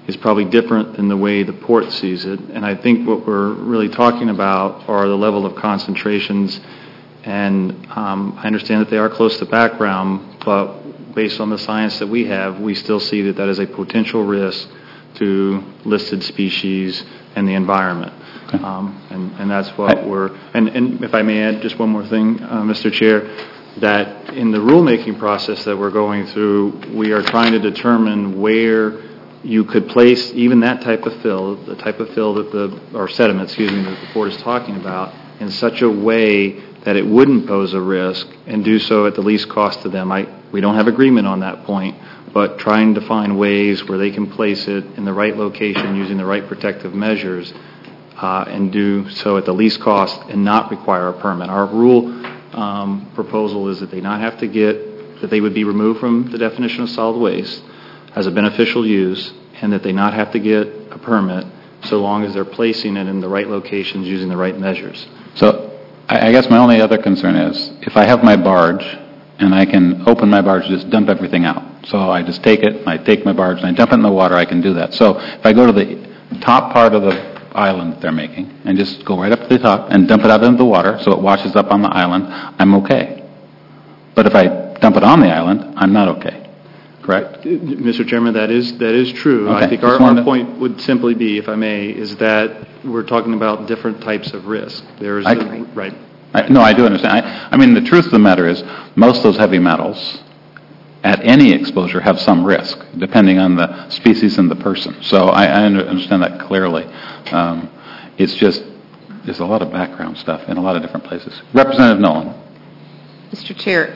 is probably different than the way the port sees it. And I think what we're really talking about are the level of concentrations. And um, I understand that they are close to background, but based on the science that we have, we still see that that is a potential risk to listed species and the environment. Okay. Um, and, and that's what we're, and, and if I may add just one more thing, uh, Mister Chair, that in the rulemaking process that we're going through, we are trying to determine where you could place even that type of fill, the type of fill that the, or sediment, excuse me, that the board is talking about, in such a way that it wouldn't pose a risk and do so at the least cost to them. I, we don't have agreement on that point, but trying to find ways where they can place it in the right location using the right protective measures uh, and do so at the least cost and not require a permit. Our rule um, proposal is that they not have to get, that they would be removed from the definition of solid waste as a beneficial use, and that they not have to get a permit so long as they're placing it in the right locations using the right measures. So I I guess my only other concern is if I have my barge and I can open my barge, just dump everything out. So I just take it, I take my barge and I dump it in the water, I can do that. So if I go to the top part of the island that they're making and just go right up to the top and dump it out into the water so it washes up on the island, I'm okay. But if I dump it on the island, I'm not okay. Correct? Mister Chairman, that is that is true. Okay. I think our, our point would simply be, if I may, is that we're talking about different types of risk. There is I, the, right. I, no, I do understand. I, I mean, the truth of the matter is most of those heavy metals at any exposure have some risk, depending on the species and the person. So I, I understand that clearly. Um, it's just there's a lot of background stuff in a lot of different places. Representative Nolan. Mister Chair,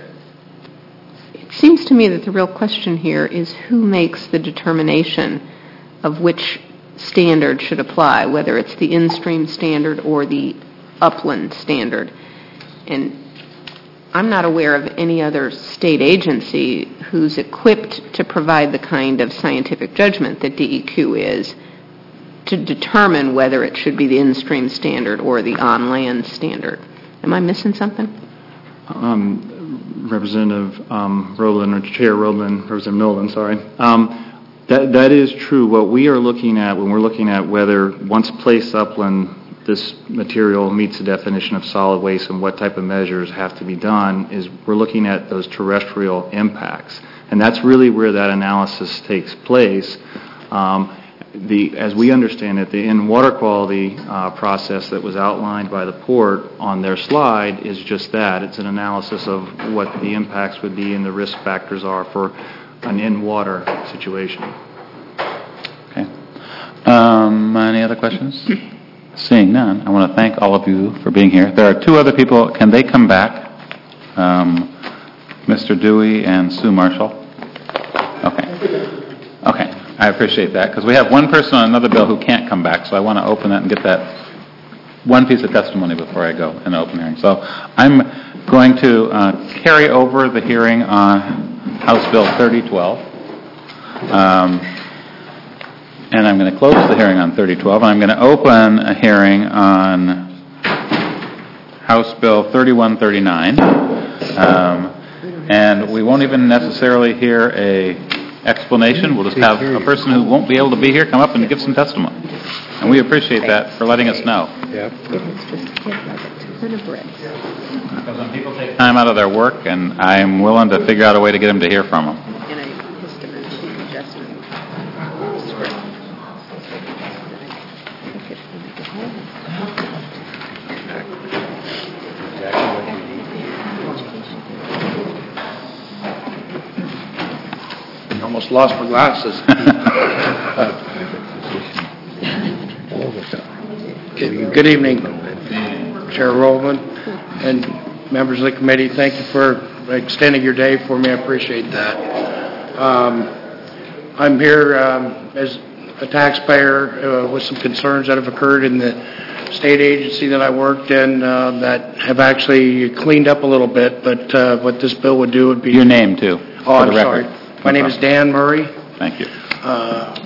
it seems to me that the real question here is who makes the determination of which standard should apply, whether it's the in-stream standard or the upland standard. And I'm not aware of any other state agency who's equipped to provide the kind of scientific judgment that D E Q is to determine whether it should be the in-stream standard or the on-land standard. Am I missing something? Um, Representative um, Roland, or Chair Roland, Representative Nolan, sorry. Um, that, that is true. What we are looking at when we're looking at whether, once placed upland, this material meets the definition of solid waste and what type of measures have to be done, is we're looking at those terrestrial impacts. And that's really where that analysis takes place. Um, the, as we understand it, the in-water quality uh, process that was outlined by the port on their slide is just that. It's an analysis of what the impacts would be and the risk factors are for an in-water situation. Okay. Um, any other questions? Seeing none, I want to thank all of you for being here. There are two other people. Can they come back? Um, Mister Dewey and Sue Marshall. Okay. Okay. I appreciate that, because we have one person on another bill who can't come back, so I want to open that and get that one piece of testimony before I go in the open hearing. So I'm going to uh, carry over the hearing on House Bill thirty twelve. Um, and I'm going to close the hearing on thirty twelve, and I'm going to open a hearing on House Bill thirty-one thirty-nine. Um, and we won't even necessarily hear a explanation. We'll just have a person who won't be able to be here come up and give some testimony. And we appreciate that for letting us know. It has just hit like a ton of bricks. Because when people take time out of their work, and I'm willing to figure out a way to get them to hear from them. And a histamine adjustment. Almost lost my glasses. Good evening, Chair Roland and members of the committee. Thank you for extending your day for me. I appreciate that. Um, I'm here um, as a taxpayer uh, with some concerns that have occurred in the state agency that I worked in uh, that have actually cleaned up a little bit, but uh, what this bill would do would be... Your name, too. Oh, I'm sorry. My name is Dan Murray. Thank you. Uh,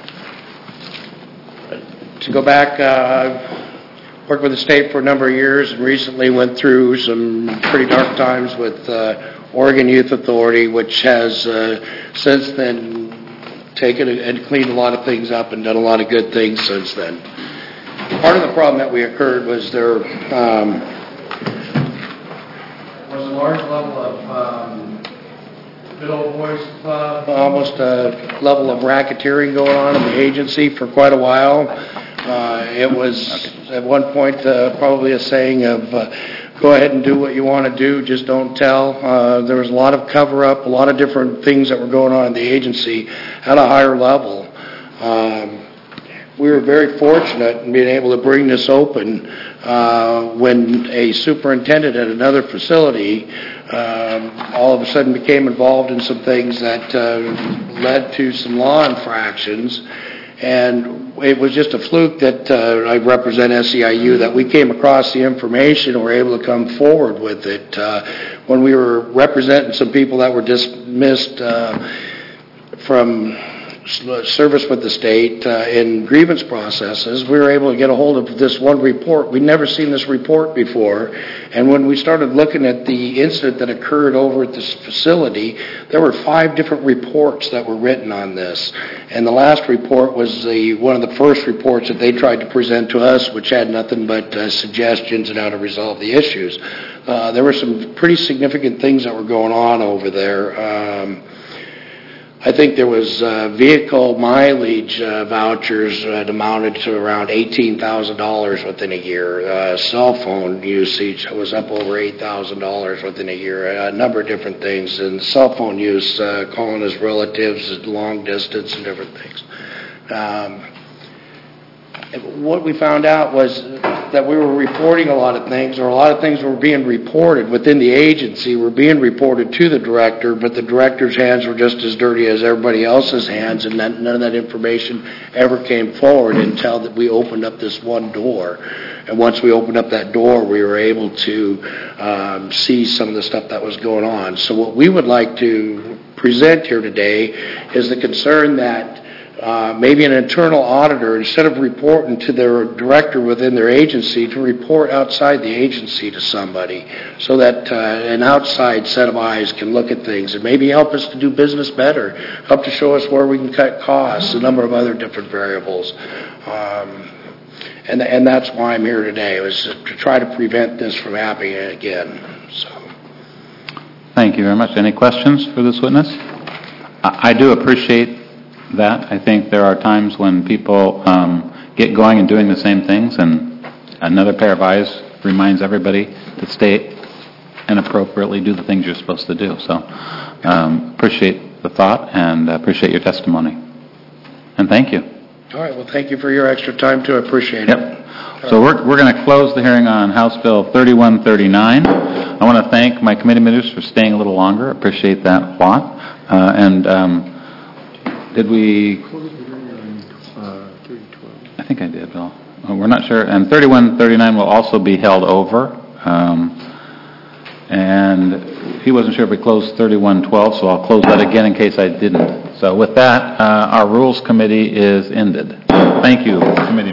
to go back, uh, I've worked with the state for a number of years and recently went through some pretty dark times with uh, Oregon Youth Authority, which has uh, since then taken and cleaned a lot of things up and done a lot of good things since then. Part of the problem that we occurred was there um, was a large level of um, good old boys club, almost a level of racketeering going on in the agency for quite a while. Uh, it was at one point uh, probably a saying of uh, go ahead and do what you want to do, just don't tell. Uh, there was a lot of cover-up, a lot of different things that were going on in the agency at a higher level. Um, we were very fortunate in being able to bring this open uh, when a superintendent at another facility um, all of a sudden became involved in some things that uh, led to some law infractions. And it was just a fluke that uh, I represent S E I U, that we came across the information and were able to come forward with it. Uh, when we were representing some people that were dismissed uh, from service with the state uh, in grievance processes, we were able to get a hold of this one report. We'd never seen this report before. And when we started looking at the incident that occurred over at this facility, there were five different reports that were written on this. And the last report was the one of the first reports that they tried to present to us, which had nothing but uh, suggestions on how to resolve the issues. Uh, there were some pretty significant things that were going on over there. Um, I think there was uh, vehicle mileage uh, vouchers that amounted to around eighteen thousand dollars within a year. Uh, cell phone usage was up over eight thousand dollars within a year. A number of different things. And cell phone use, uh, calling his relatives at long distance and different things. Um, what we found out was that we were reporting a lot of things, or a lot of things were being reported within the agency, were being reported to the director, but the director's hands were just as dirty as everybody else's hands, and that, none of that information ever came forward until that we opened up this one door. And once we opened up that door, we were able to um, see some of the stuff that was going on. So what we would like to present here today is the concern that Uh, maybe an internal auditor, instead of reporting to their director within their agency, to report outside the agency to somebody, so that uh, an outside set of eyes can look at things and maybe help us to do business better, help to show us where we can cut costs, a number of other different variables. Um, and, and that's why I'm here today, was to try to prevent this from happening again. So. Thank you very much. Any questions for this witness? I, I do appreciate that. I think there are times when people um, get going and doing the same things, and another pair of eyes reminds everybody to stay and appropriately do the things you're supposed to do. So um, appreciate the thought and appreciate your testimony. And thank you. All right. Well, thank you for your extra time, too. I appreciate yep. it. So we're, we're going to close the hearing on House Bill thirty-one thirty-nine. I want to thank my committee members for staying a little longer. Appreciate that a lot. Uh, and um, Did we? I think I did, Bill. Oh, we're not sure. And thirty-one thirty-nine will also be held over. Um, and he wasn't sure if we closed thirty-one twelve, so I'll close that again in case I didn't. So with that, uh, our Rules Committee is ended. Thank you, committee members.